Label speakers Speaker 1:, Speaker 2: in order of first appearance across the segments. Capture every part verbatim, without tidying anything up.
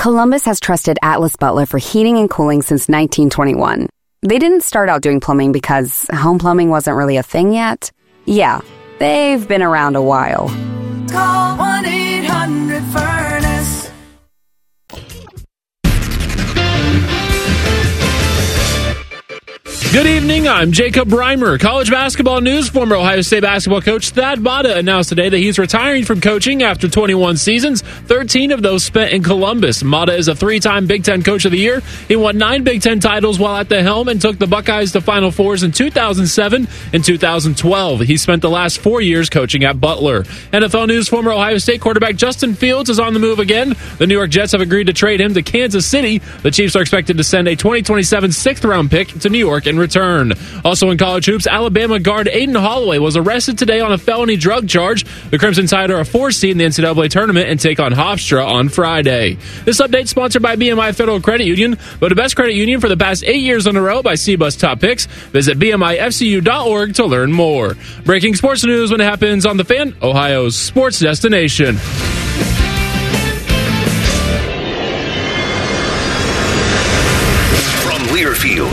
Speaker 1: Columbus has trusted Atlas Butler for heating and cooling since nineteen twenty-one. They didn't start out doing plumbing because home plumbing wasn't really a thing yet. Yeah, they've been around a while.
Speaker 2: Call one eight hundred furnace.
Speaker 3: Good evening, I'm Jacob Reimer. College basketball news. Former Ohio State basketball coach Thad Matta announced today that he's retiring from coaching after twenty-one seasons, thirteen of those spent in Columbus. Matta is a three-time Big Ten Coach of the Year. He won nine Big Ten titles while at the helm and took the Buckeyes to Final Fours in two thousand seven and two thousand twelve. He spent the last four years coaching at Butler. N F L news. Former Ohio State quarterback Justin Fields is on the move again. The New York Jets have agreed to trade him to Kansas City. The Chiefs are expected to send a twenty twenty-seven sixth-round pick to New York in return. Also in college hoops, Alabama guard Aiden Holloway was arrested today on a felony drug charge. The Crimson Tide are a four seed in the N C double A tournament and take on Hofstra on Friday. This update sponsored by B M I Federal Credit Union, voted best credit union for the past eight years in a row by C B U S Top Picks. Visit B M I F C U dot org to learn more. Breaking sports news when it happens on The Fan, Ohio's sports destination.
Speaker 4: Learfield.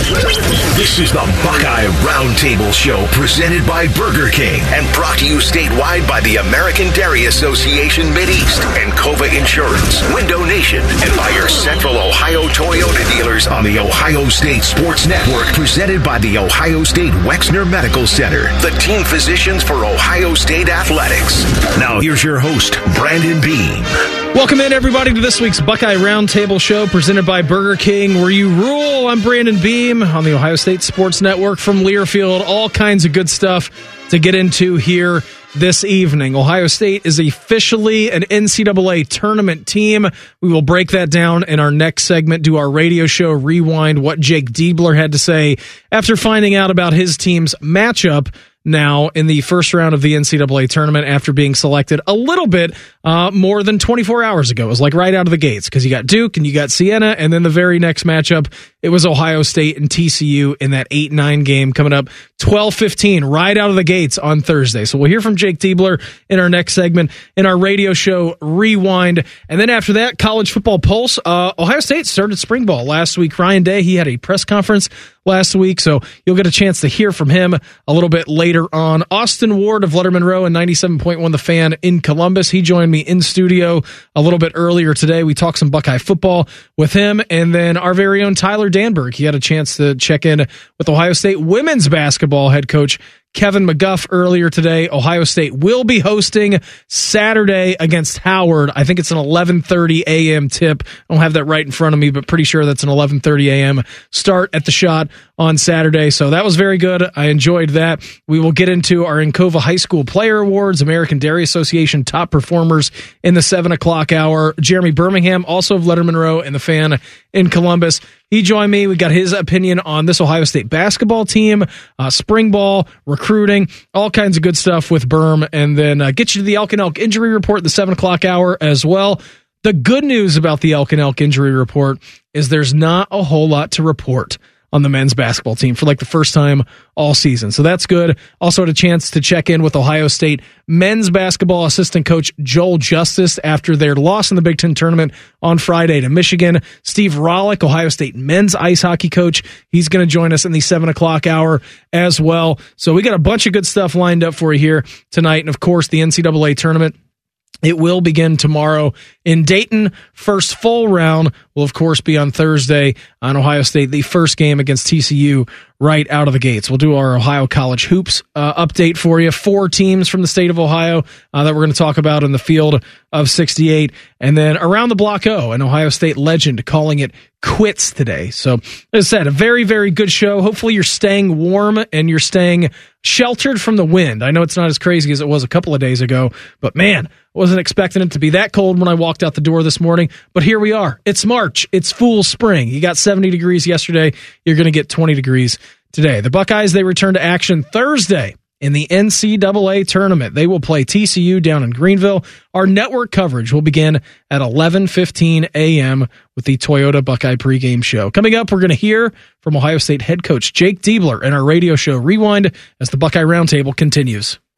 Speaker 4: This is the Buckeye Roundtable Show presented by Burger King and brought to you statewide by the American Dairy Association Mideast and Cova Insurance, Window Nation, and by your Central Ohio Toyota dealers on the Ohio State Sports Network presented by the Ohio State Wexner Medical Center, the team physicians for Ohio State Athletics. Now here's your host, Brandon Beam.
Speaker 5: Welcome in, everybody, to this week's Buckeye Roundtable Show presented by Burger King, where you rule. I'm Brandon Beam on the Ohio State Sports Network from Learfield. All kinds of good stuff to get into here this evening. Ohio State is officially an N C double A tournament team. We will break that down in our next segment, do our radio show Rewind, what Jake Diebler had to say after finding out about his team's matchup now in the first round of the N C double A tournament after being selected a little bit uh, more than twenty-four hours ago. It was like right out of the gates because you got Duke and you got Siena, and then the very next matchup, it was Ohio State and T C U in that eight nine game coming up twelve fifteen right out of the gates on Thursday. So we'll hear from Jake Diebler in our next segment in our radio show Rewind. And then after that, College Football Pulse. Uh, Ohio State started spring ball last week. Ryan Day, he had a press conference last week, so you'll get a chance to hear from him a little bit later on. Austin Ward of Letterman Row and ninety-seven point one The Fan in Columbus. He joined me in studio a little bit earlier today. We talked some Buckeye football with him, and then our very own Tyler Danberg. He had a chance to check in with Ohio State women's basketball head coach Kevin McGuff earlier today. Ohio State will be hosting Saturday against Howard. I think it's an eleven thirty a.m. tip. I don't have that right in front of me, but pretty sure that's an eleven thirty a.m. start at the Shot on Saturday. So that was very good. I enjoyed that. We will get into our Encova High School Player Awards, American Dairy Association top performers in the seven o'clock hour. Jeremy Birmingham, also of Letterman Row and The Fan in Columbus. He joined me. We got his opinion on this Ohio State basketball team, uh, spring ball, recruiting, all kinds of good stuff with Berm. And then uh, get you to the Elk and Elk injury report, the seven o'clock hour as well. The good news about the Elk and Elk injury report is there's not a whole lot to report on the men's basketball team for like the first time all season. So that's good. Also had a chance to check in with Ohio State men's basketball assistant coach Joel Justice after their loss in the Big Ten tournament on Friday to Michigan. Steve Rollick, Ohio State men's ice hockey coach. He's going to join us in the seven o'clock hour as well. So we got a bunch of good stuff lined up for you here tonight. And of course, the N C double A tournament, it will begin tomorrow in Dayton. First full round will, of course, be on Thursday on Ohio State, the first game against T C U right out of the gates. We'll do our Ohio College Hoops uh, update for you. Four teams from the state of Ohio uh, that we're going to talk about in the field of sixty-eight. And then Around the Block O, an Ohio State legend calling it quits today. So, as I said, a very, very good show. Hopefully you're staying warm and you're staying sheltered from the wind. I know it's not as crazy as it was a couple of days ago, but man, I wasn't expecting it to be that cold when I walked out the door this morning. But here we are. It's March. It's full spring. You got seventy degrees yesterday. You're going to get twenty degrees today. The Buckeyes, they return to action Thursday in the N C double A tournament. They will play T C U down in Greenville. Our network coverage will begin at eleven fifteen a.m. with the Toyota Buckeye pregame show. Coming up, we're going to hear from Ohio State head coach Jake Diebler in our radio show Rewind as the Buckeye Roundtable continues.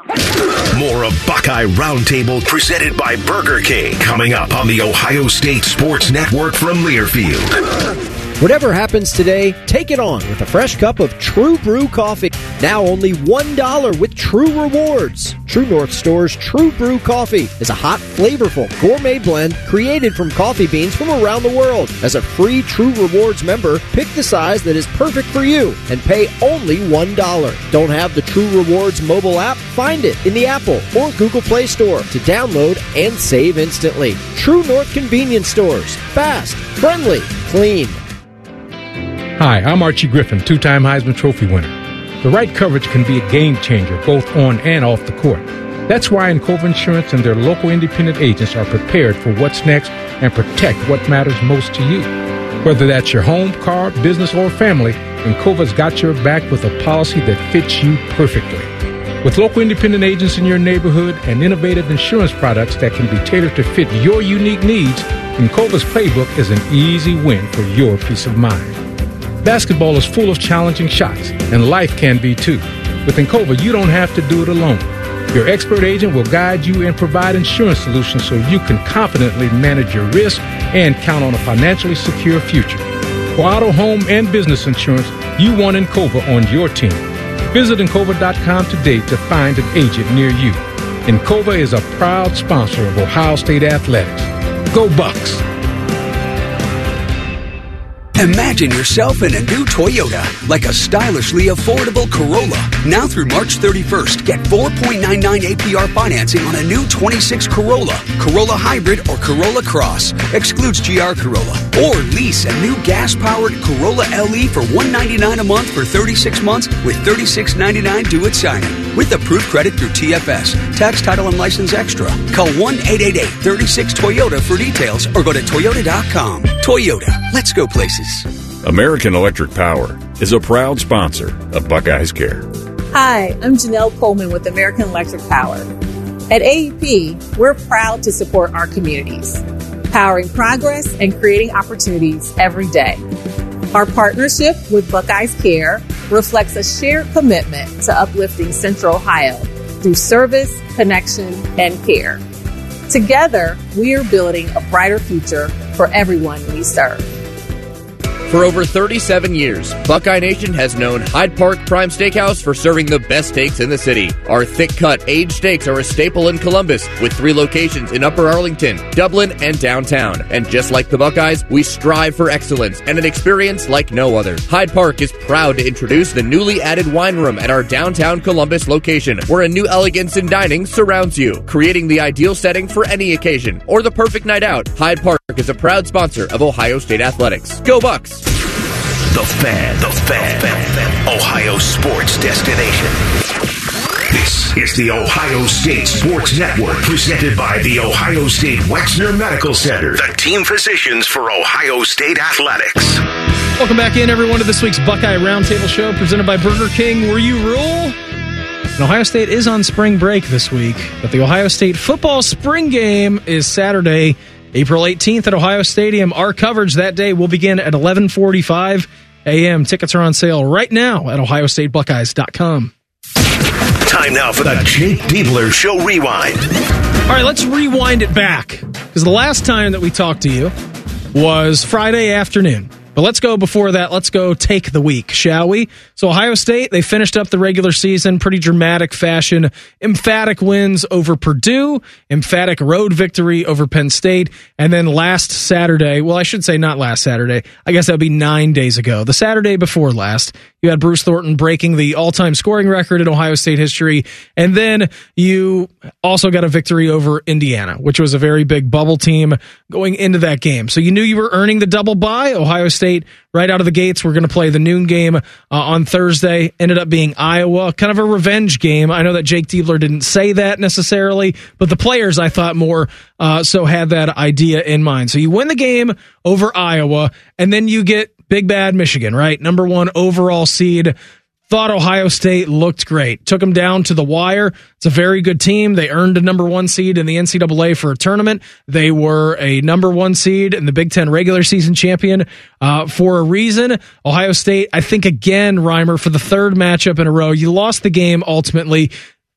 Speaker 4: More of Buckeye Roundtable presented by Burger King coming up on the Ohio State Sports Network from Learfield.
Speaker 6: Whatever happens today, take it on with a fresh cup of True Brew coffee. Now only one dollar with True Rewards. True North Store's True Brew coffee is a hot, flavorful gourmet blend created from coffee beans from around the world. As a free True Rewards member, pick the size that is perfect for you and pay only one dollar. Don't have the True Rewards mobile app? Find it in the Apple or Google Play Store to download and save instantly. True North Convenience Stores. Fast, friendly, clean.
Speaker 7: Hi, I'm Archie Griffin, two-time Heisman Trophy winner. The right coverage can be a game changer both on and off the court. That's why Encova Insurance and their local independent agents are prepared for what's next and protect what matters most to you. Whether that's your home, car, business, or family, Encova's got your back with a policy that fits you perfectly. With local independent agents in your neighborhood and innovative insurance products that can be tailored to fit your unique needs, Encova's playbook is an easy win for your peace of mind. Basketball is full of challenging shots, and life can be too. With Encova, you don't have to do it alone. Your expert agent will guide you and provide insurance solutions so you can confidently manage your risk and count on a financially secure future. For auto, home, and business insurance, you want Encova on your team. Visit Encova dot com today to find an agent near you. Encova is a proud sponsor of Ohio State Athletics. Go Bucks!
Speaker 8: Imagine yourself in a new Toyota, like a stylishly affordable Corolla. Now through March thirty-first, get four point nine nine A P R financing on a new twenty-six Corolla, Corolla Hybrid, or Corolla Cross. Excludes G R Corolla. Or lease a new gas-powered Corolla L E for one hundred ninety-nine dollars a month for thirty-six months with thirty-six ninety-nine due at signing. With approved credit through T F S. Tax, title, and license extra. Call one eight eight eight, three six, Toyota for details or go to Toyota dot com. Toyota. Let's go places.
Speaker 9: American Electric Power is a proud sponsor of Buckeyes Care.
Speaker 10: Hi, I'm Janelle Coleman with American Electric Power. At A E P, we're proud to support our communities, powering progress and creating opportunities every day. Our partnership with Buckeyes Care reflects a shared commitment to uplifting Central Ohio through service, connection, and care. Together, we are building a brighter future for everyone we serve.
Speaker 11: For over thirty-seven years, Buckeye Nation has known Hyde Park Prime Steakhouse for serving the best steaks in the city. Our thick-cut, aged steaks are a staple in Columbus, with three locations in Upper Arlington, Dublin, and downtown. And just like the Buckeyes, we strive for excellence and an experience like no other. Hyde Park is proud to introduce the newly added wine room at our downtown Columbus location, where a new elegance in dining surrounds you, creating the ideal setting for any occasion or the perfect night out. Hyde Park is a proud sponsor of Ohio State Athletics. Go Bucks!
Speaker 4: The Fan, the Fan, Fan, Ohio sports destination. This is the Ohio State Sports Network, presented by the Ohio State Wexner Medical Center, the team physicians for Ohio State Athletics.
Speaker 5: Welcome back in, everyone, to this week's Buckeye Roundtable Show, presented by Burger King, where you rule. And Ohio State is on spring break this week, but the Ohio State football spring game is Saturday, April eighteenth at Ohio Stadium. Our coverage that day will begin at eleven forty-five a.m. Tickets are on sale right now at ohio state buckeyes dot com.
Speaker 4: Time now for the Jake Diebler Show Rewind.
Speaker 5: All right, let's rewind it back, because the last time that we talked to you was Friday afternoon. But let's go before that. Let's go take the week, shall we? So Ohio State, they finished up the regular season, pretty dramatic fashion. Emphatic wins over Purdue, emphatic road victory over Penn State, and then last Saturday, well, I should say not last Saturday, I guess that would be nine days ago, the Saturday before last, you had Bruce Thornton breaking the all-time scoring record in Ohio State history, and then you also got a victory over Indiana, which was a very big bubble team going into that game. So you knew you were earning the double bye. Ohio State, right out of the gates, we're going to play the noon game uh, on Thursday. Ended up being Iowa, kind of a revenge game. I know that Jake Diebler didn't say that necessarily, but the players, I thought, more uh, so had that idea in mind. So you win the game over Iowa, and then you get Big Bad Michigan, right? Number one overall seed. Thought Ohio State looked great. Took them down to the wire. It's a very good team. They earned a number one seed in the N C double A for a tournament. They were a number one seed in the Big Ten regular season champion uh, for a reason. Ohio State, I think, again, Reimer, for the third matchup in a row. You lost the game ultimately.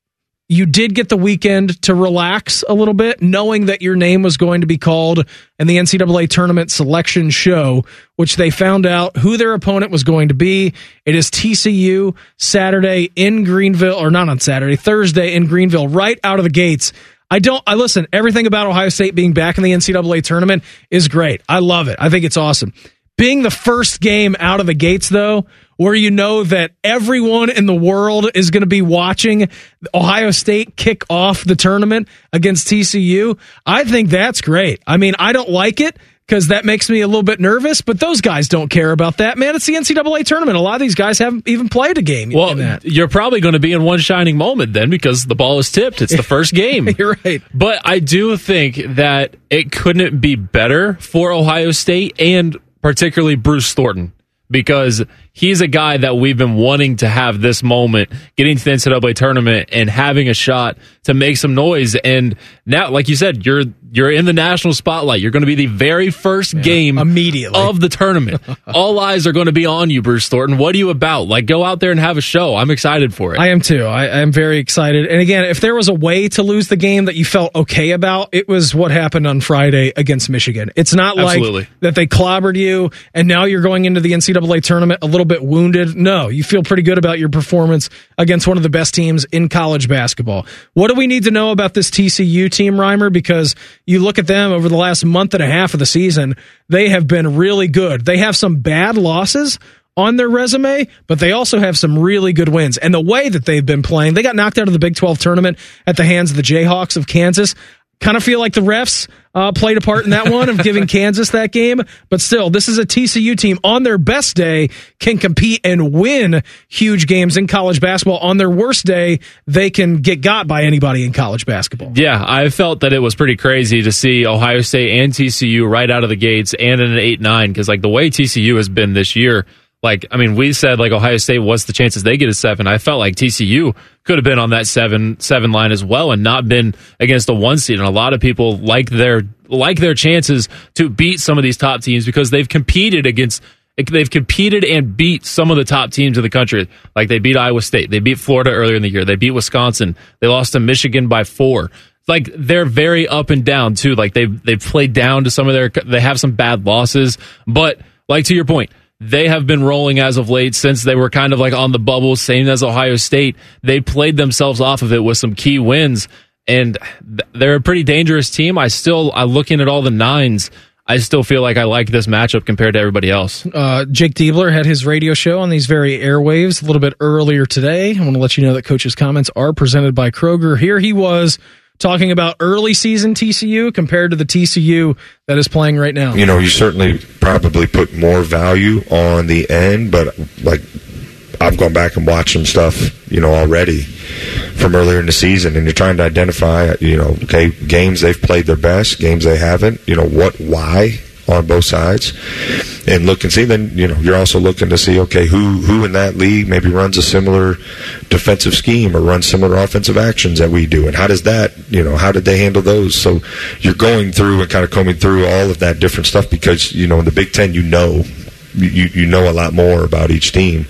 Speaker 5: you did get the weekend to relax a little bit, knowing that your name was going to be called in the N C double A tournament selection show, which they found out who their opponent was going to be. It is T C U Saturday in Greenville, or not on Saturday, Thursday in Greenville, right out of the gates. I don't, I listen, everything about Ohio State being back in the N C double A tournament is great. I love it. I think it's awesome. Being the first game out of the gates, though, where you know that everyone in the world is going to be watching Ohio State kick off the tournament against T C U, I think that's great. I mean, I don't like it because that makes me a little bit nervous, but those guys don't care about that, man. It's the N C double A tournament. A lot of these guys haven't even played a game
Speaker 3: well,
Speaker 5: in that.
Speaker 3: You're probably going to be in one shining moment then because the ball is tipped. It's the first game.
Speaker 5: You're right.
Speaker 3: But I do think that it couldn't be better for Ohio State and particularly Bruce Thornton, because he's a guy that we've been wanting to have this moment, getting to the N C double A tournament and having a shot to make some noise. And now, like you said, you're you're in the national spotlight. You're going to be the very first yeah, game
Speaker 5: immediately
Speaker 3: of the tournament. All eyes are going to be on you, Bruce Thornton. What are you about? Like, go out there and have a show. I'm excited for it.
Speaker 5: I am too. I am very excited. And again, if there was a way to lose the game that you felt okay about, it was what happened on Friday against Michigan. It's not
Speaker 3: Absolutely.
Speaker 5: like that they clobbered you and now you're going into the N C double A tournament a little bit wounded. No, you feel pretty good about your performance against one of the best teams in college basketball. What do we need to know about this T C U team, Reimer? Because you look at them over the last month and a half of the season, they have been really good. They have some bad losses on their resume, but they also have some really good wins. And the way that they've been playing, they got knocked out of the Big twelve tournament at the hands of the Jayhawks of Kansas. Kind of feel like the refs uh, played a part in that one of giving Kansas that game. But still, this is a T C U team on their best day can compete and win huge games in college basketball. On their worst day, they can get got by anybody in college basketball.
Speaker 3: Yeah, I felt that it was pretty crazy to see Ohio State and T C U right out of the gates and in an eight nine, because like the way T C U has been this year, like, I mean, we said, like, Ohio State, what's the chances they get a seven? I felt like T C U could have been on that seven seven line as well and not been against a one seed. And a lot of people like their like their chances to beat some of these top teams because they've competed against they've competed and beat some of the top teams in the country. Like, they beat Iowa State, they beat Florida earlier in the year, they beat Wisconsin, they lost to Michigan by four. Like, they're very up and down too. Like, they've they've played down to some of their they have some bad losses, but like, to your point, they have been rolling as of late since they were kind of like on the bubble, same as Ohio State. They played themselves off of it with some key wins, and they're a pretty dangerous team. I still, I looking at all the nines, I still feel like I like this matchup compared to everybody else.
Speaker 5: Uh, Jake Diebler had his radio show on these very airwaves a little bit earlier today. I want to let you know that Coach's comments are presented by Kroger. Here he was talking about early season T C U compared to the T C U that is playing right now.
Speaker 12: You know, you certainly probably put more value on the end, but like, I've gone back and watched some stuff, you know, already from earlier in the season, and you're trying to identify, you know, okay, games they've played their best, games they haven't, you know, what, why on both sides, and look and see. Then, you know, you're also looking to see, okay, who who in that league maybe runs a similar defensive scheme or runs similar offensive actions that we do, and how does that, you know, how did they handle those? So you're going through and kind of combing through all of that different stuff because, you know, in the Big Ten, you know, you you know a lot more about each team.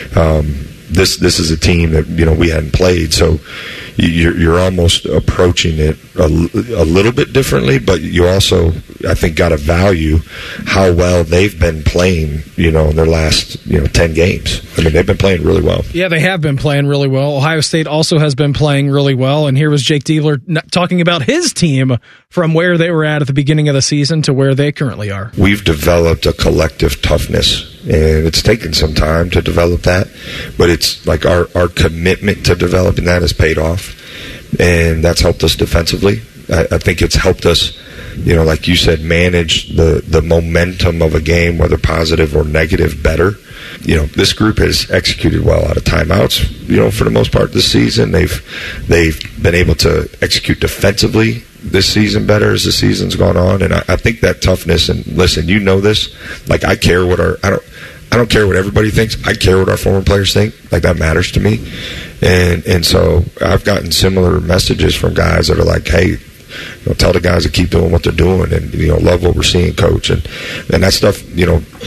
Speaker 12: Um, this this is a team that, you know, we hadn't played, so you're, you're almost approaching it a, a little bit differently, but you also, I think, got to value how well they've been playing, you know, in their last, you know, ten games. I mean, they've been playing really well.
Speaker 5: Yeah, they have been playing really well. Ohio State also has been playing really well, and here was Jake Diebler talking about his team from where they were at at the beginning of the season to where they currently are.
Speaker 12: We've developed a collective toughness, and it's taken some time to develop that, but it's like our, our commitment to developing that has paid off, and that's helped us defensively. I, I think it's helped us, you know, like you said, manage the, the momentum of a game, whether positive or negative, better. You know, this group has executed well out of timeouts, you know, for the most part this season. They've they've been able to execute defensively this season better as the season's gone on, and I, I think that toughness, and listen, you know this, like, I care what our, I don't, I don't care what everybody thinks, I care what our former players think, like, that matters to me, and and so I've gotten similar messages from guys that are like, hey, you know, tell the guys to keep doing what they're doing, and, you know, love what we're seeing, coach, and and that stuff, you know,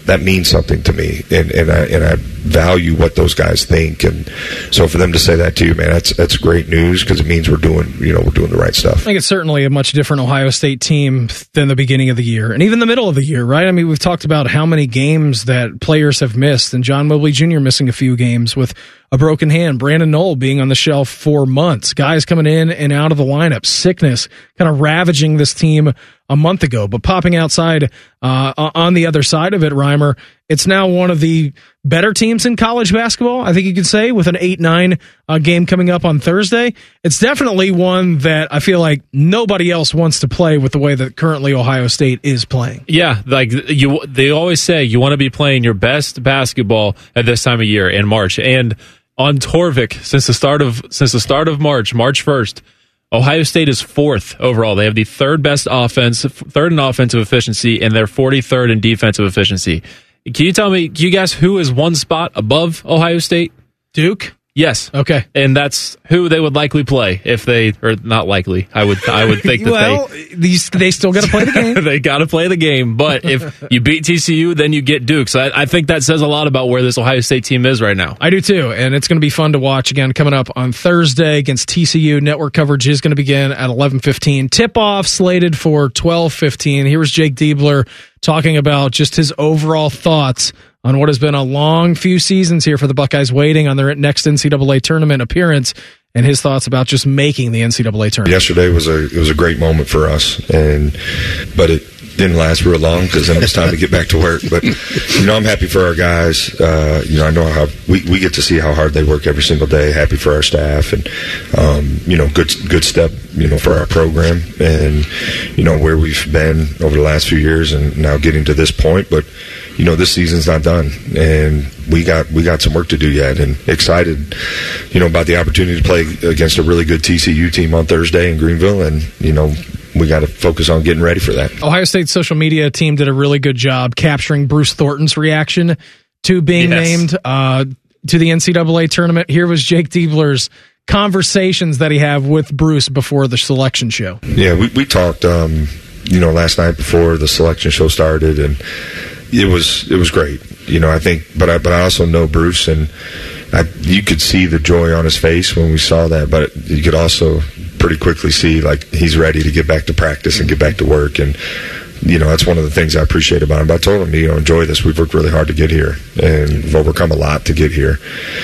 Speaker 12: that means something to me, and, and I and I value what those guys think, and so for them to say that to you, man, that's that's great news, because it means we're doing you know we're doing the right stuff.
Speaker 5: I think it's certainly a much different Ohio State team than the beginning of the year, and even the middle of the year, right? I mean, we've talked about how many games that players have missed, and John Mobley Junior missing a few games with a broken hand, Brandon Knoll being on the shelf for months, guys coming in and out of the lineup, sickness kind of ravaging this team a month ago, but popping outside uh, on the other side of it, Reimer, it's now one of the better teams in college basketball, I think you could say, with an eight nine uh, game coming up on Thursday. It's definitely one that I feel like nobody else wants to play with the way that currently Ohio State is playing.
Speaker 3: Yeah, like you, they always say you want to be playing your best basketball at this time of year in March. And on Torvik, since the start of since the start of March, March first, Ohio State is fourth overall. They have the third best offense, third in offensive efficiency, and they're forty-third in defensive efficiency. Can you tell me, can you guess who is one spot above Ohio State?
Speaker 5: Duke?
Speaker 3: Yes.
Speaker 5: Okay.
Speaker 3: And that's who they would likely play if they, or not likely. I would I would think that
Speaker 5: well,
Speaker 3: they...
Speaker 5: these they still got to play the game.
Speaker 3: They got to play the game. But if you beat T C U, then you get Duke. So I, I think that says a lot about where this Ohio State team is right now.
Speaker 5: I do too. And it's going to be fun to watch again coming up on Thursday against T C U. Network coverage is going to begin at eleven fifteen. Tip-off slated for twelve fifteen. Here was Jake Diebler talking about just his overall thoughts on what has been a long few seasons here for the Buckeyes, waiting on their next N C double A tournament appearance, and his thoughts about just making the N C double A tournament.
Speaker 12: Yesterday was a it was a great moment for us, and but it didn't last real long because then it was time to get back to work. But you know, I'm happy for our guys. Uh, you know, I know how we, we get to see how hard they work every single day. Happy for our staff, and um, you know, good good step you know for our program, and you know where we've been over the last few years, and now getting to this point, but. You know, this season's not done, and we got we got some work to do yet. And excited, you know, about the opportunity to play against a really good T C U team on Thursday in Greenville, and you know, we got to focus on getting ready for that.
Speaker 5: Ohio State's social media team did a really good job capturing Bruce Thornton's reaction to being yes. named uh, to the N C double A tournament. Here was Jake Diebler's conversations that he had with Bruce before the selection show.
Speaker 12: Yeah, we we talked, um, you know, last night before the selection show started, and. It was it was great, you know. I think, but I but I also know Bruce, and I, you could see the joy on his face when we saw that. But you could also pretty quickly see like he's ready to get back to practice and get back to work, and you know that's one of the things I appreciate about him. But I told him, you know, enjoy this. We've worked really hard to get here, and we've overcome a lot to get here,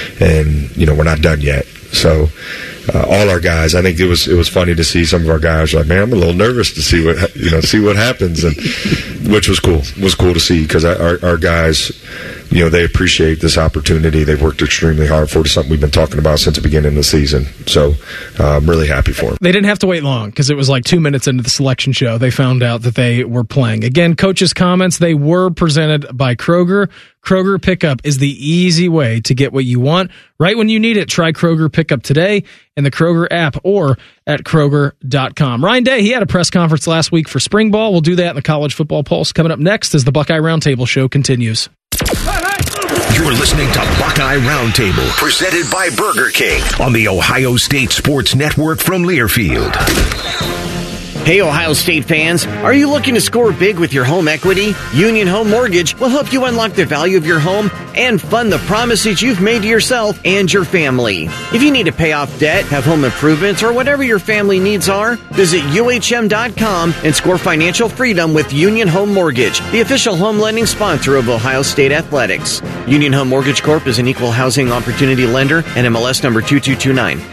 Speaker 12: and you know we're not done yet. So. Uh, all our guys, I think it was it was funny to see some of our guys like, man, I'm a little nervous to see what you know see what happens, and which was cool. It was cool to see because our our guys, you know, they appreciate this opportunity. They've worked extremely hard for it. It's something we've been talking about since the beginning of the season. So uh, I'm really happy for them.
Speaker 5: They didn't have to wait long because it was like two minutes into the selection show they found out that they were playing. Again, coach's comments, they were presented by Kroger. Kroger Pickup is the easy way to get what you want right when you need it. Try Kroger Pickup today in the Kroger app or at Kroger dot com. Ryan Day, he had a press conference last week for spring ball. We'll do that in the College Football Pulse coming up next as the Buckeye Roundtable show continues.
Speaker 4: You're listening to Buckeye Roundtable, presented by Burger King on the Ohio State Sports Network from Learfield.
Speaker 13: Hey, Ohio State fans, are you looking to score big with your home equity? Union Home Mortgage will help you unlock the value of your home and fund the promises you've made to yourself and your family. If you need to pay off debt, have home improvements, or whatever your family needs are, visit U H M dot com and score financial freedom with Union Home Mortgage, the official home lending sponsor of Ohio State Athletics. Union Home Mortgage Corp is an equal housing opportunity lender and M L S number two two two nine.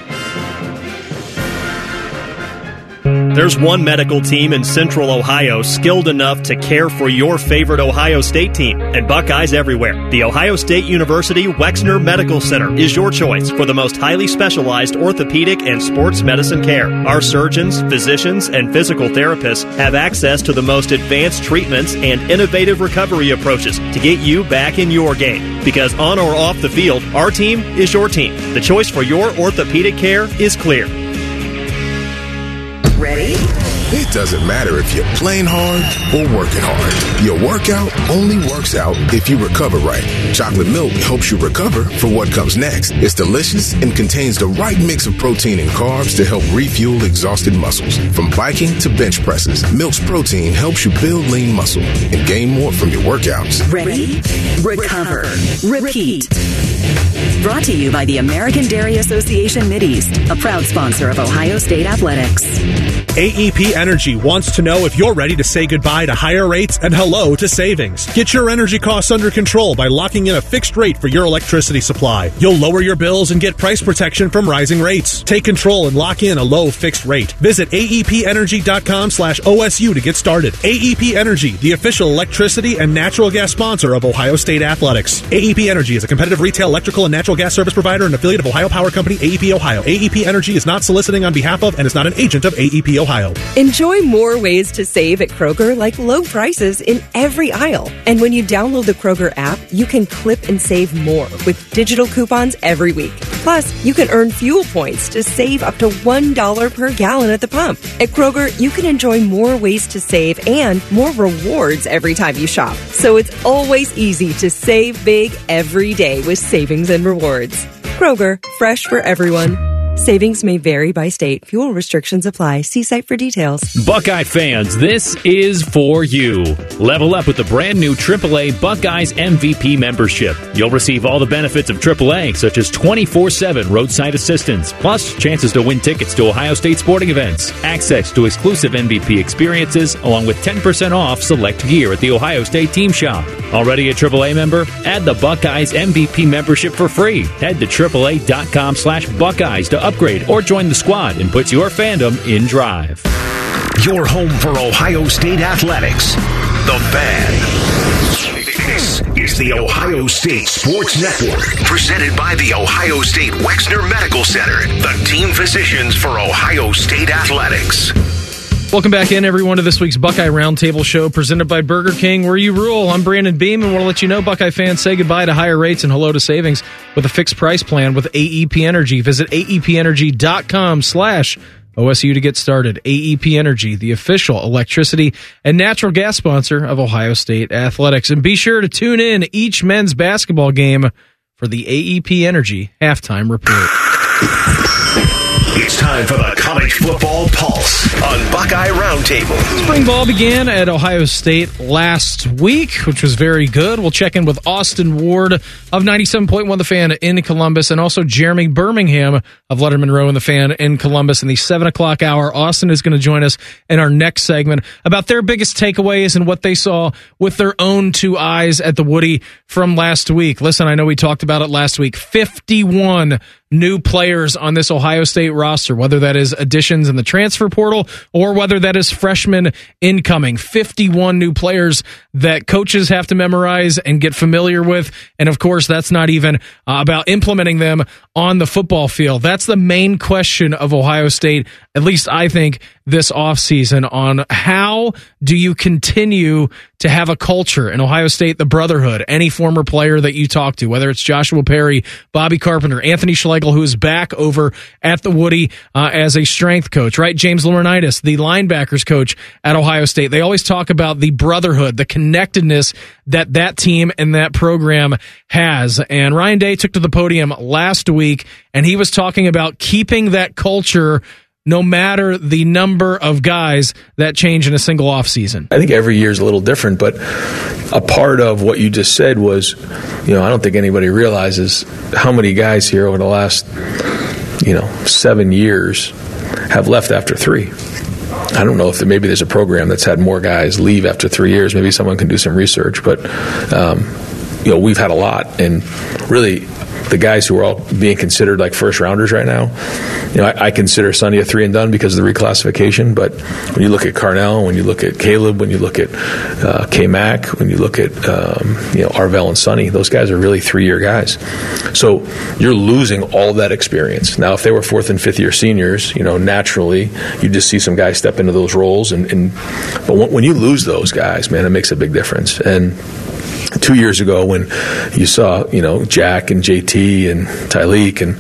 Speaker 14: There's one medical team in Central Ohio skilled enough to care for your favorite Ohio State team, and Buckeyes everywhere. The Ohio State University Wexner Medical Center is your choice for the most highly specialized orthopedic and sports medicine care. Our surgeons, physicians, and physical therapists have access to the most advanced treatments and innovative recovery approaches to get you back in your game. Because on or off the field, our team is your team. The choice for your orthopedic care is clear.
Speaker 15: Ready? It doesn't matter if you're playing hard or working hard. Your workout only works out if you recover right. Chocolate milk helps you recover for what comes next. It's delicious and contains the right mix of protein and carbs to help refuel exhausted muscles. From biking to bench presses, Milk's protein helps you build lean muscle and gain more from your workouts.
Speaker 16: Ready? Recover. Repeat. Brought to you by the American Dairy Association Mideast, a proud sponsor of Ohio State Athletics.
Speaker 17: A E P Energy wants to know if you're ready to say goodbye to higher rates and hello to savings. Get your energy costs under control by locking in a fixed rate for your electricity supply. You'll lower your bills and get price protection from rising rates. Take control and lock in a low fixed rate. Visit aepenergy.com slash OSU to get started. A E P Energy, the official electricity and natural gas sponsor of Ohio State Athletics. A E P Energy is a competitive retail electrical and natural gas service provider and affiliate of Ohio Power Company, A E P Ohio. A E P Energy is not soliciting on behalf of and is not an agent of A E P Ohio.
Speaker 18: Enjoy more ways to save at Kroger, like low prices in every aisle. And when you download the Kroger app, you can clip and save more with digital coupons every week. Plus, you can earn fuel points to save up to one dollar per gallon at the pump. At Kroger, you can enjoy more ways to save and more rewards every time you shop. So it's always easy to save big every day with savings and rewards. Kroger, fresh for everyone. Savings may vary by state. Fuel restrictions apply. See site for details.
Speaker 3: Buckeye fans, this is for you. Level up with the brand new triple A Buckeyes M V P membership. You'll receive all the benefits of triple A, such as twenty-four seven roadside assistance, plus chances to win tickets to Ohio State sporting events, access to exclusive M V P experiences, along with ten percent off select gear at the Ohio State team shop. Already a triple A member? Add the Buckeyes M V P membership for free. Head to triple A dot com slash Buckeyes to upgrade or join the squad and put your fandom in drive.
Speaker 4: Your home for Ohio State athletics. The Fan. This is the Ohio State Sports Network, presented by the Ohio State Wexner Medical Center, the team physicians for Ohio State athletics.
Speaker 5: Welcome back in, everyone, to this week's Buckeye Roundtable Show, presented by Burger King, where you rule. I'm Brandon Beam, and want to let you know Buckeye fans say goodbye to higher rates and hello to savings with a fixed price plan with A E P Energy. Visit aepenergy.com slash OSU to get started. A E P Energy, the official electricity and natural gas sponsor of Ohio State Athletics. And be sure to tune in each men's basketball game for the A E P Energy halftime report.
Speaker 4: It's time for the College Football Pulse on Buckeye Roundtable.
Speaker 5: Spring ball began at Ohio State last week, which was very good. We'll check in with Austin Ward of ninety-seven point one The Fan in Columbus, and also Jeremy Birmingham of Letterman Row and The Fan in Columbus in the seven o'clock hour. Austin is going to join us in our next segment about their biggest takeaways and what they saw with their own two eyes at the Woody from last week. Listen, I know we talked about it last week. fifty-one new players on this Ohio State roster, whether that is additions in the transfer portal or whether that is freshmen incoming. fifty-one new players that coaches have to memorize and get familiar with. And of course, that's not even uh, about implementing them on the football field. That's the main question of Ohio State, at least I think, this offseason, on how do you continue to have a culture in Ohio State, the brotherhood. Any former player that you talk to, whether it's Joshua Perry, Bobby Carpenter, Anthony Schlegel, who is back over at the Woody uh, as a strength coach, right? James Laurinaitis, the linebackers coach at Ohio State. They always talk about the brotherhood, the connectedness that that team and that program has. And Ryan Day took to the podium last week, and he was talking about keeping that culture no matter the number of guys that change in a single offseason.
Speaker 19: I think every year is a little different, but a part of what you just said was, you know, I don't think anybody realizes how many guys here over the last, you know, seven years have left after three. I don't know if there, maybe there's a program that's had more guys leave after three years. Maybe someone can do some research, but, um, you know, we've had a lot, and really the guys who are all being considered like first rounders right now, you know, I, I consider Sonny a three and done because of the reclassification. But when you look at Carnell, when you look at Caleb, when you look at uh, K Mac, when you look at um, you know Arvell and Sonny, those guys are really three year guys. So you're losing all that experience. Now, if they were fourth and fifth year seniors, you know, naturally you just see some guys step into those roles. And, and but when, when you lose those guys, man, it makes a big difference. And two years ago when you saw, you know, Jack and J T and Tyleek and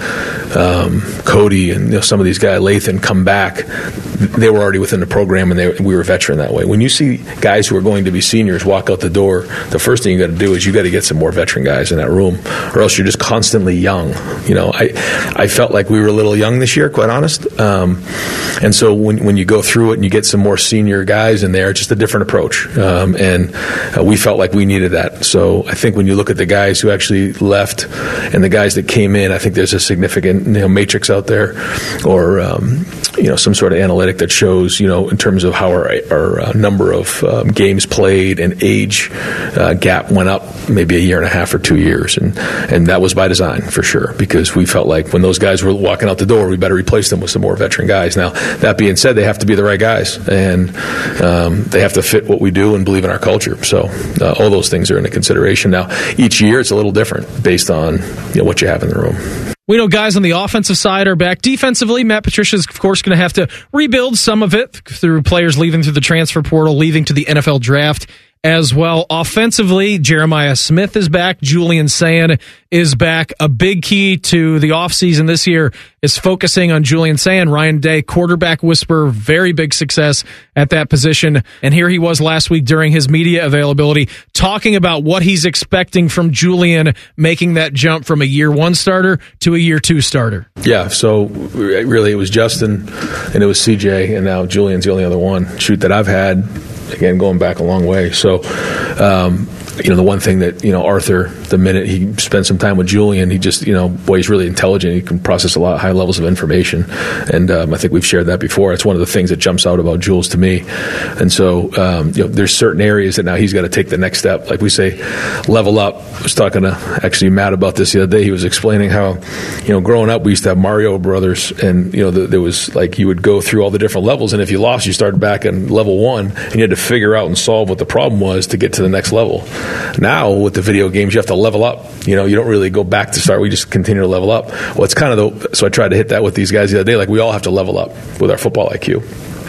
Speaker 19: um, Cody and you know, some of these guys, Lathan, come back, they were already within the program, and they, we were veteran that way. When you see guys who are going to be seniors walk out the door, the first thing you got to do is you got to get some more veteran guys in that room, or else you're just constantly young. You know, I I felt like we were a little young this year, quite honest. Um, and so when when you go through it and you get some more senior guys in there, it's just a different approach. Um, and uh, we felt like we needed that. So I think when you look at the guys who actually left and the guys that came in, I think there's a significant you know, matrix out there, or um, you know some sort of analytic that shows you know in terms of how our, our uh, number of um, games played and age uh, gap went up maybe a year and a half or two years, and and that was by design for sure, because we felt like when those guys were walking out the door, we better replace them with some more veteran guys. Now that being said, they have to be the right guys, and um, they have to fit what we do and believe in our culture. So uh, all those things are into consideration. Now each year it's a little different based on you know, what you have in the room.
Speaker 5: We know guys on the offensive side are back. Defensively, Matt Patricia's, of course, going to have to rebuild some of it through players leaving through the transfer portal, leaving to the N F L draft as well. Offensively, Jeremiah Smith is back. Julian Sayin is back. A big key to the offseason this year is focusing on Julian Sayin. Ryan Day, quarterback whisperer, very big success at that position. And here he was last week during his media availability talking about what he's expecting from Julian making that jump from a year one starter to a year two starter.
Speaker 19: Yeah, so really it was Justin and it was C J, and now Julian's the only other one, shoot, that I've had. Again, going back a long way. So, um, you know, the one thing that, you know, Arthur, the minute he spent some time with Julian, he just, you know, boy, he's really intelligent. He can process a lot of high levels of information. And um, I think we've shared that before. It's one of the things that jumps out about Jules to me. And so, um, you know, there's certain areas that now he's got to take the next step. Like we say, level up. I was talking to actually Matt about this the other day. He was explaining how, you know, growing up, we used to have Mario Brothers, and, you know, the, there was like, you would go through all the different levels. And if you lost, you started back in level one, and you had to figure out and solve what the problem was to get to the next level. Now with the video games, you have to level up. You know, you don't really go back to start. We just continue to level up. Well, it's kind of the, so I tried to hit that with these guys the other day. Like, we all have to level up with our football I Q.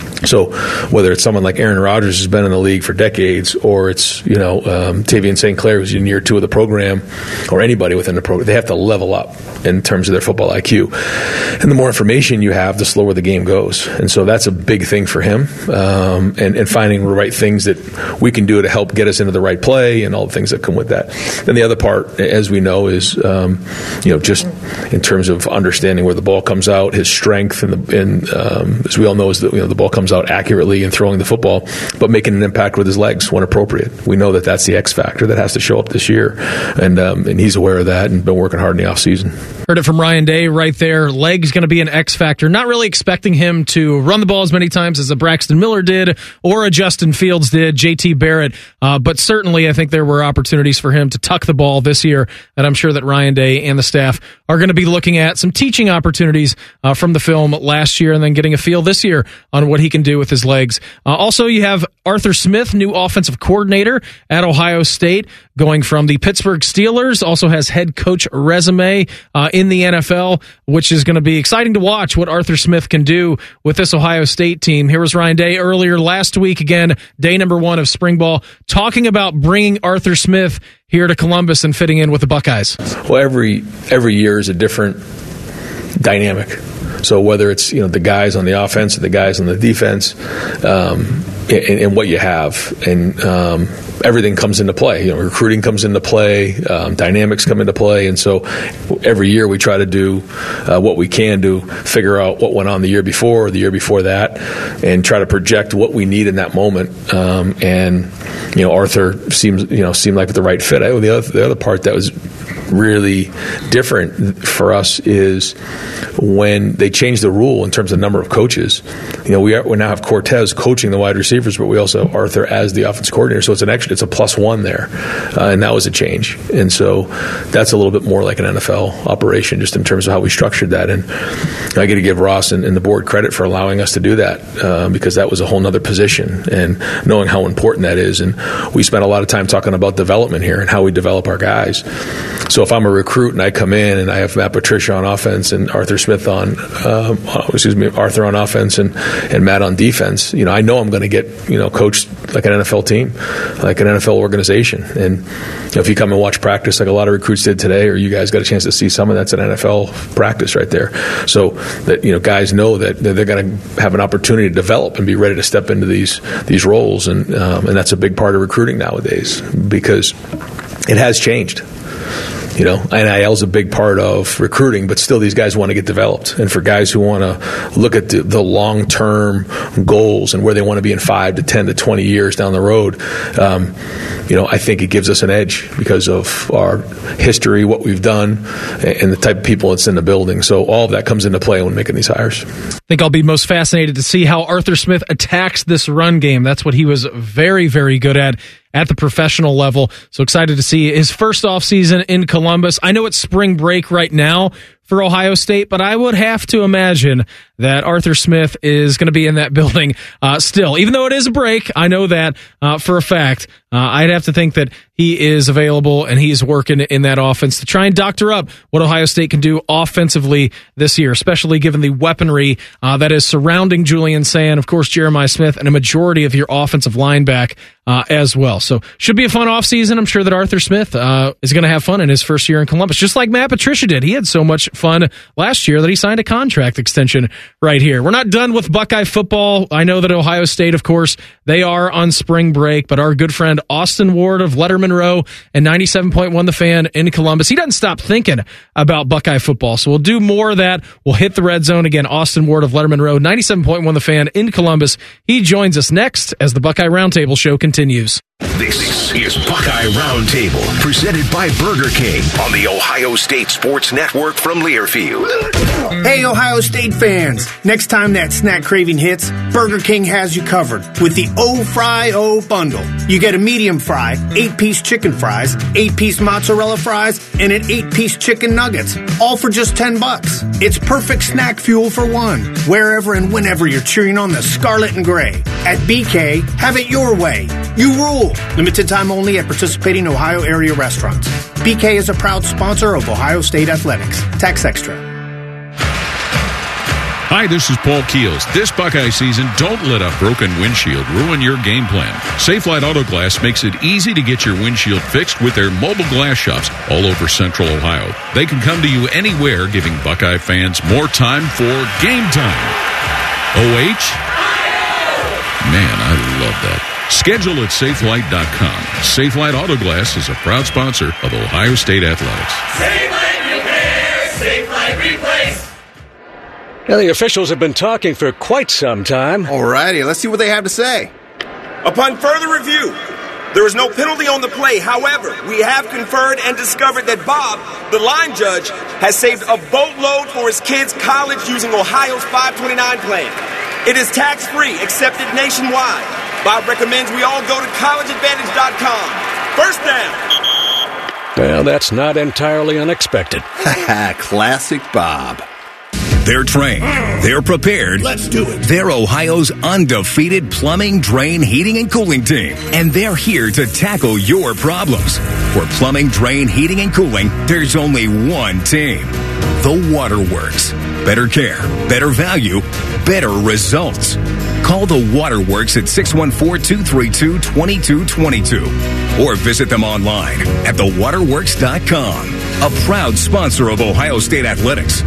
Speaker 19: So whether it's someone like Aaron Rodgers who's been in the league for decades, or it's, you know, um, Tavian Saint Clair who's in year two of the program, or anybody within the program, they have to level up in terms of their football I Q. And the more information you have, the slower the game goes. And so that's a big thing for him, um, and, and finding the right things that we can do to help get us into the right play and all the things that come with that. Then the other part, as we know, is, um, you know, just in terms of understanding where the ball comes out, his strength, and, the, and um, as we all know, is that, you know, the ball comes out accurately and throwing the football, but making an impact with his legs when appropriate. We know that that's the X factor that has to show up this year, and um, and he's aware of that and been working hard in the offseason.
Speaker 5: Heard it from Ryan Day right there. Legs going to be an X factor. Not really expecting him to run the ball as many times as a Braxton Miller did or a Justin Fields did, J T Barrett, uh, but certainly I think there were opportunities for him to tuck the ball this year, and I'm sure that Ryan Day and the staff are going to be looking at some teaching opportunities uh, from the film last year, and then getting a feel this year on what he can do with his legs. Uh, also, you have Arthur Smith, new offensive coordinator at Ohio State, going from the Pittsburgh Steelers, also has head coach resume uh, in the N F L, which is going to be exciting to watch what Arthur Smith can do with this Ohio State team. Here was Ryan Day earlier last week, again, day number one of spring ball, talking about bringing Arthur Smith here to Columbus and fitting in with the Buckeyes.
Speaker 19: Well, every every year is a different dynamic. So whether it's, you know, the guys on the offense or the guys on the defense, um, and, and what you have, and um, everything comes into play. You know, recruiting comes into play, um, dynamics come into play, and so every year we try to do uh, what we can to figure out what went on the year before or the year before that, and try to project what we need in that moment. Um, and you know, Arthur seems you know seemed like the right fit. I, the other the other part that was really different for us is when they changed the rule in terms of number of coaches. You know, we, are, we now have Cortez coaching the wide receivers, but we also have Arthur as the offense coordinator, so it's an extra, it's a plus one there, uh, and that was a change. And so that's a little bit more like an N F L operation, just in terms of how we structured that. And I got to give Ross and, and the board credit for allowing us to do that, uh, because that was a whole other position, and knowing how important that is. And we spent a lot of time talking about development here and how we develop our guys. So if I'm a recruit and I come in and I have Matt Patricia on offense and Arthur Smith on, um, excuse me, Arthur on offense and, and Matt on defense, you know, I know I'm going to get, you know, coached like an N F L team. Like like an N F L organization. And you know, if you come and watch practice like a lot of recruits did today, or you guys got a chance to see some of that's an N F L practice right there. So that, you know, guys know that they're going to have an opportunity to develop and be ready to step into these these roles. And um, and that's a big part of recruiting nowadays, because it has changed. You know, N I L is a big part of recruiting, but still these guys want to get developed. And for guys who want to look at the, the long-term goals and where they want to be in five to ten to twenty years down the road, um, you know, I think it gives us an edge because of our history, what we've done, and the type of people that's in the building. So all of that comes into play when making these hires.
Speaker 5: I think I'll be most fascinated to see how Arthur Smith attacks this run game. That's what he was very, very good at at the professional level. So excited to see his first offseason in Columbus. I know it's spring break right now for Ohio State, but I would have to imagine that Arthur Smith is going to be in that building uh, still. Even though it is a break, I know that uh, for a fact. Uh, I'd have to think that he is available and he's working in that offense to try and doctor up what Ohio State can do offensively this year, especially given the weaponry uh, that is surrounding Julian Sand, of course, Jeremiah Smith, and a majority of your offensive line back uh, as well. So should be a fun offseason. I'm sure that Arthur Smith uh, is going to have fun in his first year in Columbus, just like Matt Patricia did. He had so much fun last year that he signed a contract extension right here. We're not done with Buckeye football. I know that Ohio State, of course, they are on spring break, but our good friend Austin Ward of Letterman Row and ninety-seven point one The Fan in Columbus, he doesn't stop thinking about Buckeye football. So we'll do more of that. We'll hit the red zone again. Austin Ward of Letterman Row, ninety-seven point one The Fan in Columbus. He joins us next as the Buckeye Roundtable show continues.
Speaker 4: This is Buckeye Roundtable, presented by Burger King on the Ohio State Sports Network from Learfield.
Speaker 20: Hey, Ohio State fans! Next time that snack craving hits, Burger King has you covered with the O-Fry-O bundle. You get a medium fry, eight-piece chicken fries, eight-piece mozzarella fries, and an eight-piece chicken nuggets, all for just ten bucks. It's perfect snack fuel for one, wherever and whenever you're cheering on the Scarlet and Gray. At B K, have it your way. You rule! Limited time only at participating Ohio area restaurants. B K is a proud sponsor of Ohio State Athletics. Tax extra.
Speaker 21: Hi, this is Paul Keels. This Buckeye season, don't let a broken windshield ruin your game plan. Safelite Auto Glass makes it easy to get your windshield fixed with their mobile glass shops all over Central Ohio. They can come to you anywhere, giving Buckeye fans more time for game time. O H? Man, I love that. Schedule at safelite dot com. Safelite Auto Glass is a proud sponsor of Ohio State Athletics.
Speaker 22: Safelite Repair, Safelite Replace.
Speaker 23: Now, the officials have been talking for quite some time.
Speaker 24: Alrighty, let's see what they have to say.
Speaker 25: Upon further review, there is no penalty on the play. However, we have conferred and discovered that Bob, the line judge, has saved a boatload for his kids' college using Ohio's five twenty-nine plan. It is tax-free, accepted nationwide. Bob recommends we all go to college advantage dot com. First down.
Speaker 23: Well, that's not entirely unexpected.
Speaker 24: Classic Bob.
Speaker 26: They're trained. They're prepared.
Speaker 24: Let's do it.
Speaker 26: They're Ohio's undefeated plumbing, drain, heating, and cooling team. And they're here to tackle your problems. For plumbing, drain, heating, and cooling, there's only one team. The Waterworks. Better care, better value, better results. Call the Waterworks at six one four, two three two, two two two two or visit them online at the waterworks dot com. A proud sponsor of Ohio State Athletics.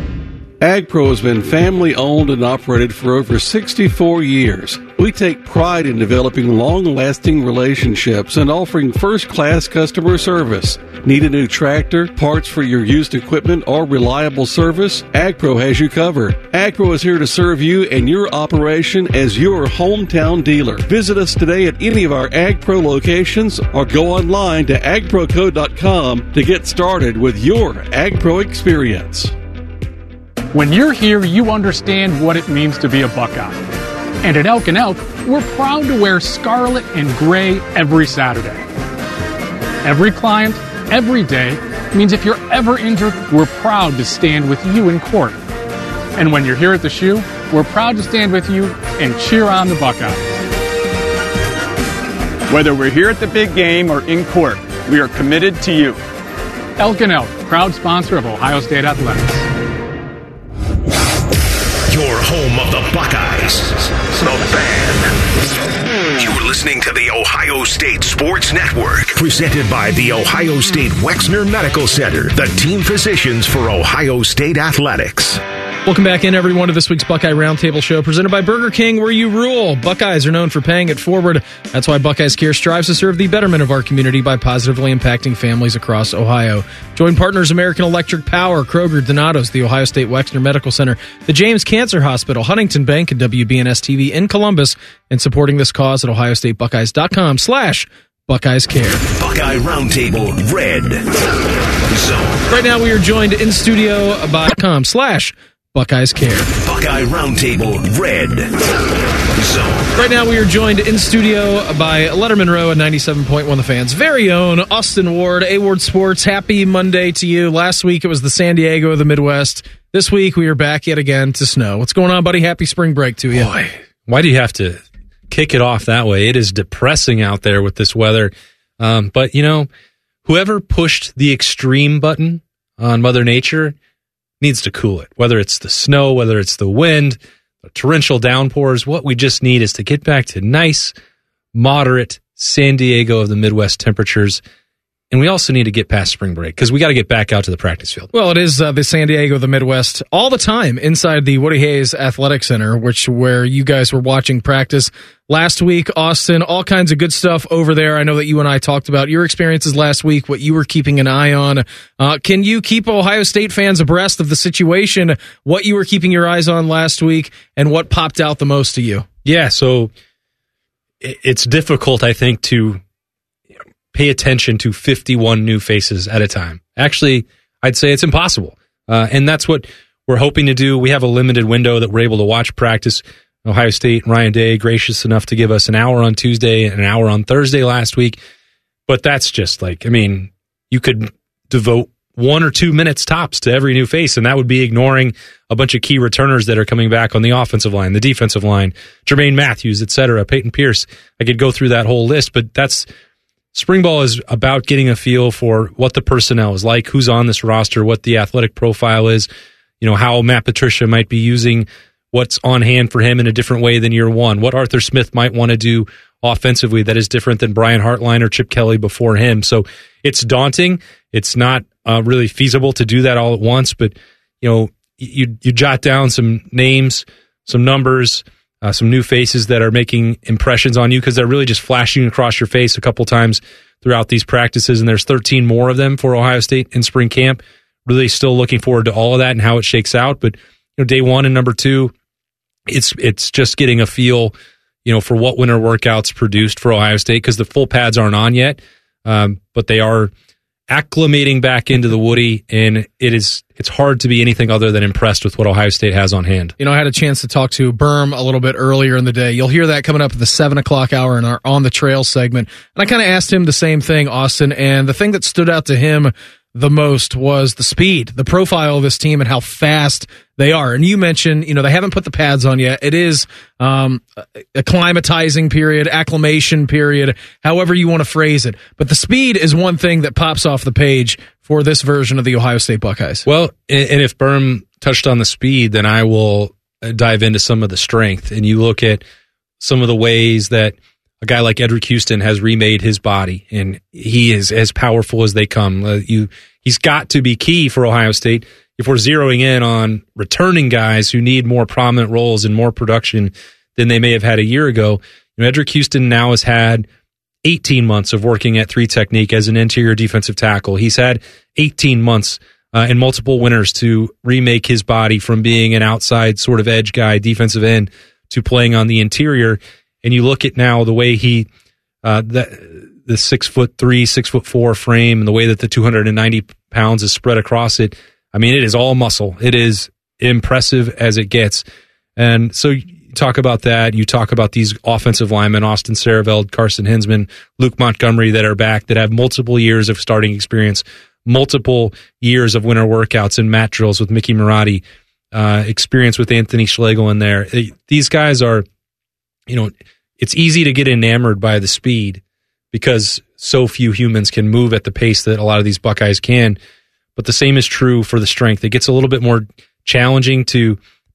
Speaker 27: AgPro has been family-owned and operated for over sixty-four years. We take pride in developing long-lasting relationships and offering first-class customer service. Need a new tractor, parts for your used equipment, or reliable service? AgPro has you covered. AgPro is here to serve you and your operation as your hometown dealer. Visit us today at any of our AgPro locations or go online to ag pro co dot com to get started with your AgPro experience.
Speaker 28: When you're here, you understand what it means to be a Buckeye. And at Elk and Elk, we're proud to wear scarlet and gray every Saturday. Every client, every day, means if you're ever injured, we're proud to stand with you in court. And when you're here at the shoe, we're proud to stand with you and cheer on the Buckeyes.
Speaker 29: Whether we're here at the big game or in court, we are committed to you.
Speaker 28: Elk and Elk, proud sponsor of Ohio State Athletics.
Speaker 4: Your home of the Buckeyes. The Fan. You're listening listening to the Ohio State Sports Network, presented by the Ohio State Wexner Medical Center, the team physicians for Ohio State Athletics.
Speaker 5: Welcome back in, everyone, to this week's Buckeye Roundtable Show, presented by Burger King, where you rule. Buckeyes are known for paying it forward. That's why Buckeyes Care strives to serve the betterment of our community by positively impacting families across Ohio. Join partners American Electric Power, Kroger, Donato's, the Ohio State Wexner Medical Center, the James Cancer Hospital, Huntington Bank, and W B N S T V in Columbus, and supporting this cause at ohio state buckeyes dot com slash Buckeyes Care.
Speaker 4: Buckeye Roundtable Red Zone.
Speaker 5: Right now we are joined in studio by com slash Buckeyes Care.
Speaker 4: Buckeye Roundtable Red Zone.
Speaker 5: Right now we are joined in studio by Letterman Row at ninety-seven point one The Fan's very own Austin Ward, A-Ward Sports. Happy Monday to you. Last week it was the San Diego of the Midwest. This week we are back yet again to snow. What's going on, buddy? Happy spring break to you.
Speaker 3: Boy, why do you have to kick it off that way? It is depressing out there with this weather. Um, but, you know, whoever pushed the extreme button on Mother Nature needs to cool it. Whether it's the snow, whether it's the wind, the torrential downpours, what we just need is to get back to nice, moderate San Diego of the Midwest temperatures. And we also need to get past spring break because we got to get back out to the practice field.
Speaker 5: Well, it is uh, the San Diego of the Midwest all the time inside the Woody Hayes Athletic Center, which where you guys were watching practice last week. Austin, all kinds of good stuff over there. I know that you and I talked about your experiences last week, what you were keeping an eye on. Uh, can you keep Ohio State fans abreast of the situation, what you were keeping your eyes on last week, and what popped out the most to you?
Speaker 3: Yeah, so it's difficult, I think, to pay attention to fifty-one new faces at a time. Actually, I'd say it's impossible. Uh, and that's what we're hoping to do. We have a limited window that we're able to watch practice. Ohio State, Ryan Day, gracious enough to give us an hour on Tuesday and an hour on Thursday last week. But that's just like, I mean, you could devote one or two minutes tops to every new face, and that would be ignoring a bunch of key returners that are coming back on the offensive line, the defensive line, Jermaine Matthews, et cetera, Peyton Pierce. I could go through that whole list, but that's spring ball is about getting a feel for what the personnel is like, who's on this roster, what the athletic profile is, you know, how Matt Patricia might be using what's on hand for him in a different way than year one, what Arthur Smith might want to do offensively that is different than Brian Hartline or Chip Kelly before him. So it's daunting. It's not uh, really feasible to do that all at once, but, you know, you, you jot down some names, some numbers, Uh, some new faces that are making impressions on you because they're really just flashing across your face a couple times throughout these practices, and there's thirteen more of them for Ohio State in spring camp. Really still looking forward to all of that and how it shakes out. But, you know, day one and number two, it's it's just getting a feel, you know, for what winter workouts produced for Ohio State because the full pads aren't on yet, um, but they are acclimating back into the Woody, and it is it's hard to be anything other than impressed with what Ohio State has on hand.
Speaker 5: You know, I had a chance to talk to Berm a little bit earlier in the day. You'll hear that coming up at the seven o'clock hour in our On the Trail segment. And I kind of asked him the same thing, Austin, and the thing that stood out to him the most was the speed, the profile of this team and how fast they are. And you mentioned, you know, they haven't put the pads on yet. It is um, acclimatizing period, acclimation period, however you want to phrase it. But the speed is one thing that pops off the page for this version of the Ohio State Buckeyes.
Speaker 3: Well, and if Berm touched on the speed, then I will dive into some of the strength. And you look at some of the ways that a guy like Edric Houston has remade his body, and he is as powerful as they come. Uh, you, he's got to be key for Ohio State. If we're zeroing in on returning guys who need more prominent roles and more production than they may have had a year ago, you know, Edric Houston now has had eighteen months of working at three technique as an interior defensive tackle. He's had eighteen months uh, and multiple winters to remake his body from being an outside sort of edge guy, defensive end, to playing on the interior. And you look at now the way he, uh, the, the six foot three, six foot four frame, and the way that the two hundred ninety pounds is spread across it. I mean, it is all muscle. It is impressive as it gets. And so you talk about that. You talk about these offensive linemen, Austin Sareveld, Carson Hinsman, Luke Montgomery, that are back, that have multiple years of starting experience, multiple years of winter workouts and mat drills with Mickey Marotti, uh, experience with Anthony Schlegel in there. These guys are, you know, it's easy to get enamored by the speed because so few humans can move at the pace that a lot of these Buckeyes can. But the same is true for the strength. It gets a little bit more challenging to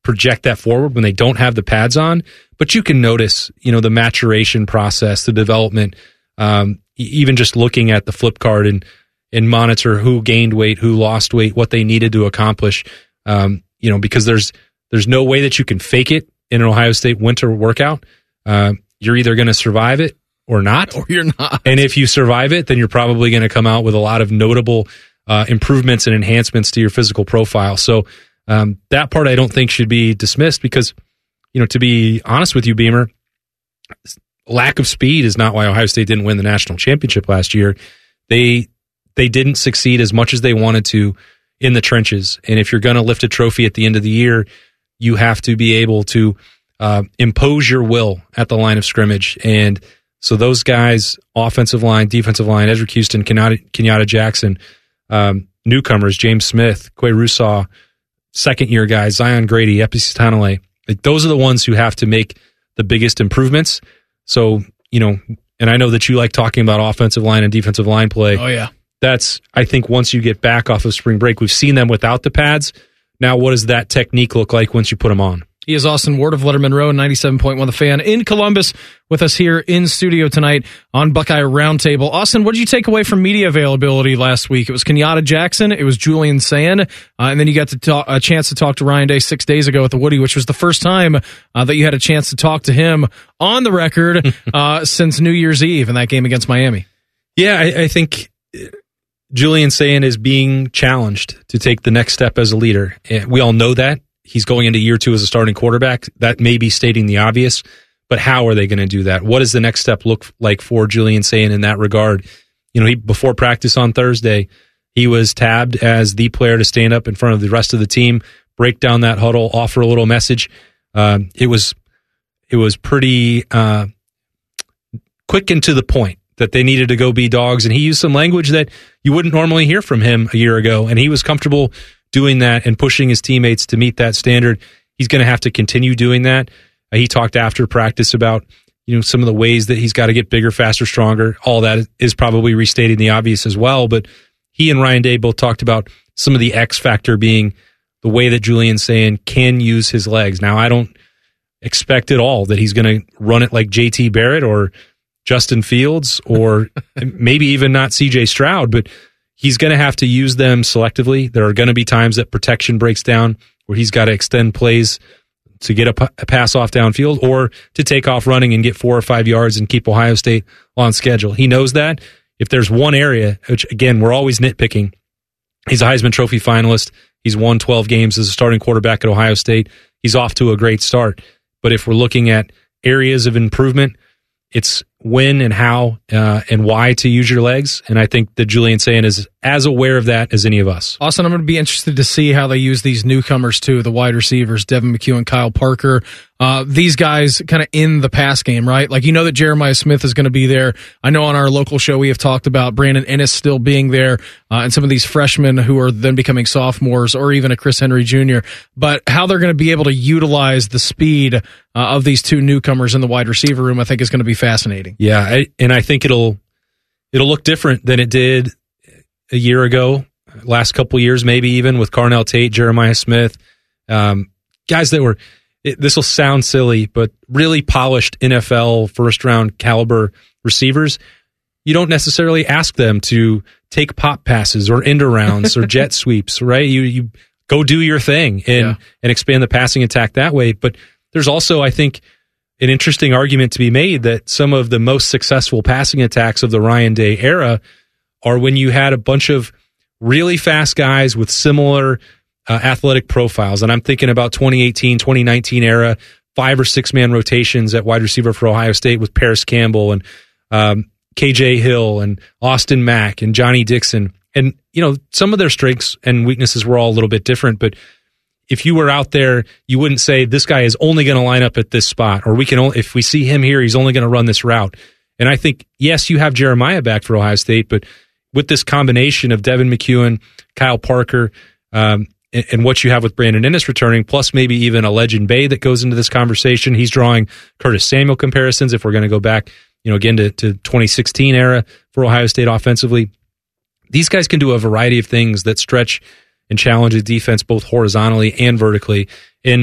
Speaker 1: project that forward when they don't have the pads on, but you can notice, you know, the maturation process, the development, um, even just looking at the flip card and, and monitor who gained weight, who lost weight, what they needed to accomplish. Um, you know, because there's, there's no way that you can fake it in an Ohio State winter workout. Uh, you're either going to survive it or not.
Speaker 5: Or you're not.
Speaker 1: And if you survive it, then you're probably going to come out with a lot of notable uh, improvements and enhancements to your physical profile. So um, that part I don't think should be dismissed because, you know, to be honest with you, Beamer, lack of speed is not why Ohio State didn't win the national championship last year. They they didn't succeed as much as they wanted to in the trenches. And if you're going to lift a trophy at the end of the year, you have to be able to uh, impose your will at the line of scrimmage. And so those guys, offensive line, defensive line, Edric Houston, Kenyatta, Kenyatta Jackson, um, newcomers, James Smith, Quay Russaw, second-year guys, Zion Grady, Epis Tanale, like those are the ones who have to make the biggest improvements. So, you know, and I know that you like talking about offensive line and defensive line play.
Speaker 5: Oh, yeah.
Speaker 1: That's, I think, once you get back off of spring break, we've seen them without the pads. Now, what does that technique look like once you put them on?
Speaker 5: He is Austin Ward of Letterman Row, ninety-seven point one The Fan in Columbus, with us here in studio tonight on Buckeye Roundtable. Austin, what did you take away from media availability last week? It was Kenyatta Jackson, it was Julian Sayin, uh, and then you got to talk, a chance to talk to Ryan Day six days ago at the Woody, which was the first time uh, that you had a chance to talk to him on the record uh, since New Year's Eve in that game against Miami.
Speaker 1: Yeah, I, I think Julian Sayin is being challenged to take the next step as a leader. We all know that. He's going into year two as a starting quarterback. That may be stating the obvious, but how are they going to do that? What does the next step look like for Julian Sayin in that regard? You know, he before practice on Thursday, he was tabbed as the player to stand up in front of the rest of the team, break down that huddle, offer a little message. Um, it was it was pretty uh, quick and to the point that they needed to go be dogs, and he used some language that you wouldn't normally hear from him a year ago, and he was comfortable doing that and pushing his teammates to meet that standard. He's going to have to continue doing that. Uh, he talked after practice about, you know, some of the ways that he's got to get bigger, faster, stronger. All that is probably restating the obvious as well, but he and Ryan Day both talked about some of the X factor being the way that Julian Sayin can use his legs. Now, I don't expect at all that he's going to run it like J T Barrett or Justin Fields or maybe even not C J Stroud, but he's going to have to use them selectively. There are going to be times that protection breaks down where he's got to extend plays to get a, p- a pass off downfield or to take off running and get four or five yards and keep Ohio State on schedule. He knows that. If there's one area, which again, we're always nitpicking, he's a Heisman Trophy finalist. He's won twelve games as a starting quarterback at Ohio State. He's off to a great start. But if we're looking at areas of improvement, it's when and how uh, and why to use your legs. And I think that Julian Sayin is as aware of that as any of us.
Speaker 5: Austin, I'm going to be interested to see how they use these newcomers too, the wide receivers, Devin McHugh and Kyle Parker. Uh, these guys kind of in the pass game, right? Like, you know that Jeremiah Smith is going to be there. I know on our local show we have talked about Brandon Ennis still being there uh, and some of these freshmen who are then becoming sophomores or even a Chris Henry Junior But how they're going to be able to utilize the speed uh, of these two newcomers in the wide receiver room, I think is going to be fascinating.
Speaker 1: Yeah, I, and I think it'll it'll look different than it did a year ago, last couple years, maybe even with Carnell Tate, Jeremiah Smith, um, guys that were. It, this will sound silly, but really polished N F L first round caliber receivers. You don't necessarily ask them to take pop passes or end arounds or jet sweeps, right? You you go do your thing and yeah. and expand the passing attack that way. But there's also, I think, an interesting argument to be made that some of the most successful passing attacks of the Ryan Day era are when you had a bunch of really fast guys with similar uh, athletic profiles. And I'm thinking about twenty eighteen, twenty nineteen era, five or six man rotations at wide receiver for Ohio State with Paris Campbell and um, K J Hill and Austin Mack and Johnny Dixon. And, you know, some of their strengths and weaknesses were all a little bit different, but if you were out there, you wouldn't say this guy is only going to line up at this spot, or we can only, if we see him here, he's only going to run this route. And I think, yes, you have Jeremiah back for Ohio State, but with this combination of Devin McHugh, Kyle Parker, um, and, and what you have with Brandon Ennis returning, plus maybe even a Legend Bay that goes into this conversation, he's drawing Curtis Samuel comparisons. If we're going to go back, you know, again to, to twenty sixteen era for Ohio State offensively, these guys can do a variety of things that stretch and challenge the defense both horizontally and vertically. And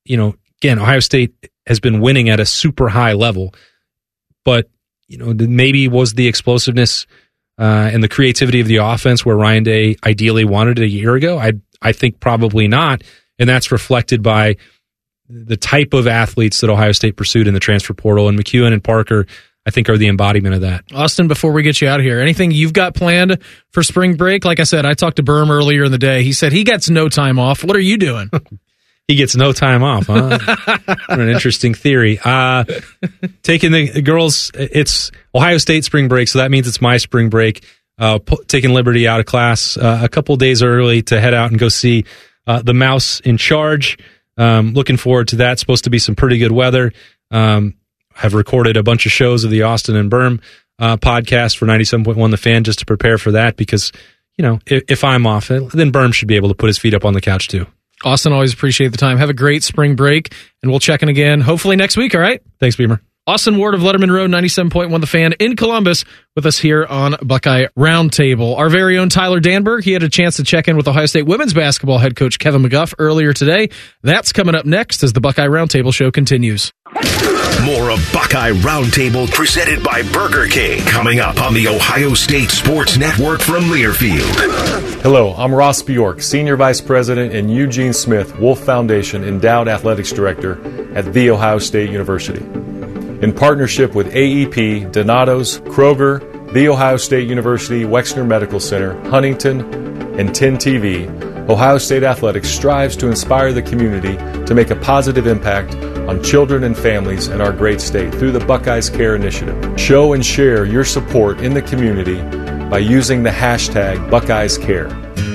Speaker 1: you know, again, Ohio State has been winning at a super high level, but, you know, maybe was the explosiveness uh, and the creativity of the offense where Ryan Day ideally wanted it a year ago? I I think probably not, and that's reflected by the type of athletes that Ohio State pursued in the transfer portal, and McEwen and Parker, I think, are the embodiment of that.
Speaker 5: Austin, before we get you out of here, anything you've got planned for spring break? Like I said, I talked to Berm earlier in the day. He said he gets no time off. What are you doing?
Speaker 1: He gets no time off, huh? What an interesting theory. Uh, taking the girls, it's Ohio State spring break, so that means it's my spring break. Uh, p- taking Liberty out of class uh, a couple days early to head out and go see uh, the Mouse in Charge. Um, looking forward to that. Supposed to be some pretty good weather. Um, have recorded a bunch of shows of the Austin and Berm uh, podcast for ninety-seven point one The Fan just to prepare for that because, you know, if, if I'm off, then Berm should be able to put his feet up on the couch too.
Speaker 5: Austin, always appreciate the time. Have a great spring break, and we'll check in again hopefully next week, all right?
Speaker 1: Thanks, Beamer.
Speaker 5: Austin Ward of Letterman Road, ninety-seven point one The Fan in Columbus with us here on Buckeye Roundtable. Our very own Tyler Danberg, he had a chance to check in with Ohio State women's basketball head coach Kevin McGuff earlier today. That's coming up next as the Buckeye Roundtable show continues.
Speaker 4: More of Buckeye Roundtable presented by Burger King coming up on the Ohio State Sports Network from Learfield.
Speaker 2: Hello, I'm Ross Bjork, Senior Vice President and Eugene Smith Wolf Foundation Endowed Athletics Director at The Ohio State University. In partnership with A E P, Donato's, Kroger, The Ohio State University Wexner Medical Center, Huntington, and ten T V, Ohio State Athletics strives to inspire the community to make a positive impact on children and families in our great state through the Buckeyes Care Initiative. Show and share your support in the community by using the hashtag Buckeyes Care.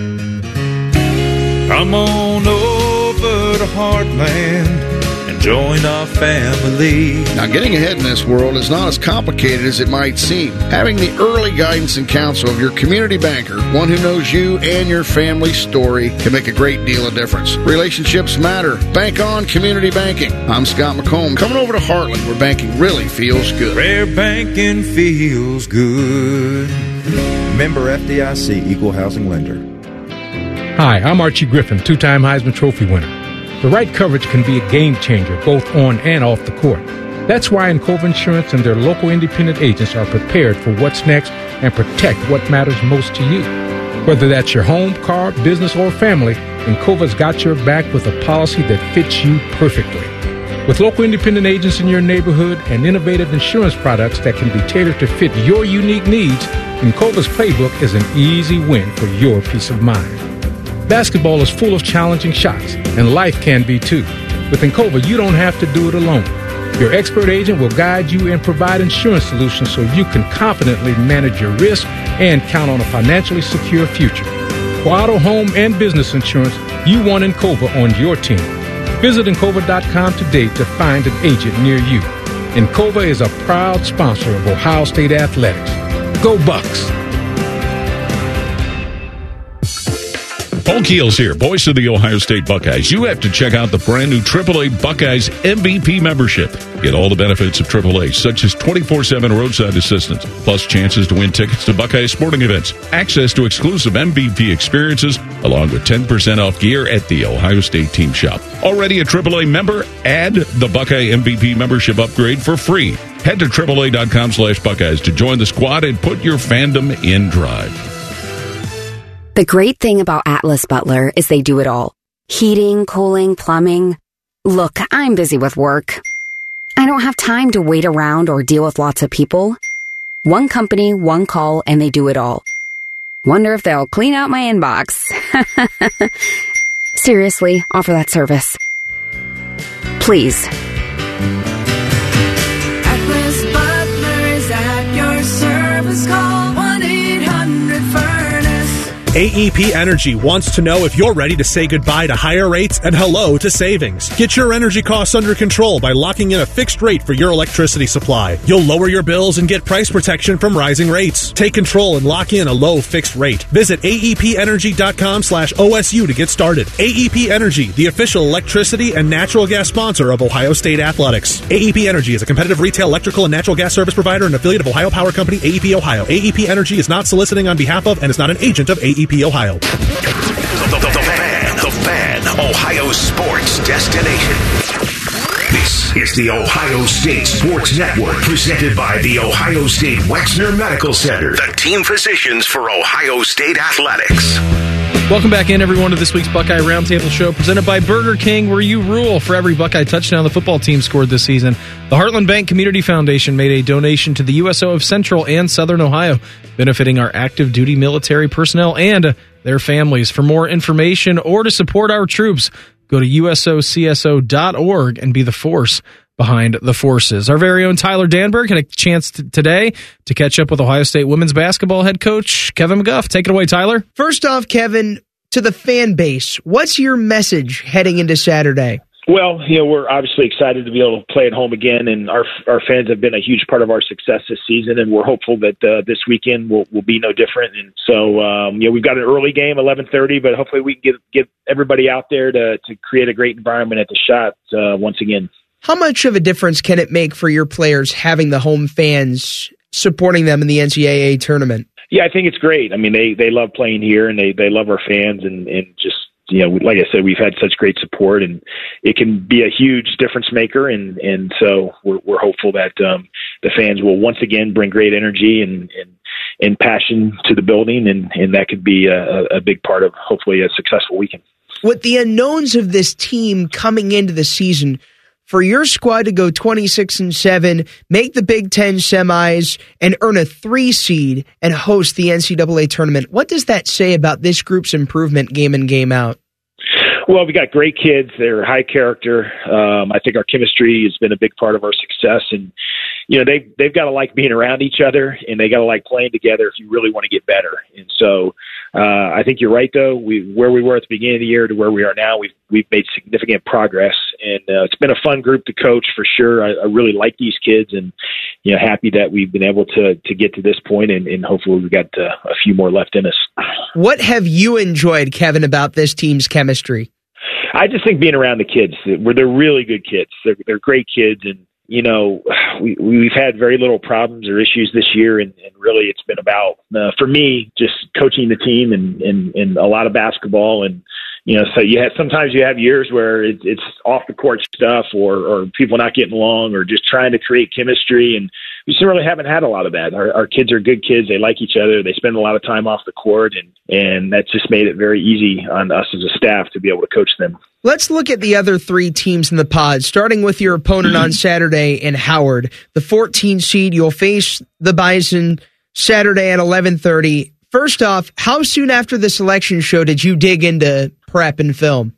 Speaker 6: Come on over to Heartland and join our family.
Speaker 7: Now, getting ahead in this world is not as complicated as it might seem. Having the early guidance and counsel of your community banker, one who knows you and your family's story, can make a great deal of difference. Relationships matter. Bank on community banking. I'm Scott McComb. Coming over to Heartland, where banking really feels good.
Speaker 6: Where banking feels good.
Speaker 8: Member F D I C, Equal Housing Lender.
Speaker 9: Hi, I'm Archie Griffin, two-time Heisman Trophy winner. The right coverage can be a game changer, both on and off the court. That's why Encova Insurance and their local independent agents are prepared for what's next and protect what matters most to you. Whether that's your home, car, business, or family, Encova's got your back with a policy that fits you perfectly. With local independent agents in your neighborhood and innovative insurance products that can be tailored to fit your unique needs, Encova's playbook is an easy win for your peace of mind. Basketball is full of challenging shots, and life can be too. With Encova, you don't have to do it alone. Your expert agent will guide you and provide insurance solutions so you can confidently manage your risk and count on a financially secure future. For auto, home, and business insurance, you want Encova on your team. Visit Encova dot com today to find an agent near you. Encova is a proud sponsor of Ohio State Athletics. Go Bucks!
Speaker 21: Paul Keels here, voice of the Ohio State Buckeyes. You have to check out the brand new triple A Buckeyes M V P membership. Get all the benefits of triple A, such as twenty-four seven roadside assistance, plus chances to win tickets to Buckeyes sporting events, access to exclusive M V P experiences, along with ten percent off gear at the Ohio State Team Shop. Already a triple A member? Add the Buckeye M V P membership upgrade for free. Head to triple A dot com slash Buckeyes to join the squad and put your fandom in drive.
Speaker 10: The great thing about Atlas Butler is they do it all. Heating, cooling, plumbing. Look, I'm busy with work. I don't have time to wait around or deal with lots of people. One company, one call, and they do it all. Wonder if they'll clean out my inbox. Seriously, offer that service. Please.
Speaker 22: Atlas Butler is at your service. Call one eight hundred furnace.
Speaker 17: A E P Energy wants to know if you're ready to say goodbye to higher rates and hello to savings. Get your energy costs under control by locking in a fixed rate for your electricity supply. You'll lower your bills and get price protection from rising rates. Take control and lock in a low fixed rate. Visit A E P energy dot com slash O S U to get started. A E P Energy, the official electricity and natural gas sponsor of Ohio State Athletics. A E P Energy is a competitive retail electrical and natural gas service provider and affiliate of Ohio Power Company, A E P Ohio. A E P Energy is not soliciting on behalf of and is not an agent of A E P Ohio.
Speaker 4: The, the, the fan, the fan, Ohio sports destination. This is the Ohio State Sports Network, presented by the Ohio State Wexner Medical Center, the team physicians for Ohio State athletics.
Speaker 5: Welcome back in, everyone, to this week's Buckeye Roundtable Show, presented by Burger King, where you rule. For every Buckeye touchdown the football team scored this season, the Heartland Bank Community Foundation made a donation to the U S O of Central and Southern Ohio, benefiting our active duty military personnel and their families. For more information or to support our troops, go to U S O C S O dot org and be the force behind the forces. Our very own Tyler Danberg had a chance t- today to catch up with Ohio State women's basketball head coach Kevin McGuff. Take it away, Tyler.
Speaker 11: First off, Kevin, to the fan base, what's your message heading into Saturday?
Speaker 12: Well, you know, we're obviously excited to be able to play at home again, and our our fans have been a huge part of our success this season, and we're hopeful that uh, this weekend will, will be no different. And so, um, you know, we've got an early game, eleven thirty, but hopefully we can get get everybody out there to, to create a great environment at the Shot uh, once again.
Speaker 11: How much of a difference can it make for your players having the home fans supporting them in the N C double A tournament?
Speaker 12: Yeah, I think it's great. I mean, they, they love playing here, and they, they love our fans, and, and just, you know, like I said, we've had such great support, and it can be a huge difference maker, and, and so we're, we're hopeful that um, the fans will once again bring great energy and, and, and passion to the building, and, and that could be a, a big part of hopefully a successful weekend.
Speaker 11: With the unknowns of this team coming into the season, for your squad to go twenty-six and seven, make the Big Ten semis, and earn a three seed and host the N C double A tournament, what does that say about this group's improvement game in, game out?
Speaker 12: Well, we got great kids. They're high character. Um, I think our chemistry has been a big part of our success, and you know they they've got to like being around each other, and they got to like playing together if you really want to get better. And so, uh, I think you're right. Though we where we were at the beginning of the year to where we are now, we've we've made significant progress, and uh, it's been a fun group to coach for sure. I, I really like these kids, and you know, happy that we've been able to to get to this point, and, and hopefully we've got uh, a few more left in us.
Speaker 11: What have you enjoyed, Kevin, about this team's chemistry?
Speaker 12: I just think being around the kids, where they're really good kids. They're, they're great kids, and you know, we, we've had very little problems or issues this year, and, and really it's been about, uh, for me, just coaching the team and, and, and a lot of basketball. And, you know, so you have, sometimes you have years where it, it's off the court stuff or, or people not getting along or just trying to create chemistry. And we just really haven't had a lot of that. Our, our kids are good kids. They like each other. They spend a lot of time off the court, and, and that's just made it very easy on us as a staff to be able to coach them.
Speaker 11: Let's look at the other three teams in the pod, starting with your opponent on Saturday in Howard. The fourteen seed, you'll face the Bison Saturday at eleven thirty. First off, how soon after the selection show did you dig into prep and film?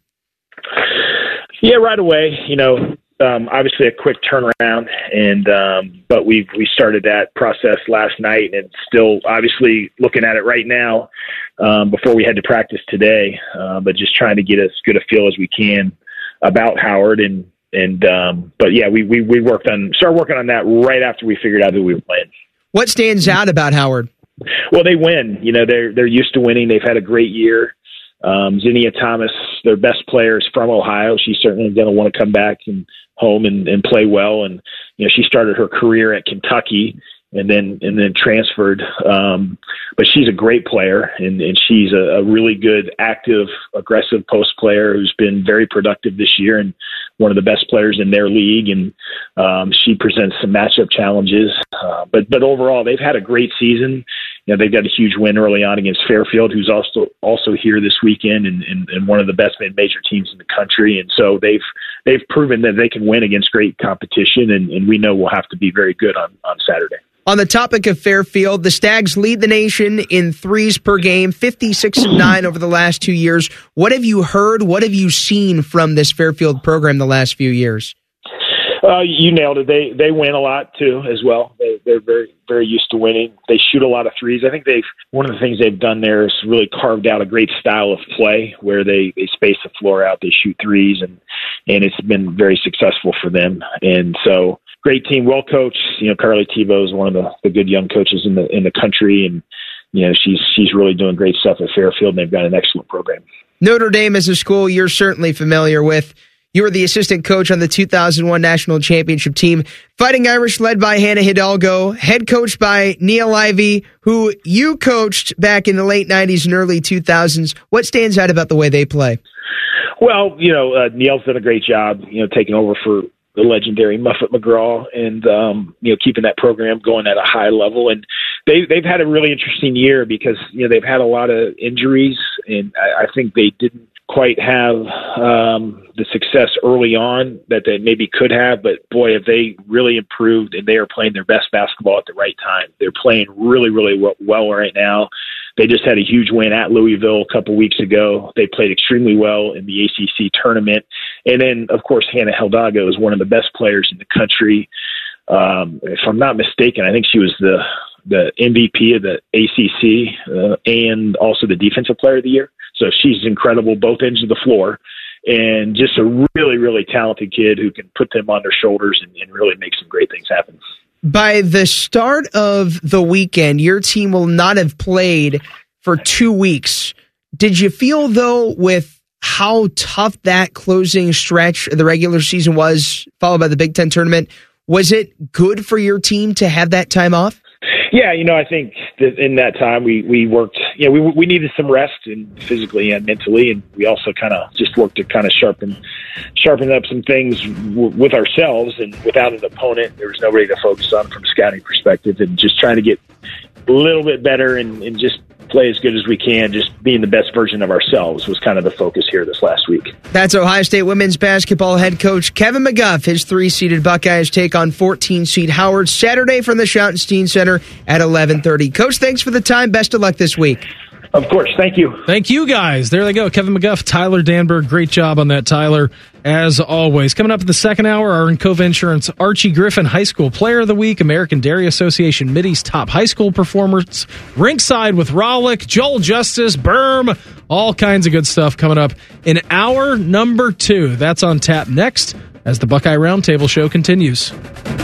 Speaker 12: Yeah, right away. You know, um, obviously a quick turnaround, and um, but we we started that process last night, and still obviously looking at it right now. Um, before we had to practice today, uh, but just trying to get as good a feel as we can about Howard. And, and, um, but yeah, we, we, we worked on, started working on that right after we figured out who we were playing.
Speaker 11: What stands out about Howard?
Speaker 12: Well, they win, you know, they're, they're used to winning. They've had a great year. Um, Zinnia Thomas, their best player, is from Ohio. She's certainly going to want to come back and home and, and play well. And, you know, she started her career at Kentucky and then and then transferred. Um, but she's a great player, and, and she's a, a really good, active, aggressive post player who's been very productive this year and one of the best players in their league. And um, she presents some matchup challenges. Uh, but but overall, they've had a great season. You know, they've got a huge win early on against Fairfield, who's also also here this weekend, and, and, and one of the best mid-major teams in the country. And so they've they've proven that they can win against great competition, and, and we know we'll have to be very good on, on Saturday.
Speaker 11: On the topic of Fairfield, the Stags lead the nation in threes per game, fifty-six and nine over the last two years. What have you heard? What have you seen from this Fairfield program the last few years?
Speaker 12: Uh, you nailed it. They they win a lot too, as well. They, they're very very used to winning. They shoot a lot of threes. I think they've one of the things they've done there is really carved out a great style of play where they, they space the floor out. They shoot threes, and and it's been very successful for them. And so, great team, well coached. You know, Carly Tebow is one of the, the good young coaches in the in the country, and you know she's she's really doing great stuff at Fairfield. And they've got an excellent program.
Speaker 11: Notre Dame is a school you're certainly familiar with. You were the assistant coach on the two thousand one national championship team. Fighting Irish led by Hannah Hidalgo, head coached by Neil Ivey, who you coached back in the late nineties and early two thousands. What stands out about the way they play?
Speaker 12: Well, you know, uh, Neil's done a great job, you know, taking over for the legendary Muffet McGraw and, um, you know, keeping that program going at a high level. And they, they've had a really interesting year because, you know, they've had a lot of injuries, and I, I think they didn't quite have um, the success early on that they maybe could have, but boy, have they really improved, and they are playing their best basketball at the right time. They're playing really, really well right now. They just had a huge win at Louisville a couple weeks ago. They played extremely well in the A C C tournament. And then, of course, Hannah Hidalgo is one of the best players in the country. Um, if I'm not mistaken, I think she was the, the M V P of the A C C uh, and also the Defensive Player of the Year. So she's incredible, both ends of the floor, and just a really, really talented kid who can put them on their shoulders and, and really make some great things happen.
Speaker 11: By the start of the weekend, your team will not have played for two weeks. Did you feel, though, with how tough that closing stretch of the regular season was, followed by the Big Ten tournament, was it good for your team to have that time off?
Speaker 12: Yeah, you know, I think that in that time we, we worked, you know, we we needed some rest, and physically and mentally, and we also kind of just worked to kind of sharpen sharpen up some things w- with ourselves, and without an opponent, there was nobody to focus on from a scouting perspective, and just trying to get a little bit better and, and just play as good as we can, just being the best version of ourselves was kind of the focus here this last week.
Speaker 11: That's Ohio State women's basketball head coach Kevin McGuff. His three-seeded Buckeyes take on fourteen-seed Howard Saturday from the Schottenstein Center at eleven thirty. Coach, thanks for the time. Best of luck this week.
Speaker 12: Of course. Thank you.
Speaker 5: Thank you, guys. There they go. Kevin McGuff, Tyler Danberg. Great job on that, Tyler, as always. Coming up in the second hour, our Encova Insurance Archie Griffin High School Player of the Week, American Dairy Association Middies Top High School Performers, Rinkside with Rowlick, Joel Justice, Berm, all kinds of good stuff coming up in hour number two. That's on tap next as the Buckeye Roundtable Show continues.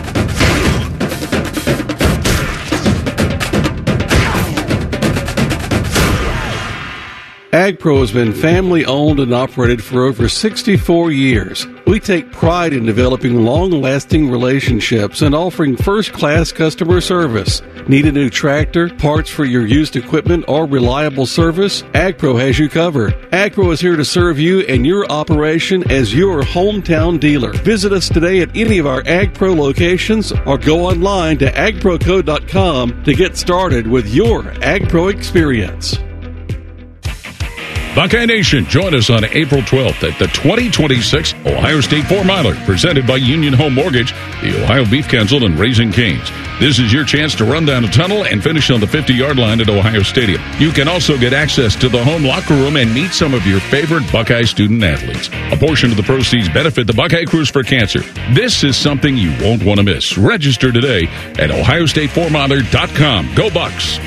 Speaker 27: AgPro has been family owned and operated for over sixty-four years. We take pride in developing long-lasting relationships and offering first-class customer service. Need a new tractor, parts for your used equipment, or reliable service? AgPro has you covered. AgPro is here to serve you and your operation as your hometown dealer. Visit us today at any of our AgPro locations or go online to ag pro co dot com to get started with your AgPro experience.
Speaker 21: Buckeye Nation, join us on April twelfth at the twenty twenty-six Ohio State Four Miler, presented by Union Home Mortgage, the Ohio Beef Council, and Raising Cane's. This is your chance to run down a tunnel and finish on the fifty-yard line at Ohio Stadium. You can also get access to the home locker room and meet some of your favorite Buckeye student athletes. A portion of the proceeds benefit the Buckeye Cruise for Cancer. This is something you won't want to miss. Register today at ohio state four miler dot com. Go Bucks!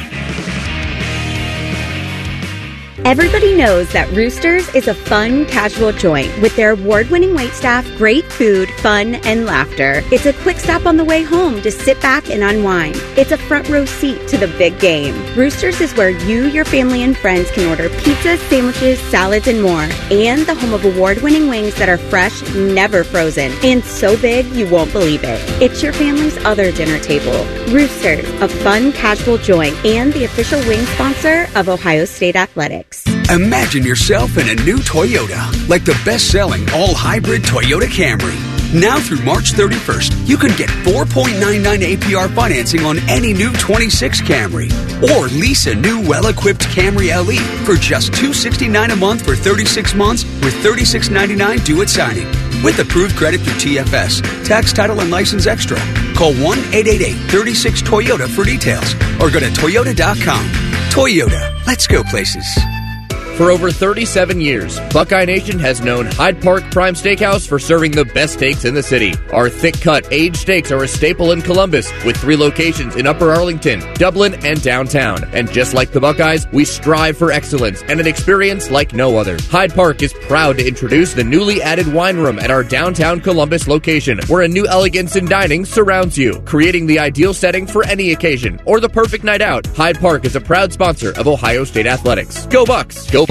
Speaker 13: Everybody knows that Roosters is a fun, casual joint with their award-winning waitstaff, great food, fun, and laughter. It's a quick stop on the way home to sit back and unwind. It's a front row seat to the big game. Roosters is where you, your family, and friends can order pizzas, sandwiches, salads, and more. And the home of award-winning wings that are fresh, never frozen, and so big you won't believe it. It's your family's other dinner table. Roosters, a fun, casual joint, and the official wing sponsor of Ohio State Athletics.
Speaker 14: Imagine yourself in a new Toyota, like the best-selling all-hybrid Toyota Camry. Now through March thirty-first, you can get four point nine nine A P R financing on any new twenty-six Camry. Or lease a new well-equipped Camry L E for just two hundred sixty-nine dollars a month for thirty-six months with thirty-six ninety-nine due at signing. With approved credit through T F S, tax, title, and license extra. Call one eight eight eight, three six, Toyota for details or go to toyota dot com. Toyota, let's go places.
Speaker 15: For over thirty-seven years, Buckeye Nation has known Hyde Park Prime Steakhouse for serving the best steaks in the city. Our thick-cut, aged steaks are a staple in Columbus, with three locations in Upper Arlington, Dublin, and downtown. And just like the Buckeyes, we strive for excellence and an experience like no other. Hyde Park is proud to introduce the newly added wine room at our downtown Columbus location, where a new elegance in dining surrounds you, creating the ideal setting for any occasion or the perfect night out. Hyde Park is a proud sponsor of Ohio State Athletics. Go Bucks! Go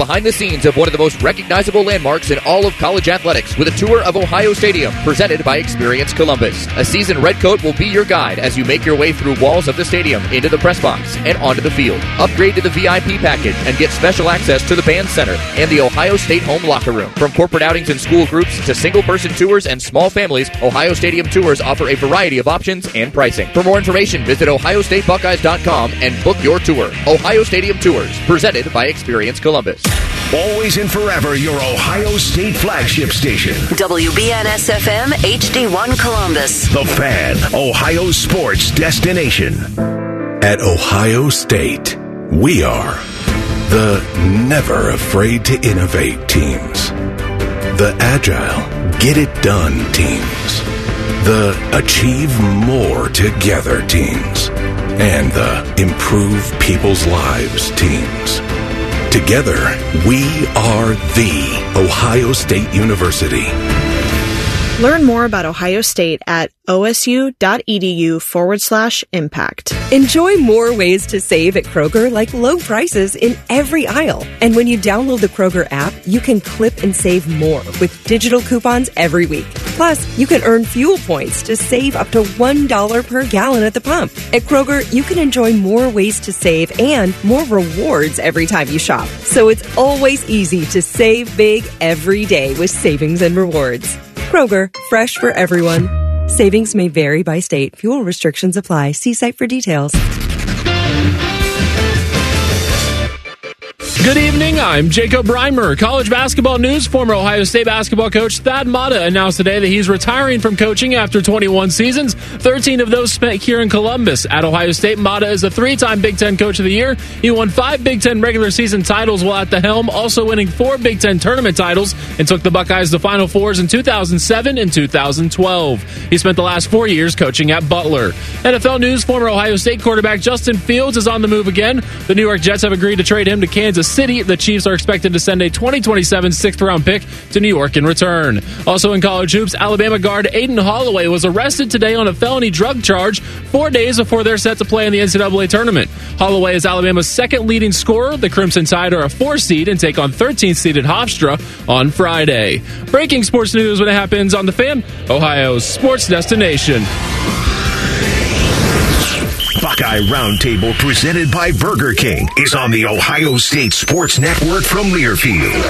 Speaker 15: behind the scenes of one of the most recognizable landmarks in all of college athletics with a tour of Ohio Stadium presented by Experience Columbus. A seasoned redcoat will be your guide as you make your way through walls of the stadium into the press box and onto the field. Upgrade to the V I P package and get special access to the band center and the Ohio State home locker room. From corporate outings and school groups to single-person tours and small families, Ohio Stadium Tours offer a variety of options and pricing. For more information, visit ohio state buckeyes dot com and book your tour. Ohio Stadium Tours, presented by Experience Columbus.
Speaker 4: Always and forever your Ohio State flagship station.
Speaker 16: W B N S F M H D one Columbus.
Speaker 4: The Fan, Ohio sports destination.
Speaker 18: At Ohio State, we are the never afraid to innovate teams. The agile, get it done teams. The achieve more together teams. And the improve people's lives teams. Together, we are the Ohio State University.
Speaker 19: Learn more about Ohio State at osu.edu forward slash impact.
Speaker 20: Enjoy more ways to save at Kroger, like low prices in every aisle. And when you download the Kroger app, you can clip and save more with digital coupons every week. Plus, you can earn fuel points to save up to one dollar per gallon at the pump. At Kroger, you can enjoy more ways to save and more rewards every time you shop. So it's always easy to save big every day with savings and rewards. Kroger, fresh for everyone. Savings may vary by state. Fuel restrictions apply. See site for details.
Speaker 3: Good evening, I'm Jacob Reimer. College basketball news. Former Ohio State basketball coach Thad Matta announced today that he's retiring from coaching after twenty-one seasons, thirteen of those spent here in Columbus. At Ohio State, Matta is a three-time Big Ten Coach of the Year. He won five Big Ten regular season titles while at the helm, also winning four Big Ten tournament titles, and took the Buckeyes to Final Fours in two thousand seven and two thousand twelve. He spent the last four years coaching at Butler. N F L news. Former Ohio State quarterback Justin Fields is on the move again. The New York Jets have agreed to trade him to Kansas City. The Chiefs are expected to send a twenty twenty-seven sixth-round pick to New York in return. Also in college hoops, Alabama guard Aiden Holloway was arrested today on a felony drug charge four days before they're set to play in the N C double A tournament. Holloway is Alabama's second leading scorer. The Crimson Tide are a four seed and take on thirteenth-seeded Hofstra on Friday. Breaking sports news when it happens on The Fan, Ohio's sports destination.
Speaker 4: Buckeye Roundtable, presented by Burger King, is on the Ohio State Sports Network from Learfield.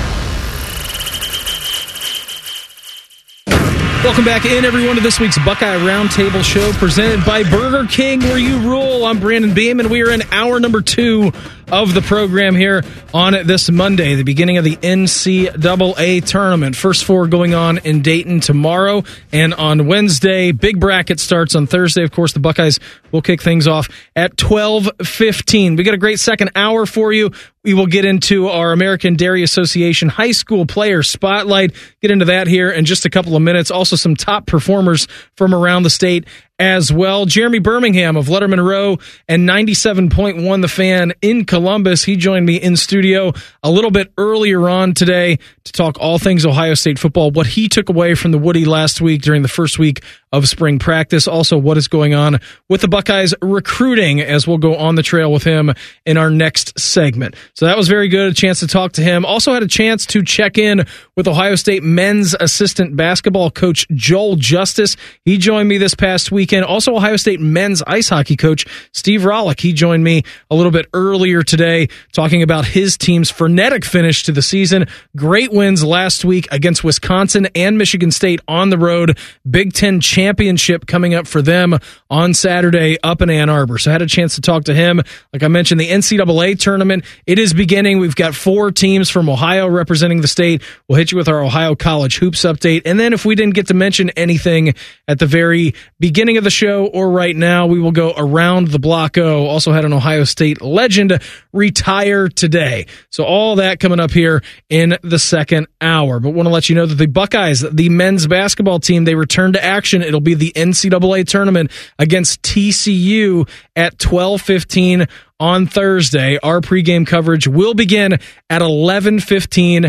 Speaker 5: Welcome back in, everyone, to this week's Buckeye Roundtable show presented by Burger King, where you rule. I'm Brandon Beam, and we are in hour number two of the program here on this Monday, the beginning of the N C double A tournament. First four going on in Dayton tomorrow and on Wednesday. Big bracket starts on Thursday. Of course, the Buckeyes will kick things off at twelve fifteen. We got a great second hour for you. We will get into our American Dairy Association High School Player Spotlight. Get into that here in just a couple of minutes. Also, some top performers from around the state as well. Jeremy Birmingham of Letterman Row and ninety-seven point one The Fan in Columbus. He joined me in studio a little bit earlier on today to talk all things Ohio State football, what he took away from the Woody last week during the first week of spring practice. Also, what is going on with the Buckeyes recruiting, as we'll go on the trail with him in our next segment. So that was very good. A chance to talk to him. Also had a chance to check in with Ohio State men's assistant basketball coach Joel Justice. He joined me this past weekend. Also, Ohio State men's ice hockey coach Steve Rollick. He joined me a little bit earlier today talking about his team's frenetic finish to the season. Great wins last week against Wisconsin and Michigan State on the road. Big Ten championship coming up for them on Saturday up in Ann Arbor. So I had a chance to talk to him. Like I mentioned, the N C double A tournament, it is beginning. We've got four teams from Ohio representing the state. We'll hit you with our Ohio College Hoops update. And then if we didn't get to mention anything at the very beginning of the show or right now, we will go around the block O. Also had an Ohio State legend retire today. So all that coming up here in the second hour. But want to let you know that the Buckeyes, the men's basketball team, they return to action. It'll be the N C double A tournament against T C U at twelve fifteen on Thursday. Our pregame coverage will begin at eleven fifteen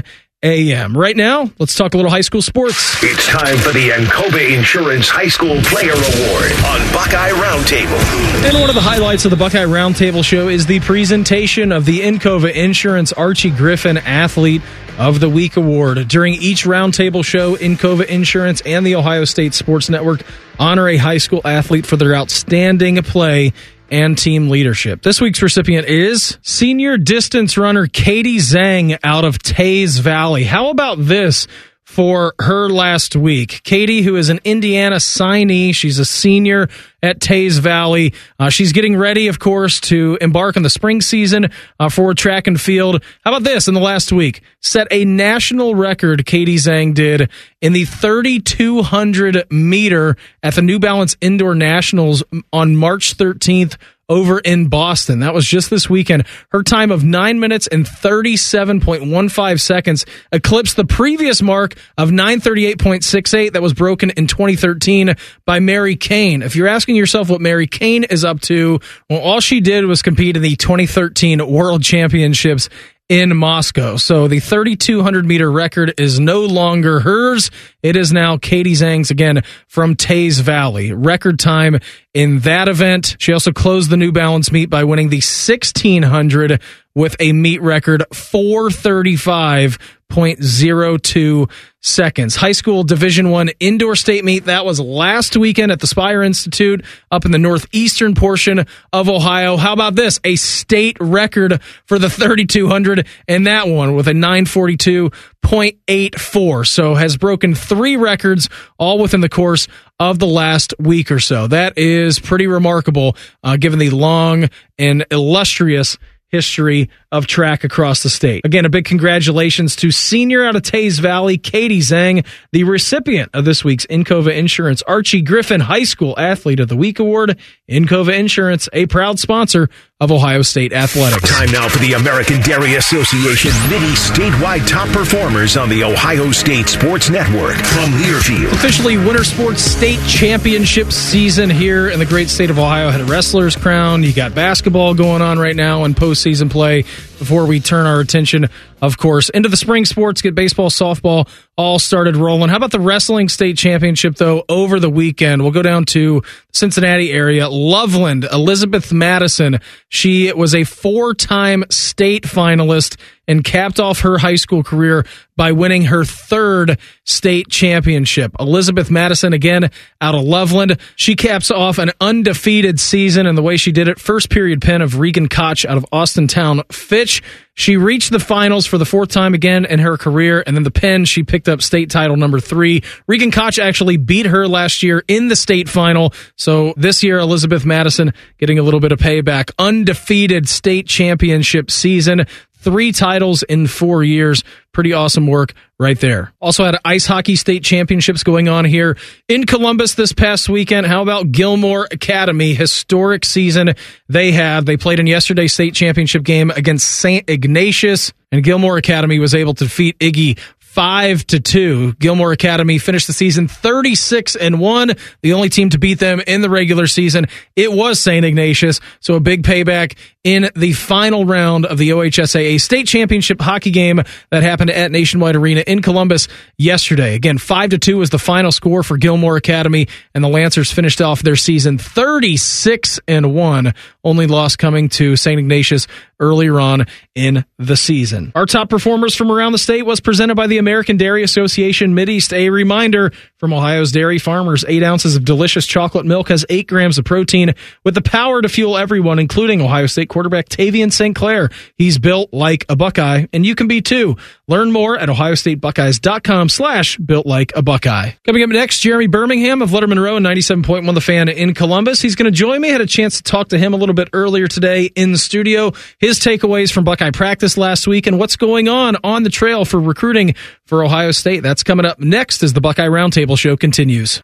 Speaker 5: a m. Right now, let's talk a little high school sports.
Speaker 4: It's time for the Encova Insurance High School Player Award on Buckeye Roundtable.
Speaker 5: And one of the highlights of the Buckeye Roundtable show is the presentation of the Encova Insurance Archie Griffin Athlete of the Week Award. During each Roundtable show, Encova Insurance and the Ohio State Sports Network honor a high school athlete for their outstanding play and team leadership. This week's recipient is senior distance runner Katie Zhang out of Tays Valley. How about this for her last week? Katie, who is an Indiana signee, she's a senior at Tays Valley. Uh, she's getting ready, of course, to embark on the spring season uh, for track and field. How about this in the last week? Set a national record, Katie Zhang did, in the thirty-two hundred meter at the New Balance Indoor Nationals on March thirteenth over in Boston. That was just this weekend. Her time of nine minutes and thirty-seven point one five seconds eclipsed the previous mark of nine thirty-eight point six eight that was broken in twenty thirteen by Mary Kane. If you're asking yourself what Mary Kane is up to, well, all she did was compete in the twenty thirteen World Championships in Moscow. So the thirty-two hundred meter record is no longer hers. It is now Katie Zhang's again from Tays Valley. Record time in that event. She also closed the New Balance meet by winning the sixteen hundred with a meet record four thirty-five point zero two seconds. High school Division One indoor state meet, that was last weekend at the Spire Institute up in the northeastern portion of Ohio. How about this? A state record for the thirty-two hundred, and that one with a nine forty-two point eight four. So has broken three records all within the course of the last week or so. That is pretty remarkable, uh, given the long and illustrious history of track across the state. Again, a big congratulations to senior out of Tays Valley, Katie Zhang, the recipient of this week's Encova Insurance Archie Griffin High School Athlete of the Week Award. Encova Insurance, a proud sponsor of Ohio State Athletics.
Speaker 4: Time now for the American Dairy Association Mini Statewide Top Performers on the Ohio State Sports Network from Learfield.
Speaker 5: Officially Winter Sports State Championship season here in the great state of Ohio. Had a wrestler's crown. You got basketball going on right now in postseason play before we turn our attention, of course, into the spring sports, get baseball, softball all started rolling. How about the wrestling state championship, though, over the weekend? We'll go down to Cincinnati area. Loveland, Elizabeth Madison. She was a four-time state finalist and capped off her high school career by winning her third state championship. Elizabeth Madison, again, out of Loveland. She caps off an undefeated season, and the way she did it, first period pen of Regan Koch out of Austintown Fitch. She reached the finals for the fourth time again in her career, and then the pen, she picked up state title number three. Regan Koch actually beat her last year in the state final, so this year, Elizabeth Madison getting a little bit of payback. Undefeated state championship season. Three titles in four years. Pretty awesome work right there. Also had ice hockey state championships going on here in Columbus this past weekend. How about Gilmore Academy? Historic season they had. They played in yesterday's state championship game against Saint Ignatius, and Gilmore Academy was able to defeat Iggy Five to two. Gilmore Academy finished the season thirty-six and one. The only team to beat them in the regular season, it was Saint Ignatius. So a big payback in the final round of the O H S A A state championship hockey game that happened at Nationwide Arena in Columbus yesterday. Again, five to two was the final score for Gilmore Academy, and the Lancers finished off their season thirty-six and one. Only loss coming to Saint Ignatius earlier on in the season. Our top performers from around the state was presented by the American Dairy Association Mideast. A reminder from Ohio's dairy farmers, eight ounces of delicious chocolate milk has eight grams of protein with the power to fuel everyone, including Ohio State quarterback Tavian Saint Clair. He's built like a Buckeye, and you can be too. Learn more at ohio state buckeyes dot com slash built like a Buckeye. Coming up next, Jeremy Birmingham of Letterman Row and ninety-seven point one The Fan in Columbus. He's going to join me. I had a chance to talk to him a little bit earlier today in the studio. His takeaways from Buckeye practice last week and what's going on on the trail for recruiting for Ohio State. That's coming up next as the Buckeye Roundtable show continues.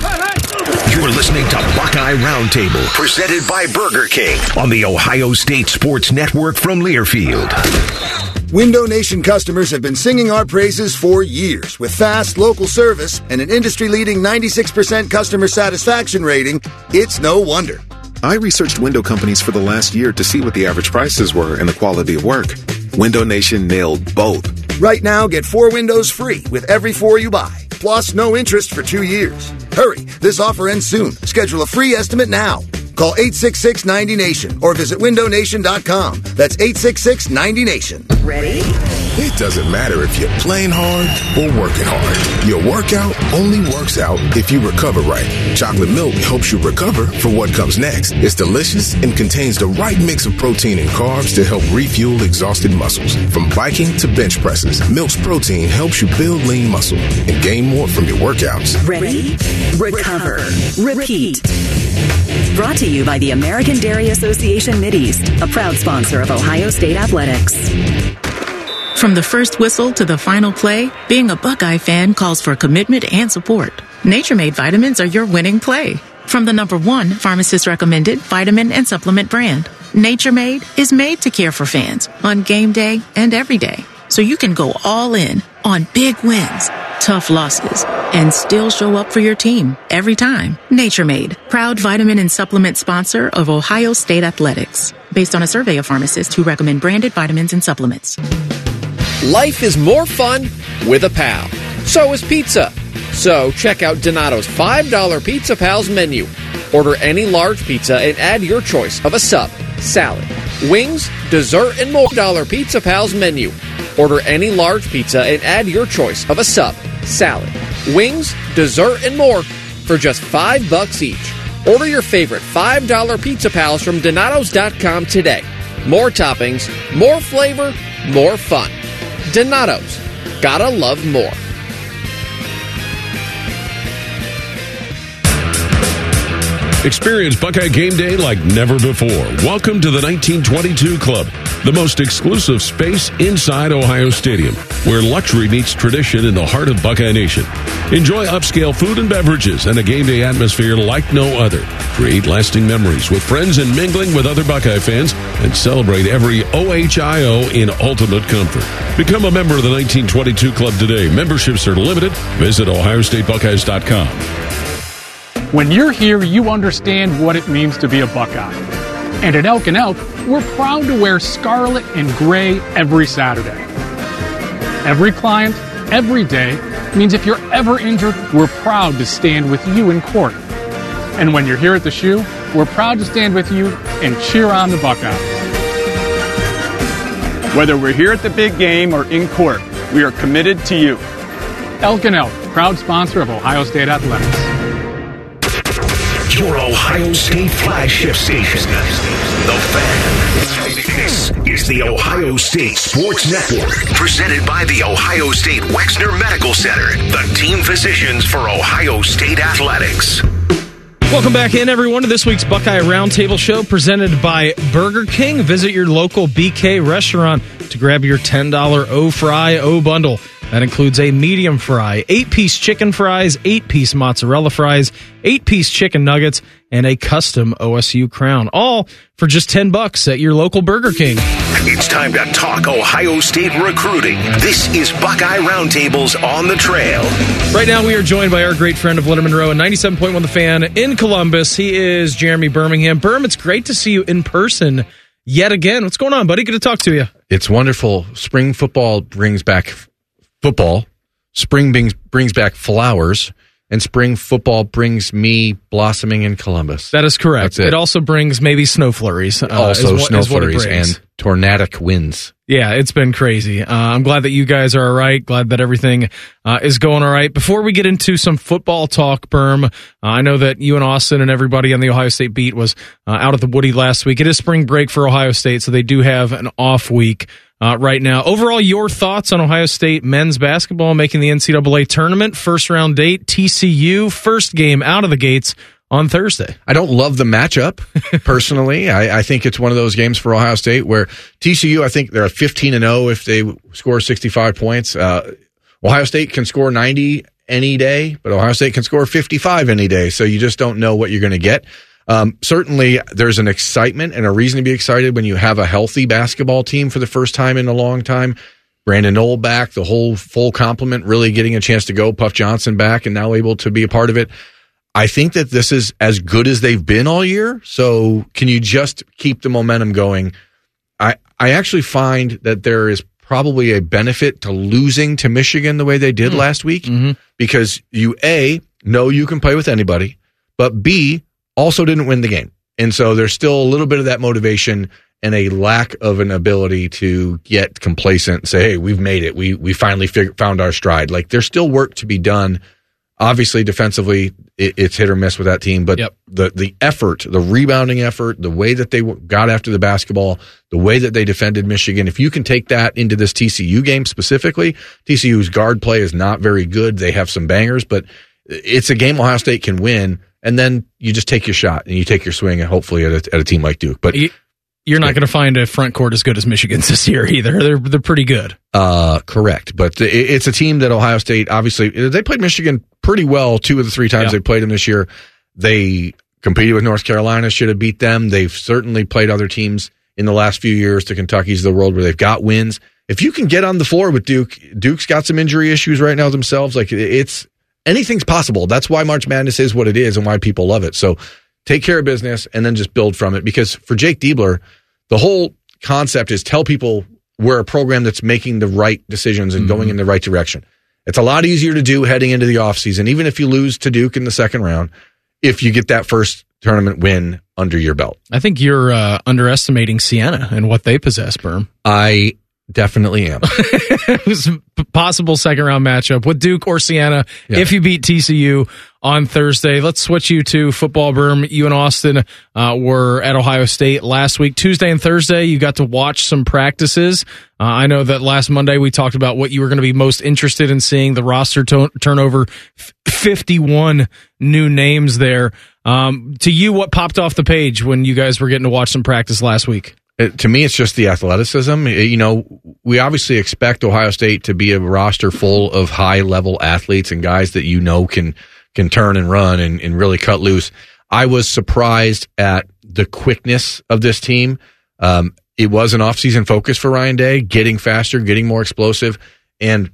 Speaker 4: You're listening to Buckeye Roundtable, presented by Burger King on the Ohio State Sports Network from Learfield.
Speaker 1: Window Nation customers have been singing our praises for years. With fast, local service and an industry-leading ninety-six percent customer satisfaction rating, it's no wonder.
Speaker 2: I researched window companies for the last year to see what the average prices were and the quality of work. Window Nation nailed both.
Speaker 1: Right now, get four windows free with every four you buy, plus no interest for two years. Hurry, this offer ends soon. Schedule a free estimate now. Call eight six six, ninety nation or visit window nation dot com. That's eight six six, ninety nation.
Speaker 16: Ready?
Speaker 6: It doesn't matter if you're playing hard or working hard. Your workout only works out if you recover right. Chocolate milk helps you recover for what comes next. It's delicious and contains the right mix of protein and carbs to help refuel exhausted muscles. From biking to bench presses, Milk's protein helps you build lean muscle and gain more from your workouts.
Speaker 16: Ready? Recover. Repeat. Brought to you by the American Dairy Association Mideast, a proud sponsor of Ohio State Athletics.
Speaker 7: From the first whistle to the final play, being a Buckeye fan calls for commitment and support. Nature Made vitamins are your winning play. From the number one pharmacist-recommended vitamin and supplement brand, Nature Made is made to care for fans on game day and every day. So you can go all in on big wins, tough losses, and still show up for your team every time. Nature Made, proud vitamin and supplement sponsor of Ohio State Athletics. Based on a survey of pharmacists who recommend branded vitamins and supplements.
Speaker 8: Life is more fun with a pal. So is pizza. So check out Donato's five dollar Pizza Pals menu. Order any large pizza and add your choice of a sub, salad, wings, dessert, and more. five dollar Pizza Pals menu. Order any large pizza and add your choice of a sub, salad, wings, dessert, and more for just five bucks each. Order your favorite five dollar Pizza Pals from Donatos dot com today. More toppings, more flavor, more fun. Donatos. Gotta love more.
Speaker 23: Experience Buckeye Game Day like never before. Welcome to the nineteen twenty-two Club, the most exclusive space inside Ohio Stadium, where luxury meets tradition in the heart of Buckeye Nation. Enjoy upscale food and beverages and a game day atmosphere like no other. Create lasting memories with friends and mingling with other Buckeye fans, and celebrate every O H I O in ultimate comfort. Become a member of the nineteen twenty-two Club today. Memberships are limited. Visit ohio state buckeyes dot com.
Speaker 24: When you're here, you understand what it means to be a Buckeye. And at Elk and Elk, we're proud to wear scarlet and gray every Saturday. Every client, every day, means if you're ever injured, we're proud to stand with you in court. And when you're here at the Shoe, we're proud to stand with you and cheer on the Buckeyes.
Speaker 25: Whether we're here at the big game or in court, we are committed to you.
Speaker 24: Elk and Elk, proud sponsor of Ohio State Athletics.
Speaker 4: Your Ohio State flagship station. The Fan. This is the Ohio State Sports Network. Presented by the Ohio State Wexner Medical Center. The team physicians for Ohio State Athletics.
Speaker 5: Welcome back in, everyone, to this week's Buckeye Roundtable Show presented by Burger King. Visit your local B K restaurant to grab your ten dollar O-Fry O-Bundle. That includes a medium fry, eight-piece chicken fries, eight-piece mozzarella fries, eight-piece chicken nuggets, and a custom O S U crown. All for just ten bucks at your local Burger King.
Speaker 4: It's time to talk Ohio State recruiting. This is Buckeye Roundtables on the Trail.
Speaker 5: Right now we are joined by our great friend of Leonard Monroe and ninety-seven point one The Fan in Columbus. He is Jeremy Birmingham. Birm, it's great to see you in person yet again. What's going on, buddy? Good to talk to you.
Speaker 26: It's wonderful. Spring football brings back football. Spring brings, brings back flowers. And spring football brings me blossoming in Columbus.
Speaker 5: That is correct.
Speaker 26: That's it.
Speaker 5: It also brings maybe snow flurries. Uh,
Speaker 26: also
Speaker 5: is what,
Speaker 26: snow
Speaker 5: is what it
Speaker 26: flurries
Speaker 5: brings.
Speaker 26: and tornadic winds.
Speaker 5: Yeah, it's been crazy. Uh, I'm glad that you guys are all right. Glad that everything uh, is going all right. Before we get into some football talk, Berm, uh, I know that you and Austin and everybody on the Ohio State beat was uh, out at the Woody last week. It is spring break for Ohio State, so they do have an off week uh, right now. Overall, your thoughts on Ohio State men's basketball making the N C double A tournament? First round date, T C U, first game out of the gates on Thursday.
Speaker 26: I don't love the matchup, personally. I, I think it's one of those games for Ohio State where T C U, I think they're fifteen and oh if they score sixty-five points. Uh, Ohio State can score ninety any day, but Ohio State can score fifty-five any day, so you just don't know what you're going to get. Um, certainly, there's an excitement and a reason to be excited when you have a healthy basketball team for the first time in a long time. Brandon Knoll back, the whole full complement, really getting a chance to go. Puff Johnson back and now able to be a part of it. I think that this is as good as they've been all year. So can you just keep the momentum going? I, I actually find that there is probably a benefit to losing to Michigan the way they did mm. last week
Speaker 5: mm-hmm.
Speaker 26: because you, A, know you can play with anybody, but B, also didn't win the game. And so there's still a little bit of that motivation and a lack of an ability to get complacent and say, hey, we've made it. We we finally fig- found our stride. Like, there's still work to be done. Obviously, defensively, it, it's hit or miss with that team. But
Speaker 5: yep.
Speaker 26: the, the effort, the rebounding effort, the way that they got after the basketball, the way that they defended Michigan, if you can take that into this T C U game specifically, T C U's guard play is not very good. They have some bangers, but it's a game Ohio State can win. And then you just take your shot and you take your swing, and hopefully at a, at a team like Duke. But
Speaker 5: you're not going to find a front court as good as Michigan's this year either. They're they're pretty good.
Speaker 26: Uh, correct. But it, it's a team that Ohio State, obviously, they played Michigan pretty well two of the three times yeah. they played them this year. They competed with North Carolina, should have beat them. They've certainly played other teams in the last few years, to Kentucky's of the world, where they've got wins. If you can get on the floor with Duke, Duke's got some injury issues right now themselves. Like, it's anything's possible. That's why March Madness is what it is and why people love it. So take care of business and then just build from it. Because for Jake Diebler, the whole concept is tell people we're a program that's making the right decisions and mm-hmm. going in the right direction. It's a lot easier to do heading into the offseason, even if you lose to Duke in the second round, if you get that first tournament win under your belt.
Speaker 5: I think you're uh, underestimating Siena and what they possess, Berm.
Speaker 26: I definitely am.
Speaker 5: It was a possible second round matchup with Duke or Siena
Speaker 26: yeah.
Speaker 5: if you beat T C U on Thursday. Let's switch you to football, Berm. You and Austin uh, were at Ohio State last week. Tuesday and Thursday, you got to watch some practices. Uh, I know that last Monday we talked about what you were going to be most interested in seeing, the roster to- turnover, f- fifty-one new names there. Um, to you, what popped off the page when you guys were getting to watch some practice last week?
Speaker 26: It, to me, it's just the athleticism. You know, we obviously expect Ohio State to be a roster full of high-level athletes and guys that you know can can turn and run and, and really cut loose. I was surprised at the quickness of this team. Um, it was an off-season focus for Ryan Day, getting faster, getting more explosive. And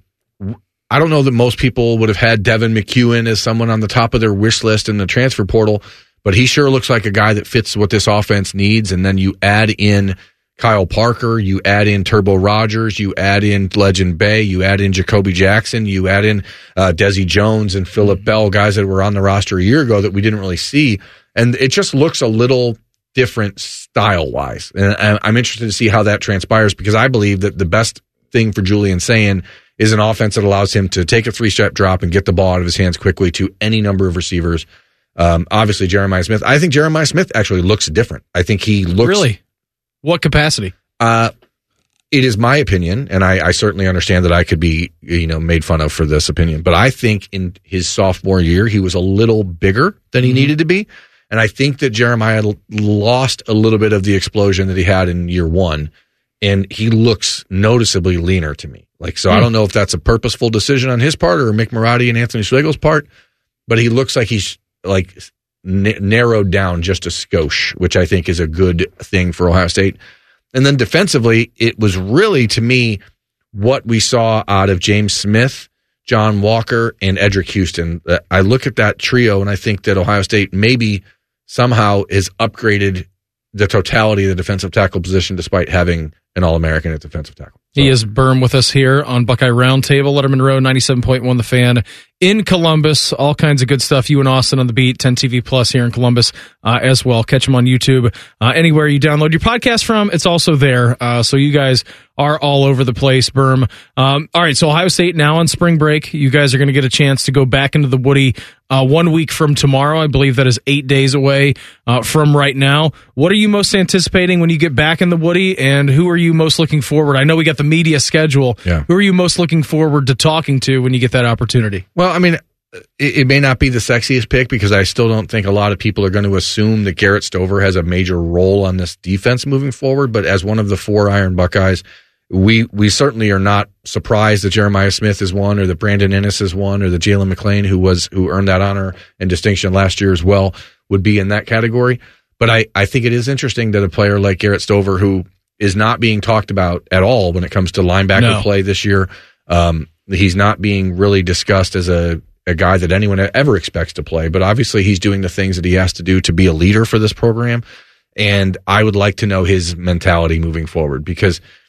Speaker 26: I don't know that most people would have had Devin McEwen as someone on the top of their wish list in the transfer portal, but he sure looks like a guy that fits what this offense needs. And then you add in Kyle Parker, you add in Turbo Rogers, you add in Legend Bay, you add in Jacoby Jackson, you add in uh, Desi Jones and Phillip Bell, guys that were on the roster a year ago that we didn't really see. And it just looks a little different style-wise. And I'm interested to see how that transpires, because I believe that the best thing for Julian Sayin is an offense that allows him to take a three-step drop and get the ball out of his hands quickly to any number of receivers. Um, obviously, Jeremiah Smith. I think Jeremiah Smith actually looks different. I think he looks...
Speaker 5: Really? What capacity?
Speaker 26: Uh, it is my opinion, and I, I certainly understand that I could be, you know, made fun of for this opinion, but I think in his sophomore year, he was a little bigger than he mm-hmm. needed to be. And I think that Jeremiah lost a little bit of the explosion that he had in year one, and he looks noticeably leaner to me. Like, so mm. I don't know if that's a purposeful decision on his part or Mick Marotti and Anthony Schlegel's part, but he looks like he's like n- narrowed down just a skosh, which I think is a good thing for Ohio State. And then defensively, it was really, to me, what we saw out of James Smith, John Walker, and Edric Houston. I look at that trio, and I think that Ohio State maybe somehow has upgraded the totality of the defensive tackle position despite having an All-American at defensive tackle. So.
Speaker 5: He is Berm with us here on Buckeye Roundtable, Letterman Row, ninety-seven point one The Fan in Columbus. All kinds of good stuff. You and Austin on the beat, ten T V Plus here in Columbus uh, as well. Catch them on YouTube. Uh, anywhere you download your podcast from, it's also there. Uh, so you guys are all over the place, Berm. Um, all right, so Ohio State now on spring break. You guys are going to get a chance to go back into the Woody uh, one week from tomorrow. I believe that is eight days away uh, from right now. What are you most anticipating when you get back in the Woody, and who are you most looking forward? I know we got the media schedule.
Speaker 26: Yeah.
Speaker 5: Who are you most looking forward to talking to when you get that opportunity?
Speaker 26: Well, I mean, it, it may not be the sexiest pick, because I still don't think a lot of people are going to assume that Garrett Stover has a major role on this defense moving forward. But as one of the four Iron Buckeyes, we we certainly are not surprised that Jeremiah Smith is one, or that Brandon Ennis is one, or that Jalen McLean, who was who earned that honor and distinction last year as well, would be in that category. But I, I think it is interesting that a player like Garrett Stover, who is not being talked about at all when it comes to linebacker
Speaker 5: no.
Speaker 26: play this year, um, he's not being really discussed as a, a guy that anyone ever expects to play. But obviously he's doing the things that he has to do to be a leader for this program. And I would like to know his mentality moving forward, because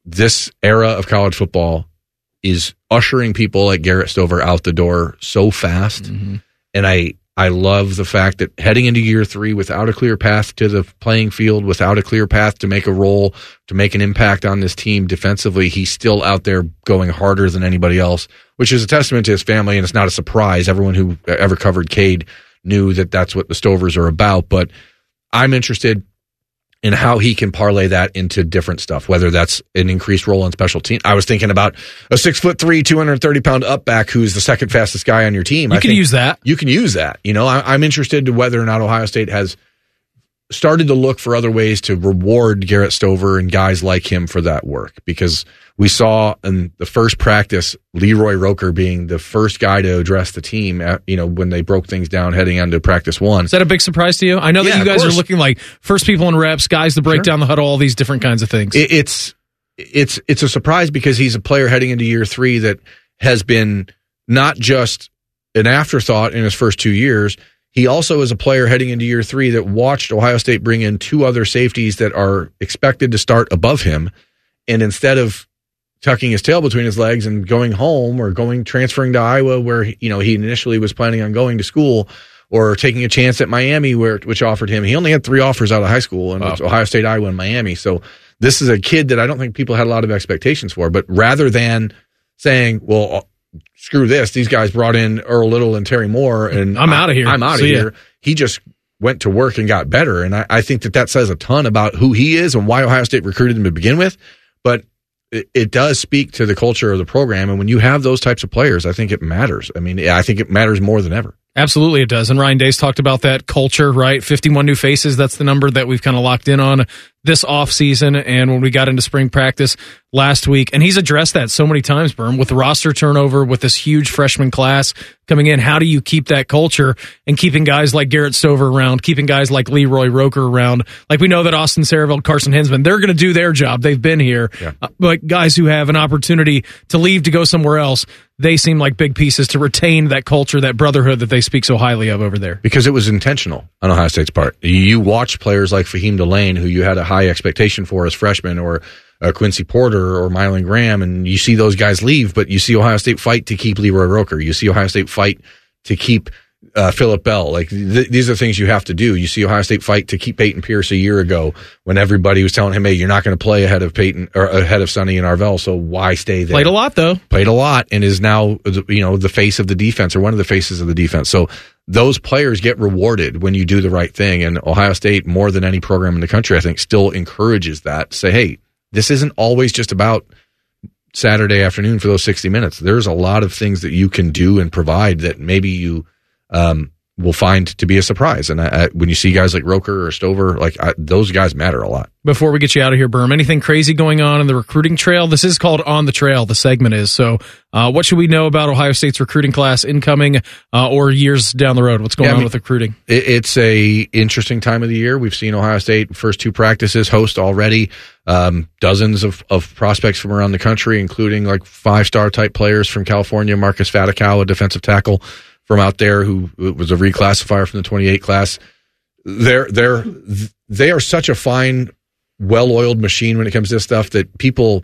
Speaker 26: this era of college football is ushering people like Garrett Stover out the door so fast. Mm-hmm. And I, I love the fact that heading into year three without a clear path to the playing field, without a clear path to make a role, to make an impact on this team defensively, he's still out there going harder than anybody else, which is a testament to his family, and it's not a surprise. Everyone who ever covered Cade knew that that's what the Stovers are about, but I'm interested in how he can parlay that into different stuff, whether that's an increased role on special team. I was thinking about a six foot three, two hundred thirty pound up back who's the second fastest guy on your team.
Speaker 5: You
Speaker 26: I
Speaker 5: can
Speaker 26: think
Speaker 5: use that.
Speaker 26: You can use that. You know, I, I'm interested to whether or not Ohio State has started to look for other ways to reward Garrett Stover and guys like him for that work, because we saw in the first practice Leroy Roker being the first guy to address the team, at, you know, when they broke things down heading onto practice one.
Speaker 5: Is that a big surprise to you? I know that
Speaker 26: yeah,
Speaker 5: you guys are looking like first people in reps, guys to break
Speaker 26: Sure.
Speaker 5: down the huddle, all these different kinds of things.
Speaker 26: It, it's it's it's a surprise because he's a player heading into year three that has been not just an afterthought in his first two years. He also is a player heading into year three that watched Ohio State bring in two other safeties that are expected to start above him, and instead of tucking his tail between his legs and going home or going transferring to Iowa where you know he initially was planning on going to school, or taking a chance at Miami where which offered him, he only had three offers out of high school, and wow. Ohio State, Iowa, and Miami. So this is a kid that I don't think people had a lot of expectations for. But rather than saying, well, screw this, these guys brought in Earl Little and Terry Moore, and
Speaker 5: I'm out of here.
Speaker 26: I'm out of
Speaker 5: so,
Speaker 26: here.
Speaker 5: Yeah.
Speaker 26: He just went to work and got better. And I, I think that that says a ton about who he is and why Ohio State recruited him to begin with. But it, it does speak to the culture of the program. And when you have those types of players, I think it matters. I mean, I think it matters more than ever.
Speaker 5: Absolutely, it does. And Ryan Day's talked about that culture, right? fifty-one new faces. That's the number that we've kind of locked in on this offseason and when we got into spring practice last week. And he's addressed that so many times, Berm, with the roster turnover, with this huge freshman class coming in. How do you keep that culture and keeping guys like Garrett Stover around, keeping guys like Leroy Roker around? Like we know that Austin Saraville, Carson Hinsman, they're going to do their job. They've been here.
Speaker 26: Yeah.
Speaker 5: Uh, but guys who have an opportunity to leave to go somewhere else, they seem like big pieces to retain that culture, that brotherhood that they speak so highly of over there.
Speaker 26: Because it was intentional on Ohio State's part. You watch players like Fahim Delane, who you had a high expectation for as freshmen, or uh, Quincy Porter or Mylan Graham, and you see those guys leave, but you see Ohio State fight to keep Leroy Roker. You see Ohio State fight to keep uh, Phillip Bell. Like th- these are things you have to do. You see Ohio State fight to keep Peyton Pierce a year ago when everybody was telling him, hey, you're not going to play ahead of Peyton or ahead of Sonny and Arvell, so why stay there?
Speaker 5: Played a lot, though.
Speaker 26: Played a lot and is now, you know, the face of the defense, or one of the faces of the defense. So those players get rewarded when you do the right thing. And Ohio State, more than any program in the country, I think, still encourages that. Say, hey, this isn't always just about Saturday afternoon for those sixty minutes. There's a lot of things that you can do and provide that maybe you um, will find to be a surprise. And I, I, when you see guys like Roker or Stover, like I, those guys matter a lot.
Speaker 5: Before we get you out of here, Berm, anything crazy going on in the recruiting trail? This is called On the Trail, the segment is. So uh, what should we know about Ohio State's recruiting class incoming uh, or years down the road? What's going
Speaker 26: yeah,
Speaker 5: on
Speaker 26: I mean,
Speaker 5: with recruiting?
Speaker 26: It, it's a interesting time of the year. We've seen Ohio State first two practices host already um, dozens of, of prospects from around the country, including like five-star type players from California. Marcus Faticow, a defensive tackle from out there who was a reclassifier from the twenty-eight class. They're, they're, they are such a fine, well-oiled machine when it comes to this stuff that people,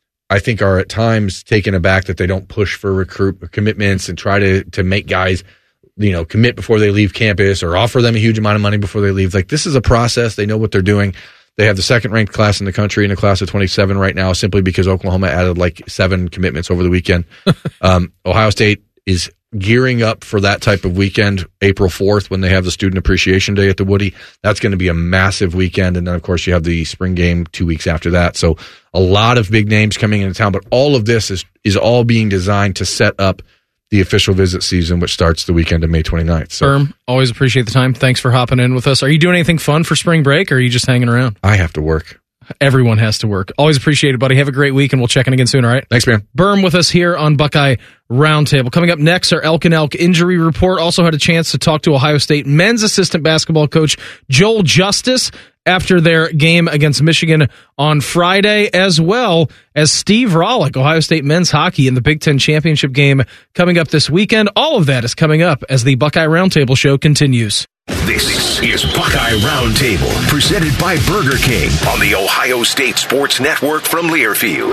Speaker 26: I think, are at times taken aback that they don't push for recruit commitments and try to to make guys, you know, commit before they leave campus or offer them a huge amount of money before they leave. Like, this is a process. They know what they're doing. They have the second-ranked class in the country in a class of twenty-seven right now, simply because Oklahoma added like seven commitments over the weekend. um, Ohio State is gearing up for that type of weekend, April fourth, when they have the Student Appreciation Day at the Woody. That's going to be a massive weekend. And then, of course, you have the spring game two weeks after that. So a lot of big names coming into town. But all of this is, is all being designed to set up the official visit season, which starts the weekend of May twenty-ninth. So,
Speaker 5: Berm, always appreciate the time. Thanks for hopping in with us. Are you doing anything fun for spring break, or are you just hanging around?
Speaker 26: I have to work.
Speaker 5: Everyone has to work. Always appreciate it, buddy. Have a great week, and we'll check in again soon, all right?
Speaker 26: Thanks, man.
Speaker 5: Berm with us here on Buckeye Roundtable. Coming up next, our Elk and Elk injury report. Also had a chance to talk to Ohio State men's assistant basketball coach Joel Justice after their game against Michigan on Friday, as well as Steve Rollick, Ohio State men's hockey in the Big Ten championship game coming up this weekend. All of that is coming up as the Buckeye Roundtable show continues.
Speaker 4: This is Buckeye Roundtable, presented by Burger King on the Ohio State Sports Network from Learfield.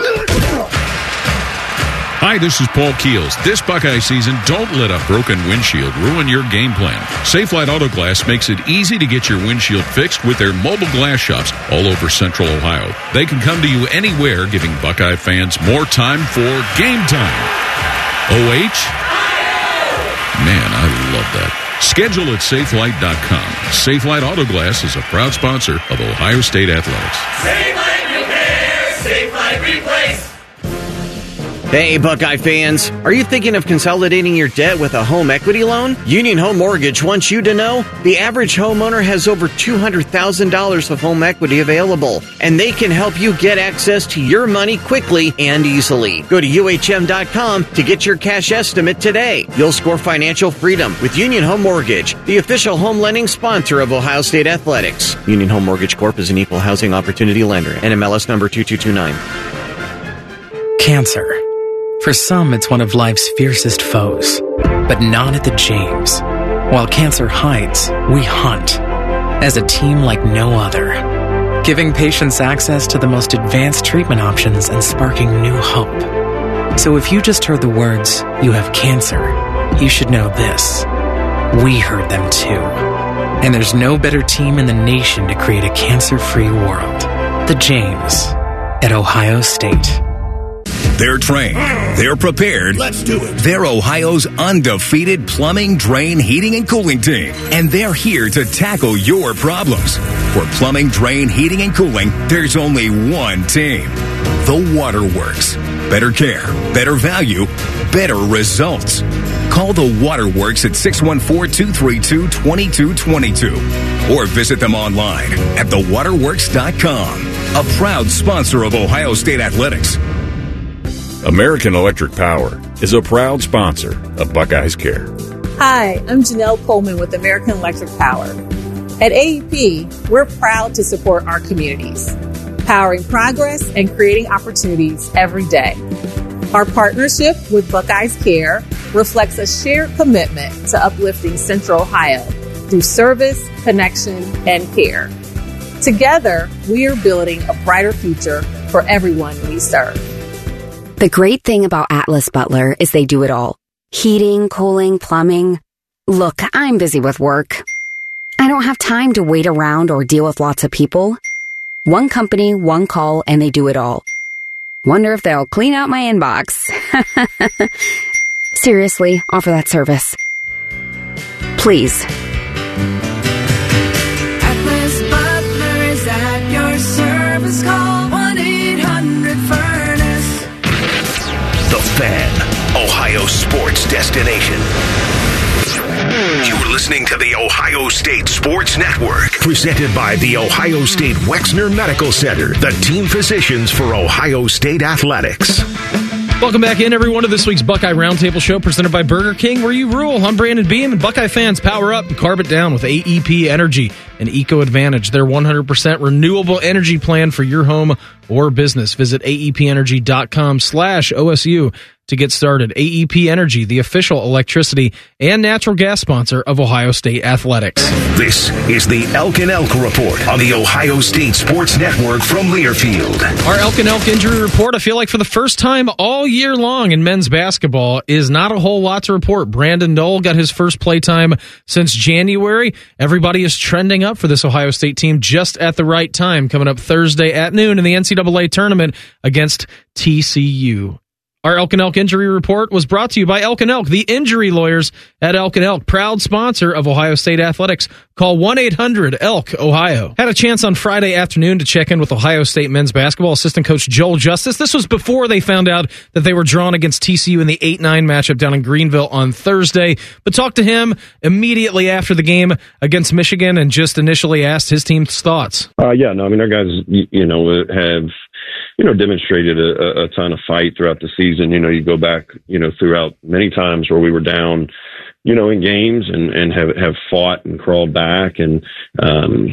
Speaker 21: Hi, this is Paul Keels. This Buckeye season, don't let a broken windshield ruin your game plan. Safelite Auto Glass makes it easy to get your windshield fixed with their mobile glass shops all over Central Ohio. They can come to you anywhere, giving Buckeye fans more time for game time. O H? Man, I love that. Schedule at safelite dot com. Safelite Auto Glass is a proud sponsor of Ohio State Athletics.
Speaker 9: Safelite Repair, Safelite Replace.
Speaker 10: Hey, Buckeye fans. Are you thinking of consolidating your debt with a home equity loan? Union Home Mortgage wants you to know the average homeowner has over two hundred thousand dollars of home equity available, and they can help you get access to your money quickly and easily. Go to U H M dot com to get your cash estimate today. You'll score financial freedom with Union Home Mortgage, the official home lending sponsor of Ohio State Athletics. Union Home Mortgage Corp is an equal housing opportunity lender. N M L S number two two two nine.
Speaker 11: Cancer. For some, it's one of life's fiercest foes, but not at the James. While cancer hides, we hunt, as a team like no other, giving patients access to the most advanced treatment options and sparking new hope. So if you just heard the words, "you have cancer," you should know this. We heard them too. And there's no better team in the nation to create a cancer-free world. The James at Ohio State.
Speaker 12: They're trained. They're prepared.
Speaker 4: Let's do it.
Speaker 12: They're Ohio's undefeated plumbing, drain, heating, and cooling team. And they're here to tackle your problems. For plumbing, drain, heating, and cooling, there's only one team. The Waterworks. Better care, better value, better results. Call the Waterworks at six one four, two three two, two two two two or visit them online at the waterworks dot com. A proud sponsor of Ohio State Athletics.
Speaker 21: American Electric Power is a proud sponsor of Buckeyes Care.
Speaker 17: Hi, I'm Janelle Coleman with American Electric Power. At A E P, we're proud to support our communities, powering progress and creating opportunities every day. Our partnership with Buckeyes Care reflects a shared commitment to uplifting Central Ohio through service, connection, and care. Together, we are building a brighter future for everyone we serve.
Speaker 22: The great thing about Atlas Butler is they do it all. Heating, cooling, plumbing. Look, I'm busy with work. I don't have time to wait around or deal with lots of people. One company, one call, and they do it all. Wonder if they'll clean out my inbox. Seriously, offer that service. Please.
Speaker 9: Atlas Butler is at your service. Call one eight hundred furnace.
Speaker 4: The Fan, Ohio sports destination. You're listening to the Ohio State Sports Network, presented by the Ohio State Wexner Medical Center, the team physicians for Ohio State Athletics.
Speaker 5: Welcome back in, everyone, to this week's Buckeye Roundtable Show, presented by Burger King, where you rule. I'm Brandon Beam, and Buckeye fans, power up and carb it down with A E P Energy and Eco Advantage, their one hundred percent renewable energy plan for your home or business. Visit aepenergy.com slash OSU to get started. A E P Energy, the official electricity and natural gas sponsor of Ohio State Athletics.
Speaker 4: This is the Elk and Elk Report on the Ohio State Sports Network from Learfield.
Speaker 5: Our Elk and Elk injury report, I feel like for the first time all year long in men's basketball, is not a whole lot to report. Brandon Knoll got his first play time since January. Everybody is trending up for this Ohio State team just at the right time, coming up Thursday at noon in the N C double A tournament against T C U. Our Elk and Elk injury report was brought to you by Elk and Elk, the injury lawyers at Elk and Elk, proud sponsor of Ohio State Athletics. Call one eight hundred E L K, Ohio. Had a chance on Friday afternoon to check in with Ohio State men's basketball assistant coach Joel Justice. This was before they found out that they were drawn against T C U in the eight nine matchup down in Greenville on Thursday. But talked to him immediately after the game against Michigan and just initially asked his team's thoughts.
Speaker 27: Uh, yeah, no, I mean, our guys, you know, have... you know, demonstrated a, a ton of fight throughout the season. You know, you go back, you know, throughout many times where we were down, you know, in games and, and have, have fought and crawled back. And, um,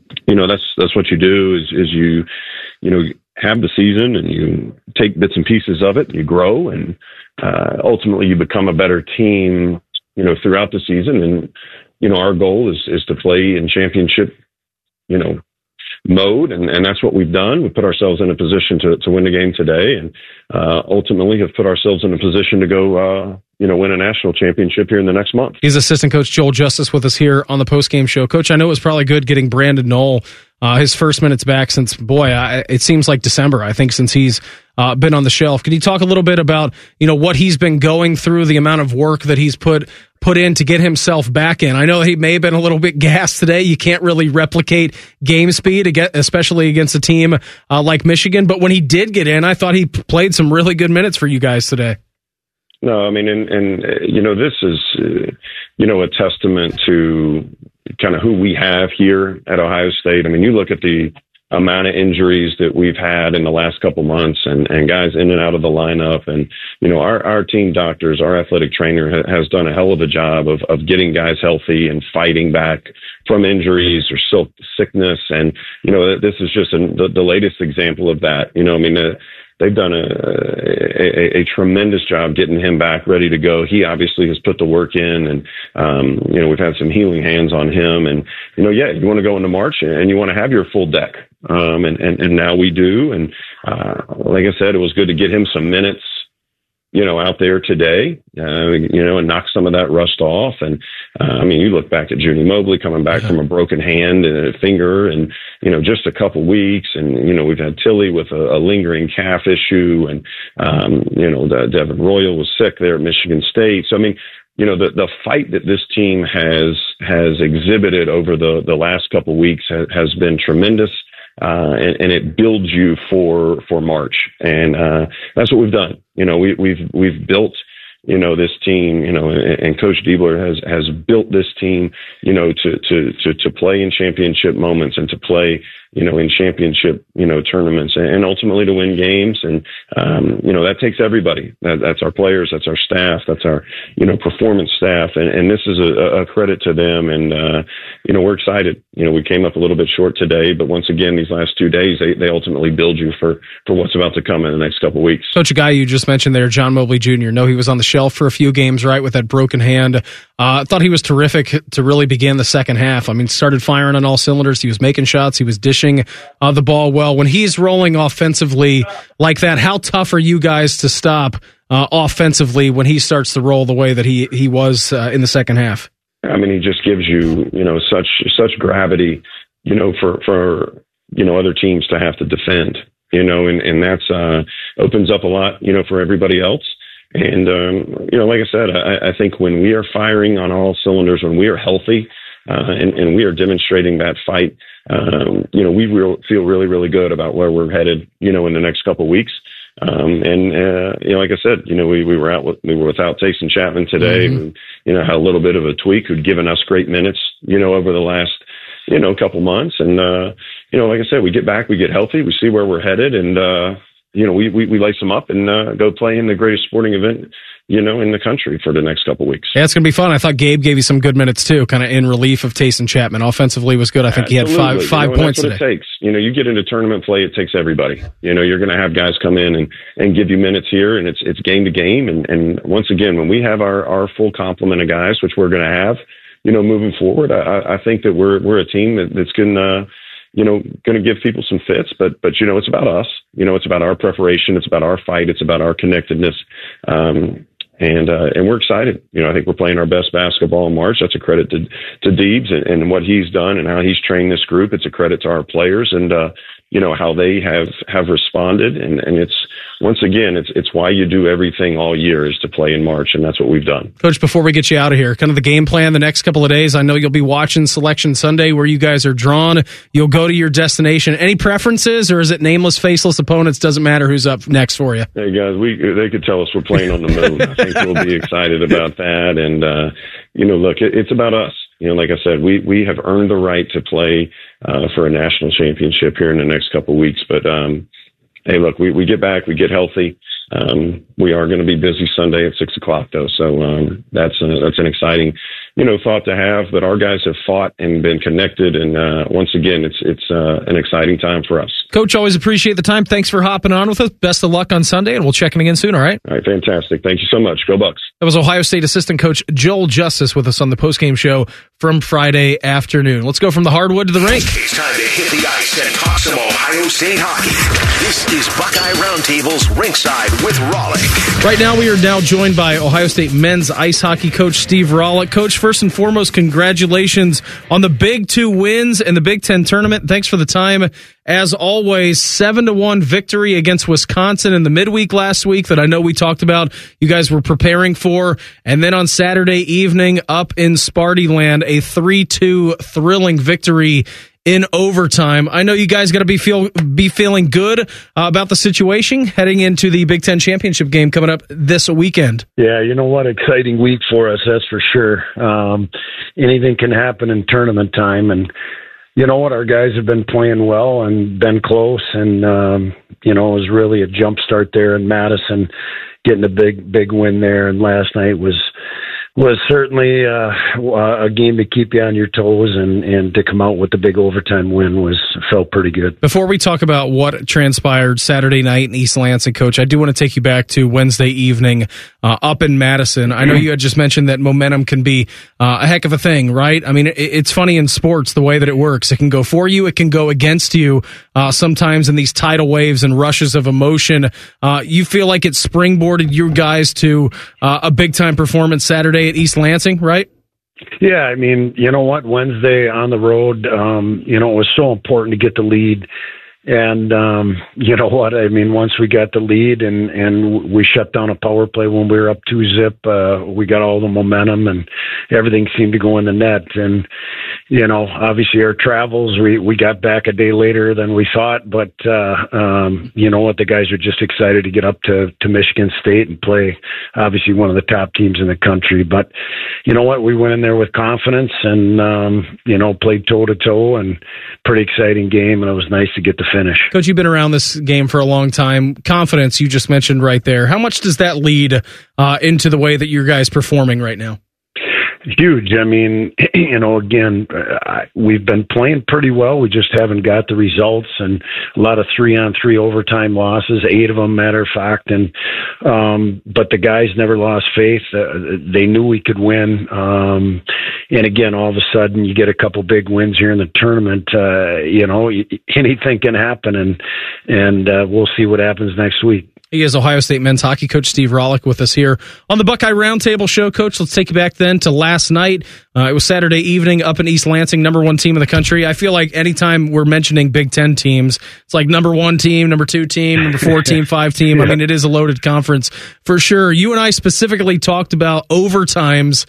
Speaker 27: you know, that's that's what you do is is you you know have the season and you take bits and pieces of it, and you grow, and uh, ultimately you become a better team, you know, throughout the season. And you know, our goal is is to play in championship, you know, mode, and, and that's what we've done. We put ourselves in a position to, to win the game today, and uh, ultimately have put ourselves in a position to go, uh, you know, win a national championship here in the next month.
Speaker 5: He's assistant coach Joel Justice with us here on the post-game show. Coach, I know it was probably good getting Brandon Knoll uh, his first minutes back since, boy, I, it seems like December, I think, since he's uh, been on the shelf. Can you talk a little bit about, you know, what he's been going through, the amount of work that he's put put in to get himself back in? I know he may have been a little bit gassed today. You can't really replicate game speed, especially against a team uh, like Michigan. But when he did get in, I thought he played some really good minutes for you guys today.
Speaker 27: No, I mean, and, and uh, you know, this is, uh, you know, a testament to kind of who we have here at Ohio State. I mean, you look at the amount of injuries that we've had in the last couple months, and, and guys in and out of the lineup. And, you know, our, our team doctors, our athletic trainer ha- has done a hell of a job of, of getting guys healthy and fighting back from injuries or silk sickness. And, you know, this is just a, the, the latest example of that. You know, I mean, uh, they've done a, a, a tremendous job getting him back ready to go. He obviously has put the work in, and, um, you know, we've had some healing hands on him. And, you know, yeah, you want to go into March and you want to have your full deck. Um, and, and, and now we do. And, uh, like I said, it was good to get him some minutes, you know, out there today, uh, you know, and knock some of that rust off. And, uh, I mean, you look back at Junie Mobley coming back from a broken hand and a finger, and, you know, just a couple weeks. And, you know, we've had Tilly with a, a lingering calf issue, and, um, you know, the, Devin Royal was sick there at Michigan State. So, I mean, you know, the, the fight that this team has, has exhibited over the, the last couple weeks has, has been tremendous. Uh, and, and it builds you for, for March. And, uh, that's what we've done. You know, we, we've, we've built, you know, this team, you know, and, and Coach Diebler has, has built this team, you know, to, to, to, to play in championship moments and to play, you know, in championship, you know, tournaments, and ultimately to win games. And, um, you know, that takes everybody. That, that's our players, that's our staff, that's our, you know, performance staff. And, and this is a, a credit to them. And, uh, you know, we're excited. You know, we came up a little bit short today, but once again, these last two days, they, they ultimately build you for, for what's about to come in the next couple of weeks.
Speaker 5: Coach, a guy you just mentioned there, John Mobley Junior No, he was on the shelf for a few games, right, with that broken hand. Uh, I thought he was terrific to really begin the second half. I mean, started firing on all cylinders. He was making shots. He was dishing uh, the ball well. When he's rolling offensively like that, how tough are you guys to stop uh, offensively when he starts to roll the way that he, he was uh, in the second half?
Speaker 27: I mean, he just gives you, you know, such such gravity, you know, for, for you know, other teams to have to defend, you know, and, and that's uh, opens up a lot, you know, for everybody else. And, um, you know, like I said, I, I think when we are firing on all cylinders, when we are healthy uh, and, and we are demonstrating that fight, um, you know, we real, feel really, really good about where we're headed, you know, in the next couple of weeks. Um, and, uh, you know, like I said, you know, we, we were out with, we were without Tayson Chapman today, mm-hmm. and, you know, had a little bit of a tweak, who'd given us great minutes, you know, over the last, you know, couple months. And, uh, you know, like I said, we get back, we get healthy, we see where we're headed, and, uh, you know, we, we, we lace them up and, uh, go play in the greatest sporting event, you know, in the country for the next couple of weeks.
Speaker 5: Yeah, it's going to be fun. I thought Gabe gave you some good minutes too, kind of in relief of Tayson Chapman. Offensively was good. I think Absolutely. he had five, five
Speaker 27: you know,
Speaker 5: points
Speaker 27: that's what
Speaker 5: today.
Speaker 27: It takes. You know, you get into tournament play, it takes everybody. You know, you're going to have guys come in and, and give you minutes here, and it's, it's game to game. And, and once again, when we have our, our full complement of guys, which we're going to have, you know, moving forward, I, I think that we're, we're a team that, that's going to, you know, going to give people some fits, but, but, you know, it's about us, you know, it's about our preparation. It's about our fight. It's about our connectedness. Um, and, uh, and we're excited. You know, I think we're playing our best basketball in March. That's a credit to, to Deebs and, and what he's done and how he's trained this group. It's a credit to our players and, uh, you know, how they have, have responded. And, and it's, once again, it's, it's why you do everything all year is to play in March. And that's what we've done.
Speaker 5: Coach, before we get you out of here, kind of the game plan the next couple of days. I know you'll be watching Selection Sunday where you guys are drawn. You'll go to your destination. Any preferences, or is it nameless, faceless opponents? Doesn't matter who's up next for you.
Speaker 27: Hey guys, we, they could tell us we're playing on the moon. I think we'll be excited about that. And, uh, you know, look, it, it's about us. You know, like I said, we, we have earned the right to play, uh, for a national championship here in the next couple of weeks. But, um, hey, look, we, we get back, we get healthy. Um, we are going to be busy Sunday at six o'clock though. So, um, that's, a, that's an exciting, you know, thought to have. But our guys have fought and been connected. And uh, once again, it's it's uh, an exciting time for us.
Speaker 5: Coach, always appreciate the time. Thanks for hopping on with us. Best of luck on Sunday, and we'll check in again soon, all right?
Speaker 27: All right, fantastic. Thank you so much. Go Bucks.
Speaker 5: That was Ohio State assistant coach Joel Justice with us on the postgame show from Friday afternoon. Let's go from the hardwood to the rink.
Speaker 4: It's time to hit the ice and talk some Ohio State hockey. This is Buckeye Roundtable's Rinkside with Rollick.
Speaker 5: Right now, we are now joined by Ohio State men's ice hockey coach Steve Rollick. Coach, first and foremost, congratulations on the big two wins in the Big Ten tournament. Thanks for the time. As always, seven to one victory against Wisconsin in the midweek last week that I know we talked about you guys were preparing for. And then on Saturday evening up in Sparty Land, a three two thrilling victory in overtime. I know you guys got to be feel be feeling good uh, about the situation heading into the Big Ten championship game coming up this weekend.
Speaker 3: Yeah, you know what? Exciting week for us, that's for sure. Um, anything can happen in tournament time, and you know what? Our guys have been playing well and been close, and um, you know, it was really a jump start there in Madison, getting a big, big win there. And last night was was certainly uh, a game to keep you on your toes, and, and to come out with the big overtime win was felt pretty good.
Speaker 5: Before we talk about what transpired Saturday night in East Lansing, Coach, I do want to take you back to Wednesday evening uh, up in Madison. I know you had just mentioned that momentum can be uh, a heck of a thing, right? I mean, it, it's funny in sports the way that it works. It can go for you, it can go against you uh, sometimes in these tidal waves and rushes of emotion. Uh, you feel like it springboarded you guys to uh, a big-time performance Saturday at East Lansing, right?
Speaker 3: Yeah, I mean, you know what? Wednesday on the road, um, you know, it was so important to get the lead. And, um, you know what? I mean, once we got the lead and, and we shut down a power play when we were up two zip, uh, we got all the momentum and everything seemed to go in the net. And, you know, obviously our travels, we, we got back a day later than we thought, but, uh, um, you know what? The guys are just excited to get up to, to Michigan State and play obviously one of the top teams in the country. But you know what? We went in there with confidence and, um, you know, played toe to toe, and pretty exciting game. And it was nice to get the finish.
Speaker 5: Coach, you've been around this game for a long time. Confidence, you just mentioned right there. How much does that lead uh, into the way that your guys performing right now?
Speaker 3: Huge. I mean, you know, again, uh, we've been playing pretty well. We just haven't got the results, and a lot of three-on-three overtime losses, eight of them, matter of fact. And um, but the guys never lost faith. Uh, they knew we could win. Um, and again, all of a sudden, you get a couple big wins here in the tournament. Uh, you know, anything can happen, and and uh, we'll see what happens next week.
Speaker 5: He is Ohio State men's hockey coach Steve Rollick with us here on the Buckeye Roundtable Show. Coach, let's take you back then to last night. Uh, it was Saturday evening up in East Lansing, number one team in the country. I feel like anytime we're mentioning Big Ten teams, it's like number one team, number two team, number four team, five team. Yeah. I mean, it is a loaded conference for sure. You and I specifically talked about overtimes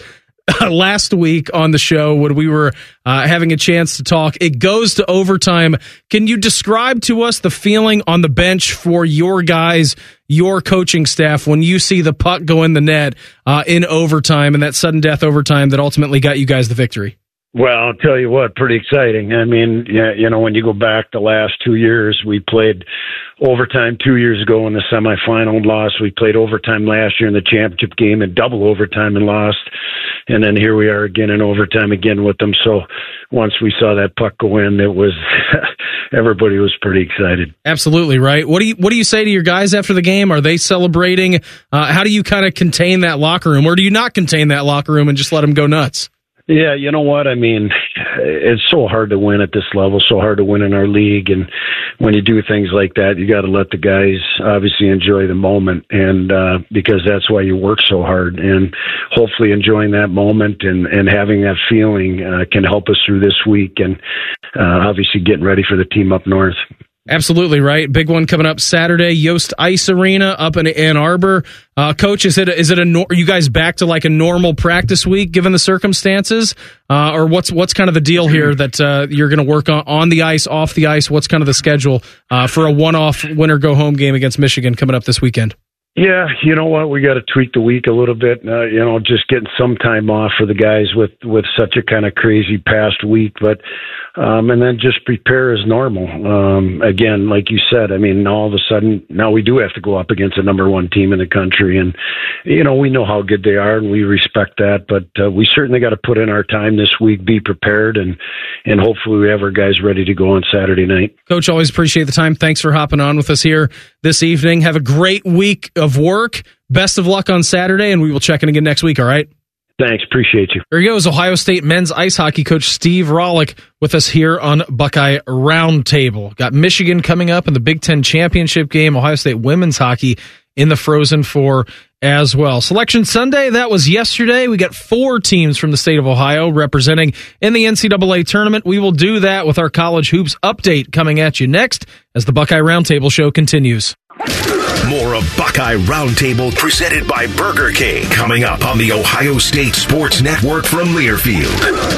Speaker 5: last week on the show when we were uh, having a chance to talk. It goes to overtime. Can you describe to us the feeling on the bench for your guys, your coaching staff, when you see the puck go in the net uh, in overtime and that sudden death overtime that ultimately got you guys the victory?
Speaker 3: Well, I'll tell you what, pretty exciting. I mean, yeah, you know, when you go back the last two years, we played overtime two years ago in the semifinal and lost. We played overtime last year in the championship game and double overtime and lost. And then here we are again in overtime again with them. So once we saw that puck go in, it was everybody was pretty excited.
Speaker 5: Absolutely, right. What do you what do you say to your guys after the game? Are they celebrating? Uh, how do you kind of contain that locker room, or do you not contain that locker room and just let them go nuts?
Speaker 3: Yeah, you know what? I mean, it's so hard to win at this level, so hard to win in our league. And when you do things like that, you got to let the guys obviously enjoy the moment. And uh, because that's why you work so hard. And hopefully enjoying that moment and, and having that feeling uh, can help us through this week. And uh, obviously getting ready for the team up north.
Speaker 5: Absolutely, right. Big one coming up Saturday, Yost Ice Arena up in Ann Arbor. Uh, Coach, is it a, is it a are you guys back to like a normal practice week given the circumstances, uh, or what's what's kind of the deal here that uh, you're going to work on on the ice, off the ice? What's kind of the schedule uh, for a one-off winner go home game against Michigan coming up this weekend?
Speaker 3: Yeah, you know what? We got to tweak the week a little bit. Uh, you know, just getting some time off for the guys with, with such a kind of crazy past week. But Um, and then just prepare as normal. Um, again, like you said, I mean, all of a sudden, now we do have to go up against the number one team in the country. And, you know, we know how good they are and we respect that. But uh, we certainly got to put in our time this week, be prepared, and, and hopefully we have our guys ready to go on Saturday night.
Speaker 5: Coach, always appreciate the time. Thanks for hopping on with us here this evening. Have a great week of work. Best of luck on Saturday, and we will check in again next week, all right?
Speaker 3: Thanks. Appreciate you.
Speaker 5: There he goes, Ohio State men's ice hockey coach Steve Rollick with us here on Buckeye Roundtable. Got Michigan coming up in the Big Ten championship game. Ohio State women's hockey in the Frozen Four as well. Selection Sunday, that was yesterday. We got four teams from the state of Ohio representing in the N C double A tournament. We will do that with our college hoops update coming at you next as the Buckeye Roundtable show continues.
Speaker 4: More of Buckeye Roundtable presented by Burger King coming up on the Ohio State Sports Network from Learfield.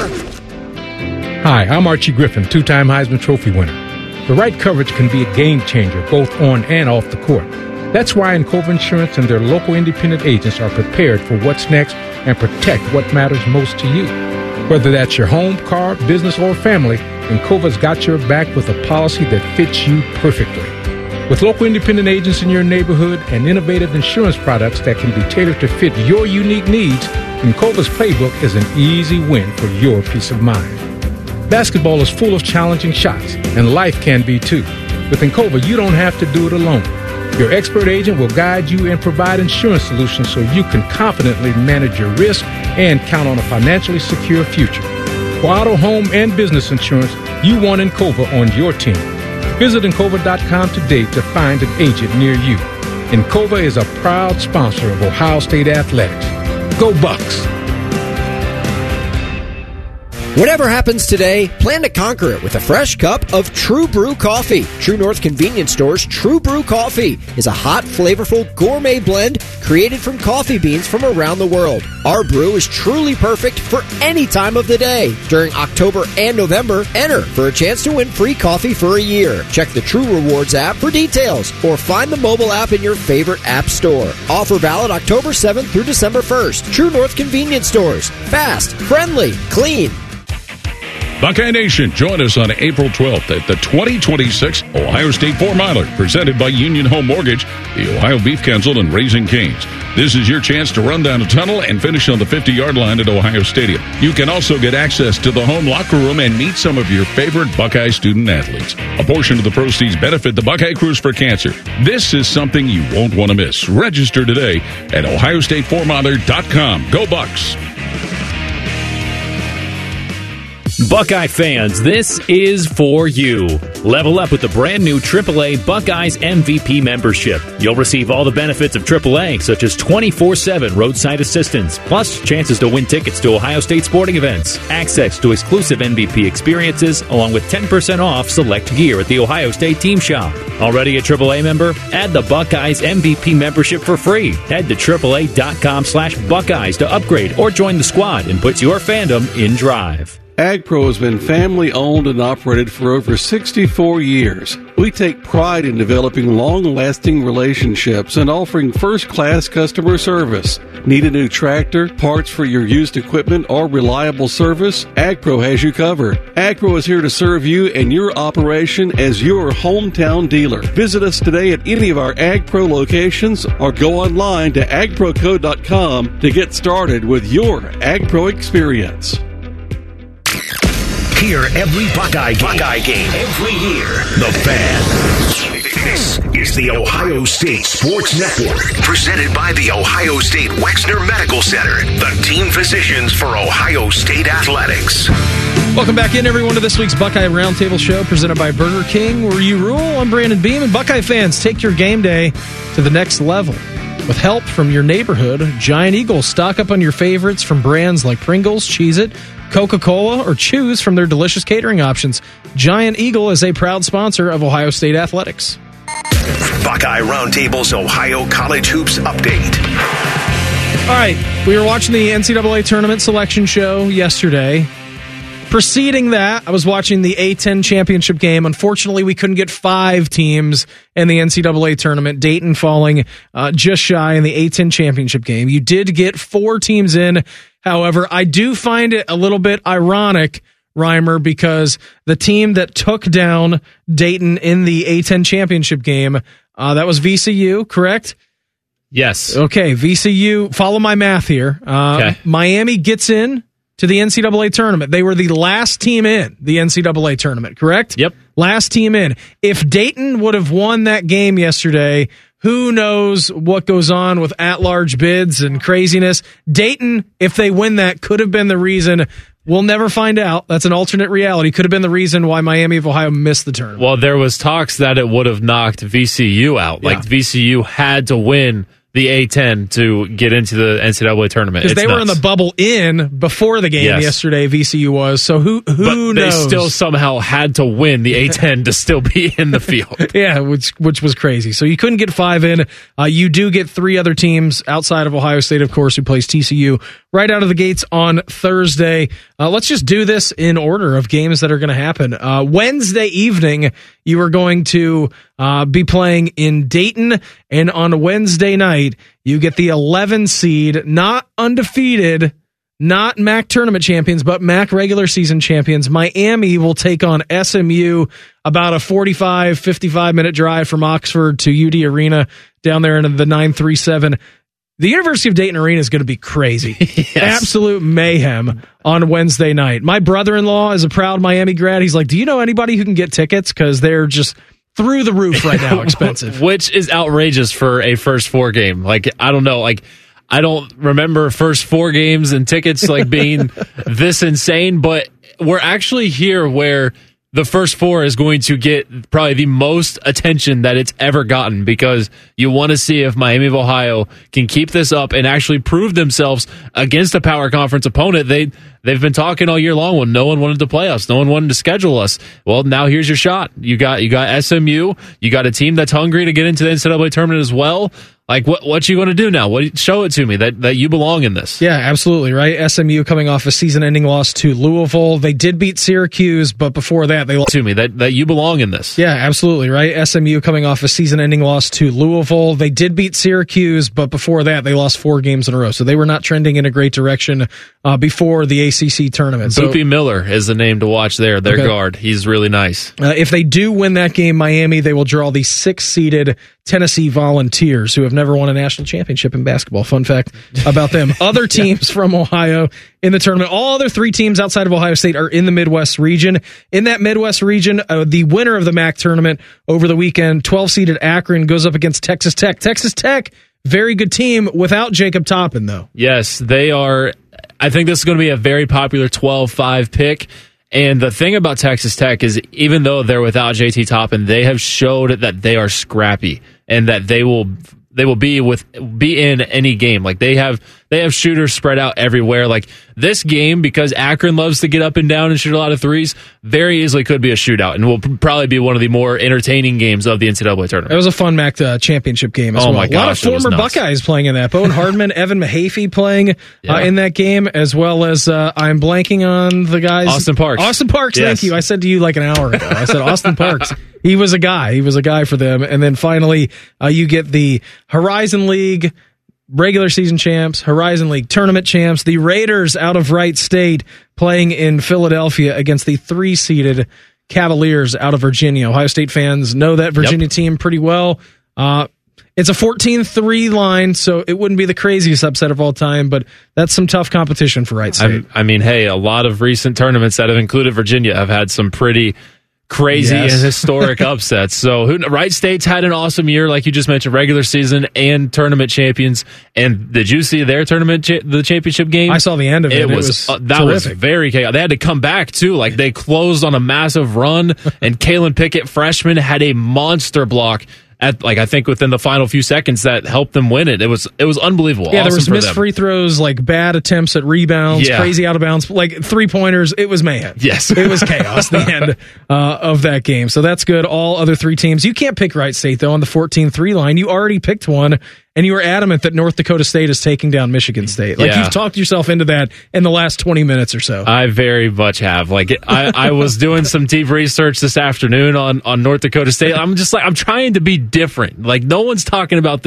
Speaker 2: Hi, I'm Archie Griffin, two-time Heisman Trophy winner. The right coverage can be a game changer both on and off the court. That's why Encova Insurance and their local independent agents are prepared for what's next and protect what matters most to you. Whether that's your home, car, business, or family, Encova's got your back with a policy that fits you perfectly. With local independent agents in your neighborhood and innovative insurance products that can be tailored to fit your unique needs, Encova's playbook is an easy win for your peace of mind. Basketball is full of challenging shots, and life can be too. With Encova, you don't have to do it alone. Your expert agent will guide you and provide insurance solutions so you can confidently manage your risk and count on a financially secure future. For auto, home, and business insurance, you want Encova on your team. Visit Encova dot com today to find an agent near you. Encova is a proud sponsor of Ohio State Athletics. Go Bucks!
Speaker 8: Whatever happens today, plan to conquer it with a fresh cup of True Brew Coffee. True North Convenience Store's True Brew Coffee is a hot, flavorful gourmet blend created from coffee beans from around the world. Our brew is truly perfect for any time of the day. During October and November, enter for a chance to win free coffee for a year. Check the True Rewards app for details or find the mobile app in your favorite app store. Offer valid October seventh through December first. True North Convenience Stores. Fast, friendly, clean.
Speaker 21: Buckeye Nation, join us on April twelfth at the twenty twenty-six Ohio State Four Miler, presented by Union Home Mortgage, the Ohio Beef Council, and Raising Cane's. This is your chance to run down a tunnel and finish on the fifty-yard line at Ohio Stadium. You can also get access to the home locker room and meet some of your favorite Buckeye student athletes. A portion of the proceeds benefit the Buckeye Cruise for Cancer. This is something you won't want to miss. Register today at ohio state four miler dot com. Go Bucks!
Speaker 13: Buckeye fans, this is for you. Level up with the brand new triple A Buckeyes M V P membership. You'll receive all the benefits of triple A, such as twenty-four seven roadside assistance, plus chances to win tickets to Ohio State sporting events, access to exclusive M V P experiences, along with ten percent off select gear at the Ohio State team shop. Already a triple A member? Add the Buckeyes M V P membership for free. Head to triple A dot com slash Buckeyes to upgrade or join the squad and put your fandom in drive.
Speaker 14: AgPro has been family-owned and operated for over sixty-four years. We take pride in developing long-lasting relationships and offering first-class customer service. Need a new tractor, parts for your used equipment, or reliable service? AgPro has you covered. AgPro is here to serve you and your operation as your hometown dealer. Visit us today at any of our AgPro locations or go online to ag pro co dot com to get started with your AgPro experience.
Speaker 4: Hear every Buckeye game, Buckeye game every year. The Fan. This is the Ohio State Sports Network, presented by the Ohio State Wexner Medical Center, the team physicians for Ohio State athletics.
Speaker 5: Welcome back in, everyone, to this week's Buckeye Roundtable Show, presented by Burger King, where you rule. I'm Brandon Beam, and Buckeye fans, take your game day to the next level. With help from your neighborhood, Giant Eagle. Stock up on your favorites from brands like Pringles, Cheez-It, Coca-Cola, or choose from their delicious catering options. Giant Eagle is a proud sponsor of Ohio State athletics.
Speaker 4: Buckeye Roundtable's Ohio College Hoops Update.
Speaker 5: All right, we were watching the N C double A tournament selection show yesterday. Preceding that, I was watching the A ten championship game. Unfortunately, we couldn't get five teams in the N C double A tournament, Dayton falling uh, just shy in the A ten championship game. You did get four teams in. However, I do find it a little bit ironic Reimer, because the team that took down Dayton in the A ten championship game, uh, that was V C U, correct?
Speaker 13: Yes.
Speaker 5: Okay, V C U, follow my math here. Uh,
Speaker 13: Okay.
Speaker 5: Miami gets in to the N C double A tournament. They were the last team in the N C double A tournament, correct?
Speaker 13: Yep.
Speaker 5: Last team in. If Dayton would have won that game yesterday, who knows what goes on with at-large bids and craziness. Dayton, if they win that, could have been the reason. We'll never find out. That's an alternate reality. Could have been the reason why Miami of Ohio missed the tournament.
Speaker 13: Well, there was talks that it would have knocked V C U out. Like
Speaker 5: Yeah.
Speaker 13: V C U had to win the A ten to get into the N C double A tournament.
Speaker 5: Because
Speaker 13: It's
Speaker 5: they were in
Speaker 13: nuts.
Speaker 5: the bubble in before the game
Speaker 13: Yes.
Speaker 5: yesterday, V C U was. So who who
Speaker 13: but
Speaker 5: knows?
Speaker 13: they still somehow had to win the A ten to still be in the field.
Speaker 5: Yeah, which which was crazy. So you couldn't get five in. Uh, you do get three other teams outside of Ohio State, of course, who plays T C U right out of the gates on Thursday. Uh, let's just do this in order of games that are going to happen. Uh, Wednesday evening, you are going to uh, be playing in Dayton, and on Wednesday night, you get the eleven seed, not undefeated, not M A C tournament champions, but M A C regular season champions. Miami will take on S M U, about a forty-five, fifty-five minute drive from Oxford to U D Arena down there in the nine three seven. The University of Dayton Arena is going to be crazy. Absolute mayhem on Wednesday night. My brother-in-law is a proud Miami grad. He's like, do you know anybody who can get tickets? Because they're just through the roof right now, expensive.
Speaker 13: Which is outrageous for a first four game. Like, I don't know. Like, I don't remember first four games and tickets like being this insane, but we're actually here where the first four is going to get probably the most attention that it's ever gotten, because you want to see if Miami of Ohio can keep this up and actually prove themselves against a power conference opponent. They, they've been talking all year long when no one wanted to play us. No one wanted to schedule us. Well, now here's your shot. You got, you got S M U. You got a team that's hungry to get into the N C double A tournament as well. Like, what what you going to do now? What show it to me that, that you belong in this?
Speaker 5: Yeah, absolutely, right? S M U coming off a season-ending loss to Louisville. They did beat Syracuse, but before that, they lost
Speaker 13: to me that, that you belong in this.
Speaker 5: Yeah, absolutely, right? S M U coming off a season-ending loss to Louisville. They did beat Syracuse, but before that, they lost four games in a row. So they were not trending in a great direction uh, before the A C C tournament. So,
Speaker 13: Boopy Miller is the name to watch there, their
Speaker 5: Okay.
Speaker 13: guard. He's really nice.
Speaker 5: Uh, if they do win that game, Miami, they will draw the six-seeded Tennessee Volunteers, who have never won a national championship in basketball. Fun fact about them. Other teams from Ohio in the tournament, all other three teams outside of Ohio State are in the Midwest region. In that Midwest region, uh, the winner of the M A C tournament over the weekend, twelve-seeded Akron, goes up against Texas Tech. Texas Tech, very good team without Jacob Toppin, though.
Speaker 13: Yes, they are. I think this is going to be a very popular twelve five pick. And the thing about Texas Tech is, even though they're without J T Toppin, they have showed that they are scrappy and that they will they will be with be in any game. Like, they have they have shooters spread out everywhere. Like, this game, because Akron loves to get up and down and shoot a lot of threes, very easily could be a shootout and will probably be one of the more entertaining games of the N C double A tournament.
Speaker 5: It was a fun M A C uh, championship game as
Speaker 13: Oh
Speaker 5: well.
Speaker 13: my
Speaker 5: a lot of
Speaker 13: gosh, it was
Speaker 5: former
Speaker 13: nuts.
Speaker 5: Buckeyes playing in that. Bowen Hardman, Evan Mahaffey playing
Speaker 13: Yeah.
Speaker 5: uh, in that game, as well as uh, I'm blanking on the guys.
Speaker 13: Austin Parks.
Speaker 5: Austin Parks,
Speaker 13: Yes.
Speaker 5: thank you. I said to you like an hour ago. I said Austin Parks. He was a guy. He was a guy for them. And then finally, uh, you get the Horizon League regular season champs, Horizon League tournament champs, the Raiders out of Wright State playing in Philadelphia against the three-seeded Cavaliers out of Virginia. Ohio State fans know that Virginia team pretty well. Uh, it's a fourteen three line, so it wouldn't be the craziest upset of all time, but that's some tough competition for Wright State.
Speaker 13: I'm- I mean, hey, a lot of recent tournaments that have included Virginia have had some pretty crazy
Speaker 5: Yes.
Speaker 13: and historic upsets. So, who, Wright State's had an awesome year, like you just mentioned, regular season and tournament champions. And did you see their tournament, cha- the championship game?
Speaker 5: I saw the end of it.
Speaker 13: It
Speaker 5: It
Speaker 13: was,
Speaker 5: was
Speaker 13: uh, that was
Speaker 5: terrific.
Speaker 13: very chaotic. They had to come back too. Like, they closed on a massive run, and Kalen Pickett, freshman, had a monster block at, like, I think within the final few seconds that helped them win it. It was it was unbelievable.
Speaker 5: Yeah,
Speaker 13: Awesome
Speaker 5: there was
Speaker 13: for
Speaker 5: missed
Speaker 13: them.
Speaker 5: free throws, like bad attempts at rebounds,
Speaker 13: Yeah.
Speaker 5: crazy out of bounds, like three pointers. It was mayhem.
Speaker 13: Yes.
Speaker 5: It was chaos, the end uh, of that game. So that's good. All other three teams. You can't pick Wright State, though, on the fourteen three line. You already picked one, and you were adamant that North Dakota State is taking down Michigan State. Like,
Speaker 13: Yeah.
Speaker 5: you've talked yourself into that in the last twenty minutes or so.
Speaker 13: I very much have. Like, I, I was doing some deep research this afternoon on, on North Dakota State. I'm just like, I'm trying to be different. Like, no one's talking about this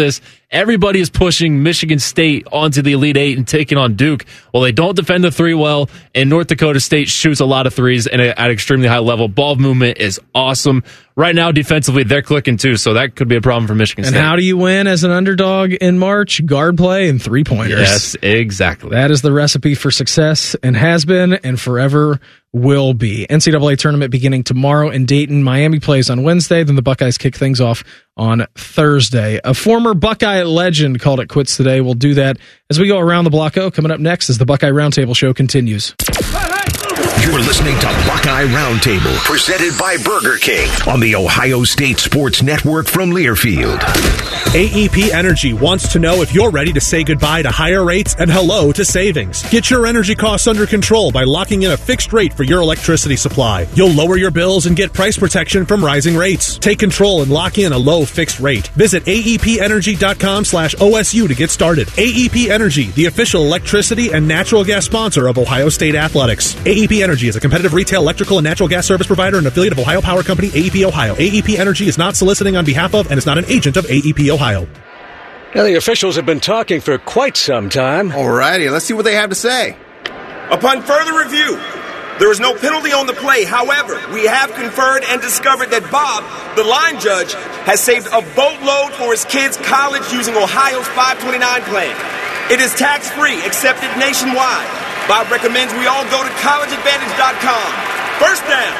Speaker 13: Everybody is pushing Michigan State onto the Elite Eight and taking on Duke. Well, they don't defend the three well, and North Dakota State shoots a lot of threes and at an extremely high level. Ball movement is awesome. Right now, defensively, they're clicking too, so that could be a problem for Michigan
Speaker 5: And
Speaker 13: State.
Speaker 5: how do you win as an underdog in March? Guard play and three-pointers.
Speaker 13: Yes, exactly.
Speaker 5: That is the recipe for success and has been and forever will be. N C double A tournament beginning tomorrow in Dayton. Miami plays on Wednesday, then the Buckeyes kick things off on Thursday. A former Buckeye legend called it quits today. We'll do that as we go around the block. O coming up next as the Buckeye Roundtable Show continues.
Speaker 4: You're listening to Buckeye Roundtable, presented by Burger King on the Ohio State Sports Network from Learfield.
Speaker 1: A E P Energy wants to know if you're ready to say goodbye to higher rates and hello to savings. Get your energy costs under control by locking in a fixed rate for your electricity supply. You'll lower your bills and get price protection from rising rates. Take control and lock in a low fixed rate. Visit A E P energy dot com slash O S U to get started. A E P Energy, the official electricity and natural gas sponsor of Ohio State Athletics. A E P Energy is a competitive retail electrical and natural gas service provider and affiliate of Ohio Power Company, A E P Ohio. A E P Energy is not soliciting on behalf of and is not an agent of A E P Ohio.
Speaker 6: Now, the officials have been talking for quite some time.
Speaker 15: Alrighty, let's see what they have to say.
Speaker 16: Upon further review, there is no penalty on the play. However, we have conferred and discovered that Bob, the line judge, has saved a boatload for his kids' college using Ohio's five twenty-nine plan. It is tax-free, accepted nationwide. Bob recommends we all go to college advantage dot com. First down.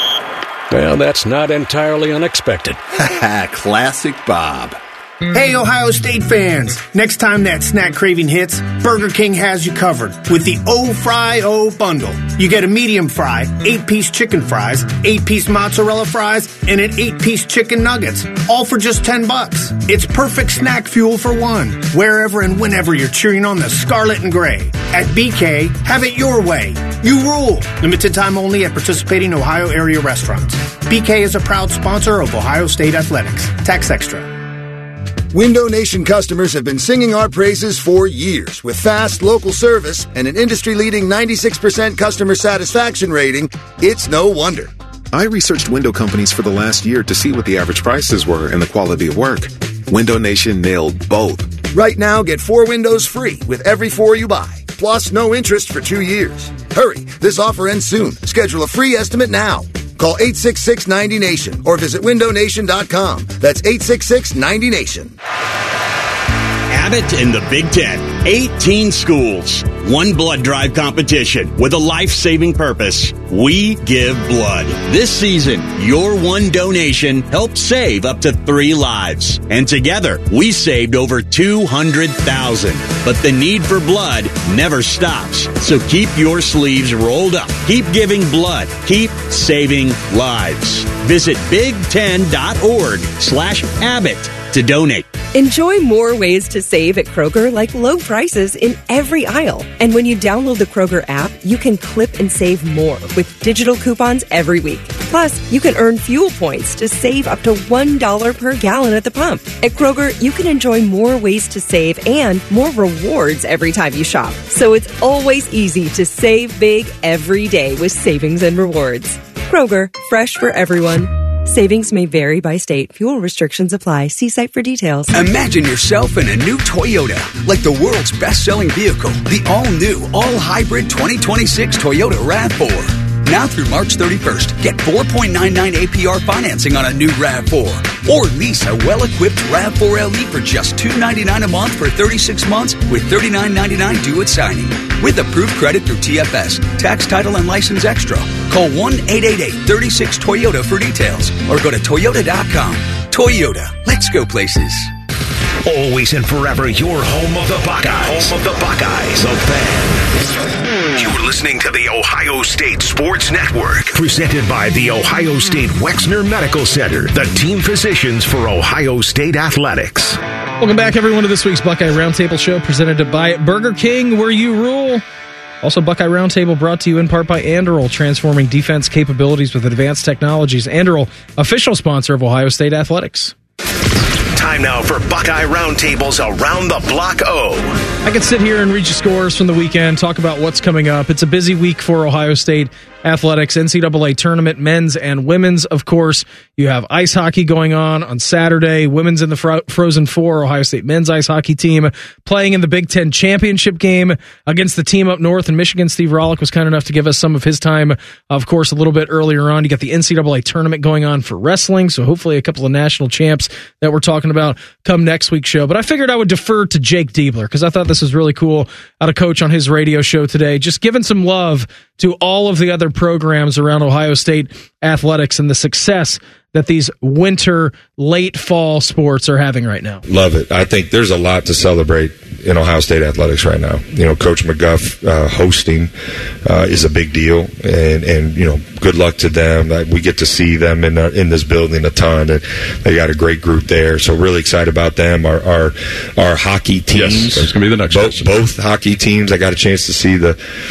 Speaker 6: Well, that's not entirely unexpected.
Speaker 15: Classic Bob.
Speaker 18: Hey, Ohio State fans! Next time that snack craving hits, Burger King has you covered with the O-Fry-O bundle. You get a medium fry, eight-piece chicken fries, eight-piece mozzarella fries, and an eight-piece chicken nuggets, all for just ten bucks. It's perfect snack fuel for one, wherever and whenever you're cheering on the Scarlet and Gray. At B K, have it your way. You rule! Limited time only at participating Ohio area restaurants. B K is a proud sponsor of Ohio State Athletics. Tax extra.
Speaker 19: Window Nation customers have been singing our praises for years. With fast, local service and an industry-leading ninety-six percent customer satisfaction rating, it's no wonder.
Speaker 20: I researched window companies for the last year to see what the average prices were and the quality of work. Window Nation nailed both.
Speaker 19: Right now, get four windows free with every four you buy, plus no interest for two years. Hurry, this offer ends soon. Schedule a free estimate now. Call eight six six, ninety nation or visit window nation dot com. That's eight six six, ninety nation.
Speaker 28: Abbott in the Big Ten. eighteen schools. One blood drive competition with a life-saving purpose. We give blood. This season, your one donation helped save up to three lives. And together, we saved over two hundred thousand. But the need for blood never stops. So keep your sleeves rolled up. Keep giving blood. Keep saving lives. Visit big ten dot org slash Abbott to donate.
Speaker 29: Enjoy more ways to save at Kroger, like low prices in every aisle. And when you download the Kroger app, you can clip and save more with digital coupons every week. Plus, you can earn fuel points to save up to one dollar per gallon at the pump. At Kroger, you can enjoy more ways to save and more rewards every time you shop. So it's always easy to save big every day with savings and rewards. Kroger, fresh for everyone. Savings may vary by state. Fuel restrictions apply. See site for details.
Speaker 30: Imagine yourself in a new Toyota, like the world's best-selling vehicle, the all-new, all-hybrid twenty twenty-six Toyota RAV four. Now through March thirty-first, get four point nine nine A P R financing on a new RAV four. Or lease a well-equipped RAV four L E for just two hundred ninety-nine dollars a month for thirty-six months with thirty-nine ninety-nine due at signing. With approved credit through T F S, tax, title, and license extra. Call one eight eight eight, three six, Toyota for details or go to toyota dot com. Toyota, let's go places.
Speaker 4: Always and forever your home of the Buckeyes. Home of the Buckeyes. The Fan. You're listening to the Ohio State Sports Network. Presented by the Ohio State Wexner Medical Center. The team physicians for Ohio State Athletics.
Speaker 5: Welcome back, everyone, to this week's Buckeye Roundtable Show, presented by Burger King, where you rule. Also, Buckeye Roundtable brought to you in part by Anduril, transforming defense capabilities with advanced technologies. Anduril, official sponsor of Ohio State Athletics.
Speaker 4: Time now for Buckeye Roundtables Around the Block O.
Speaker 5: I could sit here and read you scores from the weekend, talk about what's coming up. It's a busy week for Ohio State athletics, N C double A tournament, men's and women's, of course. You have ice hockey going on on Saturday, women's in the Fro- Frozen Four, Ohio State men's ice hockey team playing in the Big Ten championship game against the team up north in Michigan. Steve Rollick was kind enough to give us some of his time, of course, a little bit earlier on. You got the N C double A tournament going on for wrestling, so hopefully a couple of national champs that we're talking about come next week's show. But I figured I would defer to Jake Diebler because I thought this was really cool out of Coach on his radio show today, just giving some love to all of the other programs around Ohio State athletics and the success that these winter, late fall sports are having right now.
Speaker 7: Love it. I think there's a lot to celebrate in Ohio State athletics right now. You know, Coach McGuff uh, hosting uh, is a big deal, and, and you know, good luck to them. Uh, we get to see them in uh, in this building a ton, and they got a great group there. So really excited about them. Our our, our hockey teams.
Speaker 21: Yes, that's going to be the next
Speaker 7: both, both hockey teams. I got a chance to see the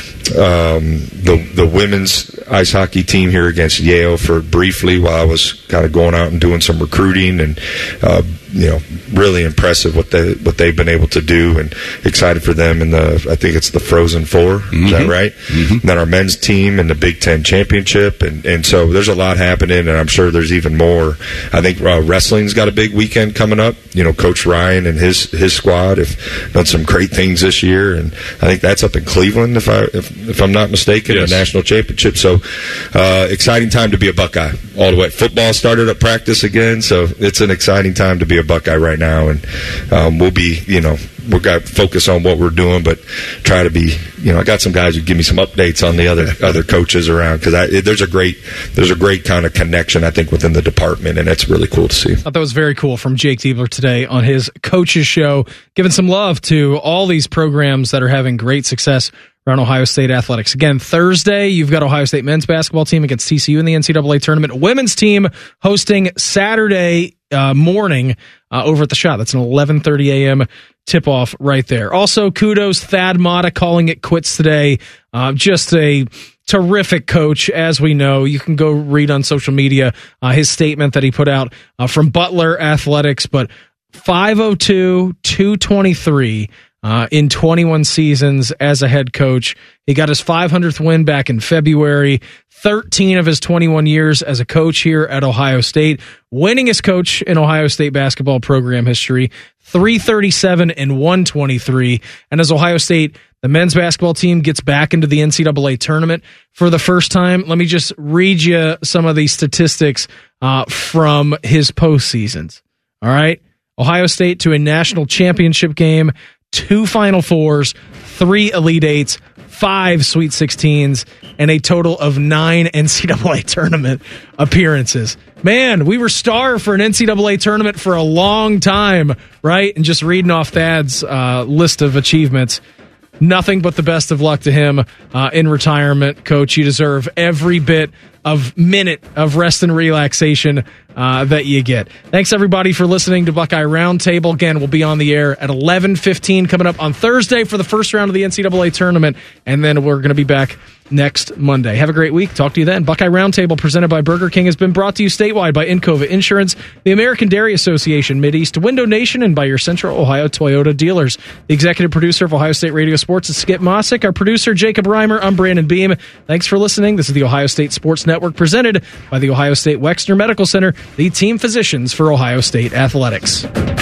Speaker 7: um, the the women's ice hockey team here against Yale for briefly while I was kind of going out and doing some recruiting, and uh, you know, really impressive what they what they've been able to do, and excited for them in the I think it's the Frozen Four. Mm-hmm. Is that right? Mm-hmm. And then our men's team in the Big Ten championship, and and so there's a lot happening, and I'm sure there's even more. I think uh, wrestling's got a big weekend coming up. You know, Coach Ryan and his his squad have done some great things this year, and I think that's up in Cleveland if I if, if I'm not mistaken, yes. The national championship. So uh, exciting time to be a Buckeye all the way. Football started at practice again, so it's an exciting time to be a Buckeye right now, and um, we'll be, you know, we've got to focus on what we're doing, but try to be, you know, I got some guys who give me some updates on the other other coaches around, because there's a great there's a great kind of connection, I think, within the department, and it's really cool to see. I
Speaker 5: thought that was very cool from Jake Diebler today on his coaches show, giving some love to all these programs that are having great success around Ohio State athletics. Again, Thursday, you've got Ohio State men's basketball team against T C U in the N C double A tournament. Women's team hosting Saturday uh, morning uh, over at the Shot. That's an eleven thirty a.m. tip-off right there. Also, kudos, Thad Matta calling it quits today. Uh, just a terrific coach, as we know. You can go read on social media uh, his statement that he put out uh, from Butler Athletics, but five oh two, two twenty-three Uh, in twenty-one seasons as a head coach. He got his five hundredth win back in February, thirteen of his twenty-one years as a coach here at Ohio State, winningest coach in Ohio State basketball program history, three thirty-seven and one twenty-three. And as Ohio State, the men's basketball team gets back into the N C double A tournament for the first time. Let me just read you some of these statistics uh, from his postseasons. All right. Ohio State to a national championship game, two Final Fours, three Elite Eights, five Sweet sixteens, and a total of nine N C double A tournament appearances. Man, we were starved for an N C double A tournament for a long time, right? And just reading off Thad's uh, list of achievements, nothing but the best of luck to him uh, in retirement. Coach, you deserve every bit of minute of rest and relaxation uh, that you get. Thanks, everybody, for listening to Buckeye Roundtable. Again, we'll be on the air at eleven fifteen coming up on Thursday for the first round of the N C double A tournament, and then we're going to be back next Monday. Have a great week. Talk to you then. Buckeye Roundtable, presented by Burger King, has been brought to you statewide by Encova Insurance, the American Dairy Association, Mideast, Window Nation, and by your Central Ohio Toyota dealers. The executive producer of Ohio State Radio Sports is Skip Mossick. Our producer, Jacob Reimer. I'm Brandon Beam. Thanks for listening. This is the Ohio State Sports Network, presented by the Ohio State Wexner Medical Center, the team physicians for Ohio State athletics.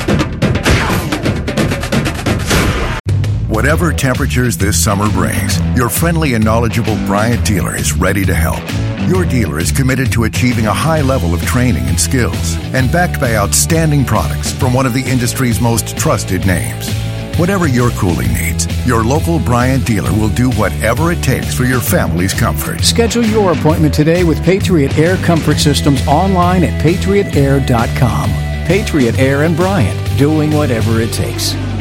Speaker 10: Whatever temperatures this summer brings, your friendly and knowledgeable Bryant dealer is ready to help. Your dealer is committed to achieving a high level of training and skills, and backed by outstanding products from one of the industry's most trusted names. Whatever your cooling needs, your local Bryant dealer will do whatever it takes for your family's comfort.
Speaker 11: Schedule your appointment today with Patriot Air Comfort Systems online at patriot air dot com. Patriot Air and Bryant, doing whatever it takes.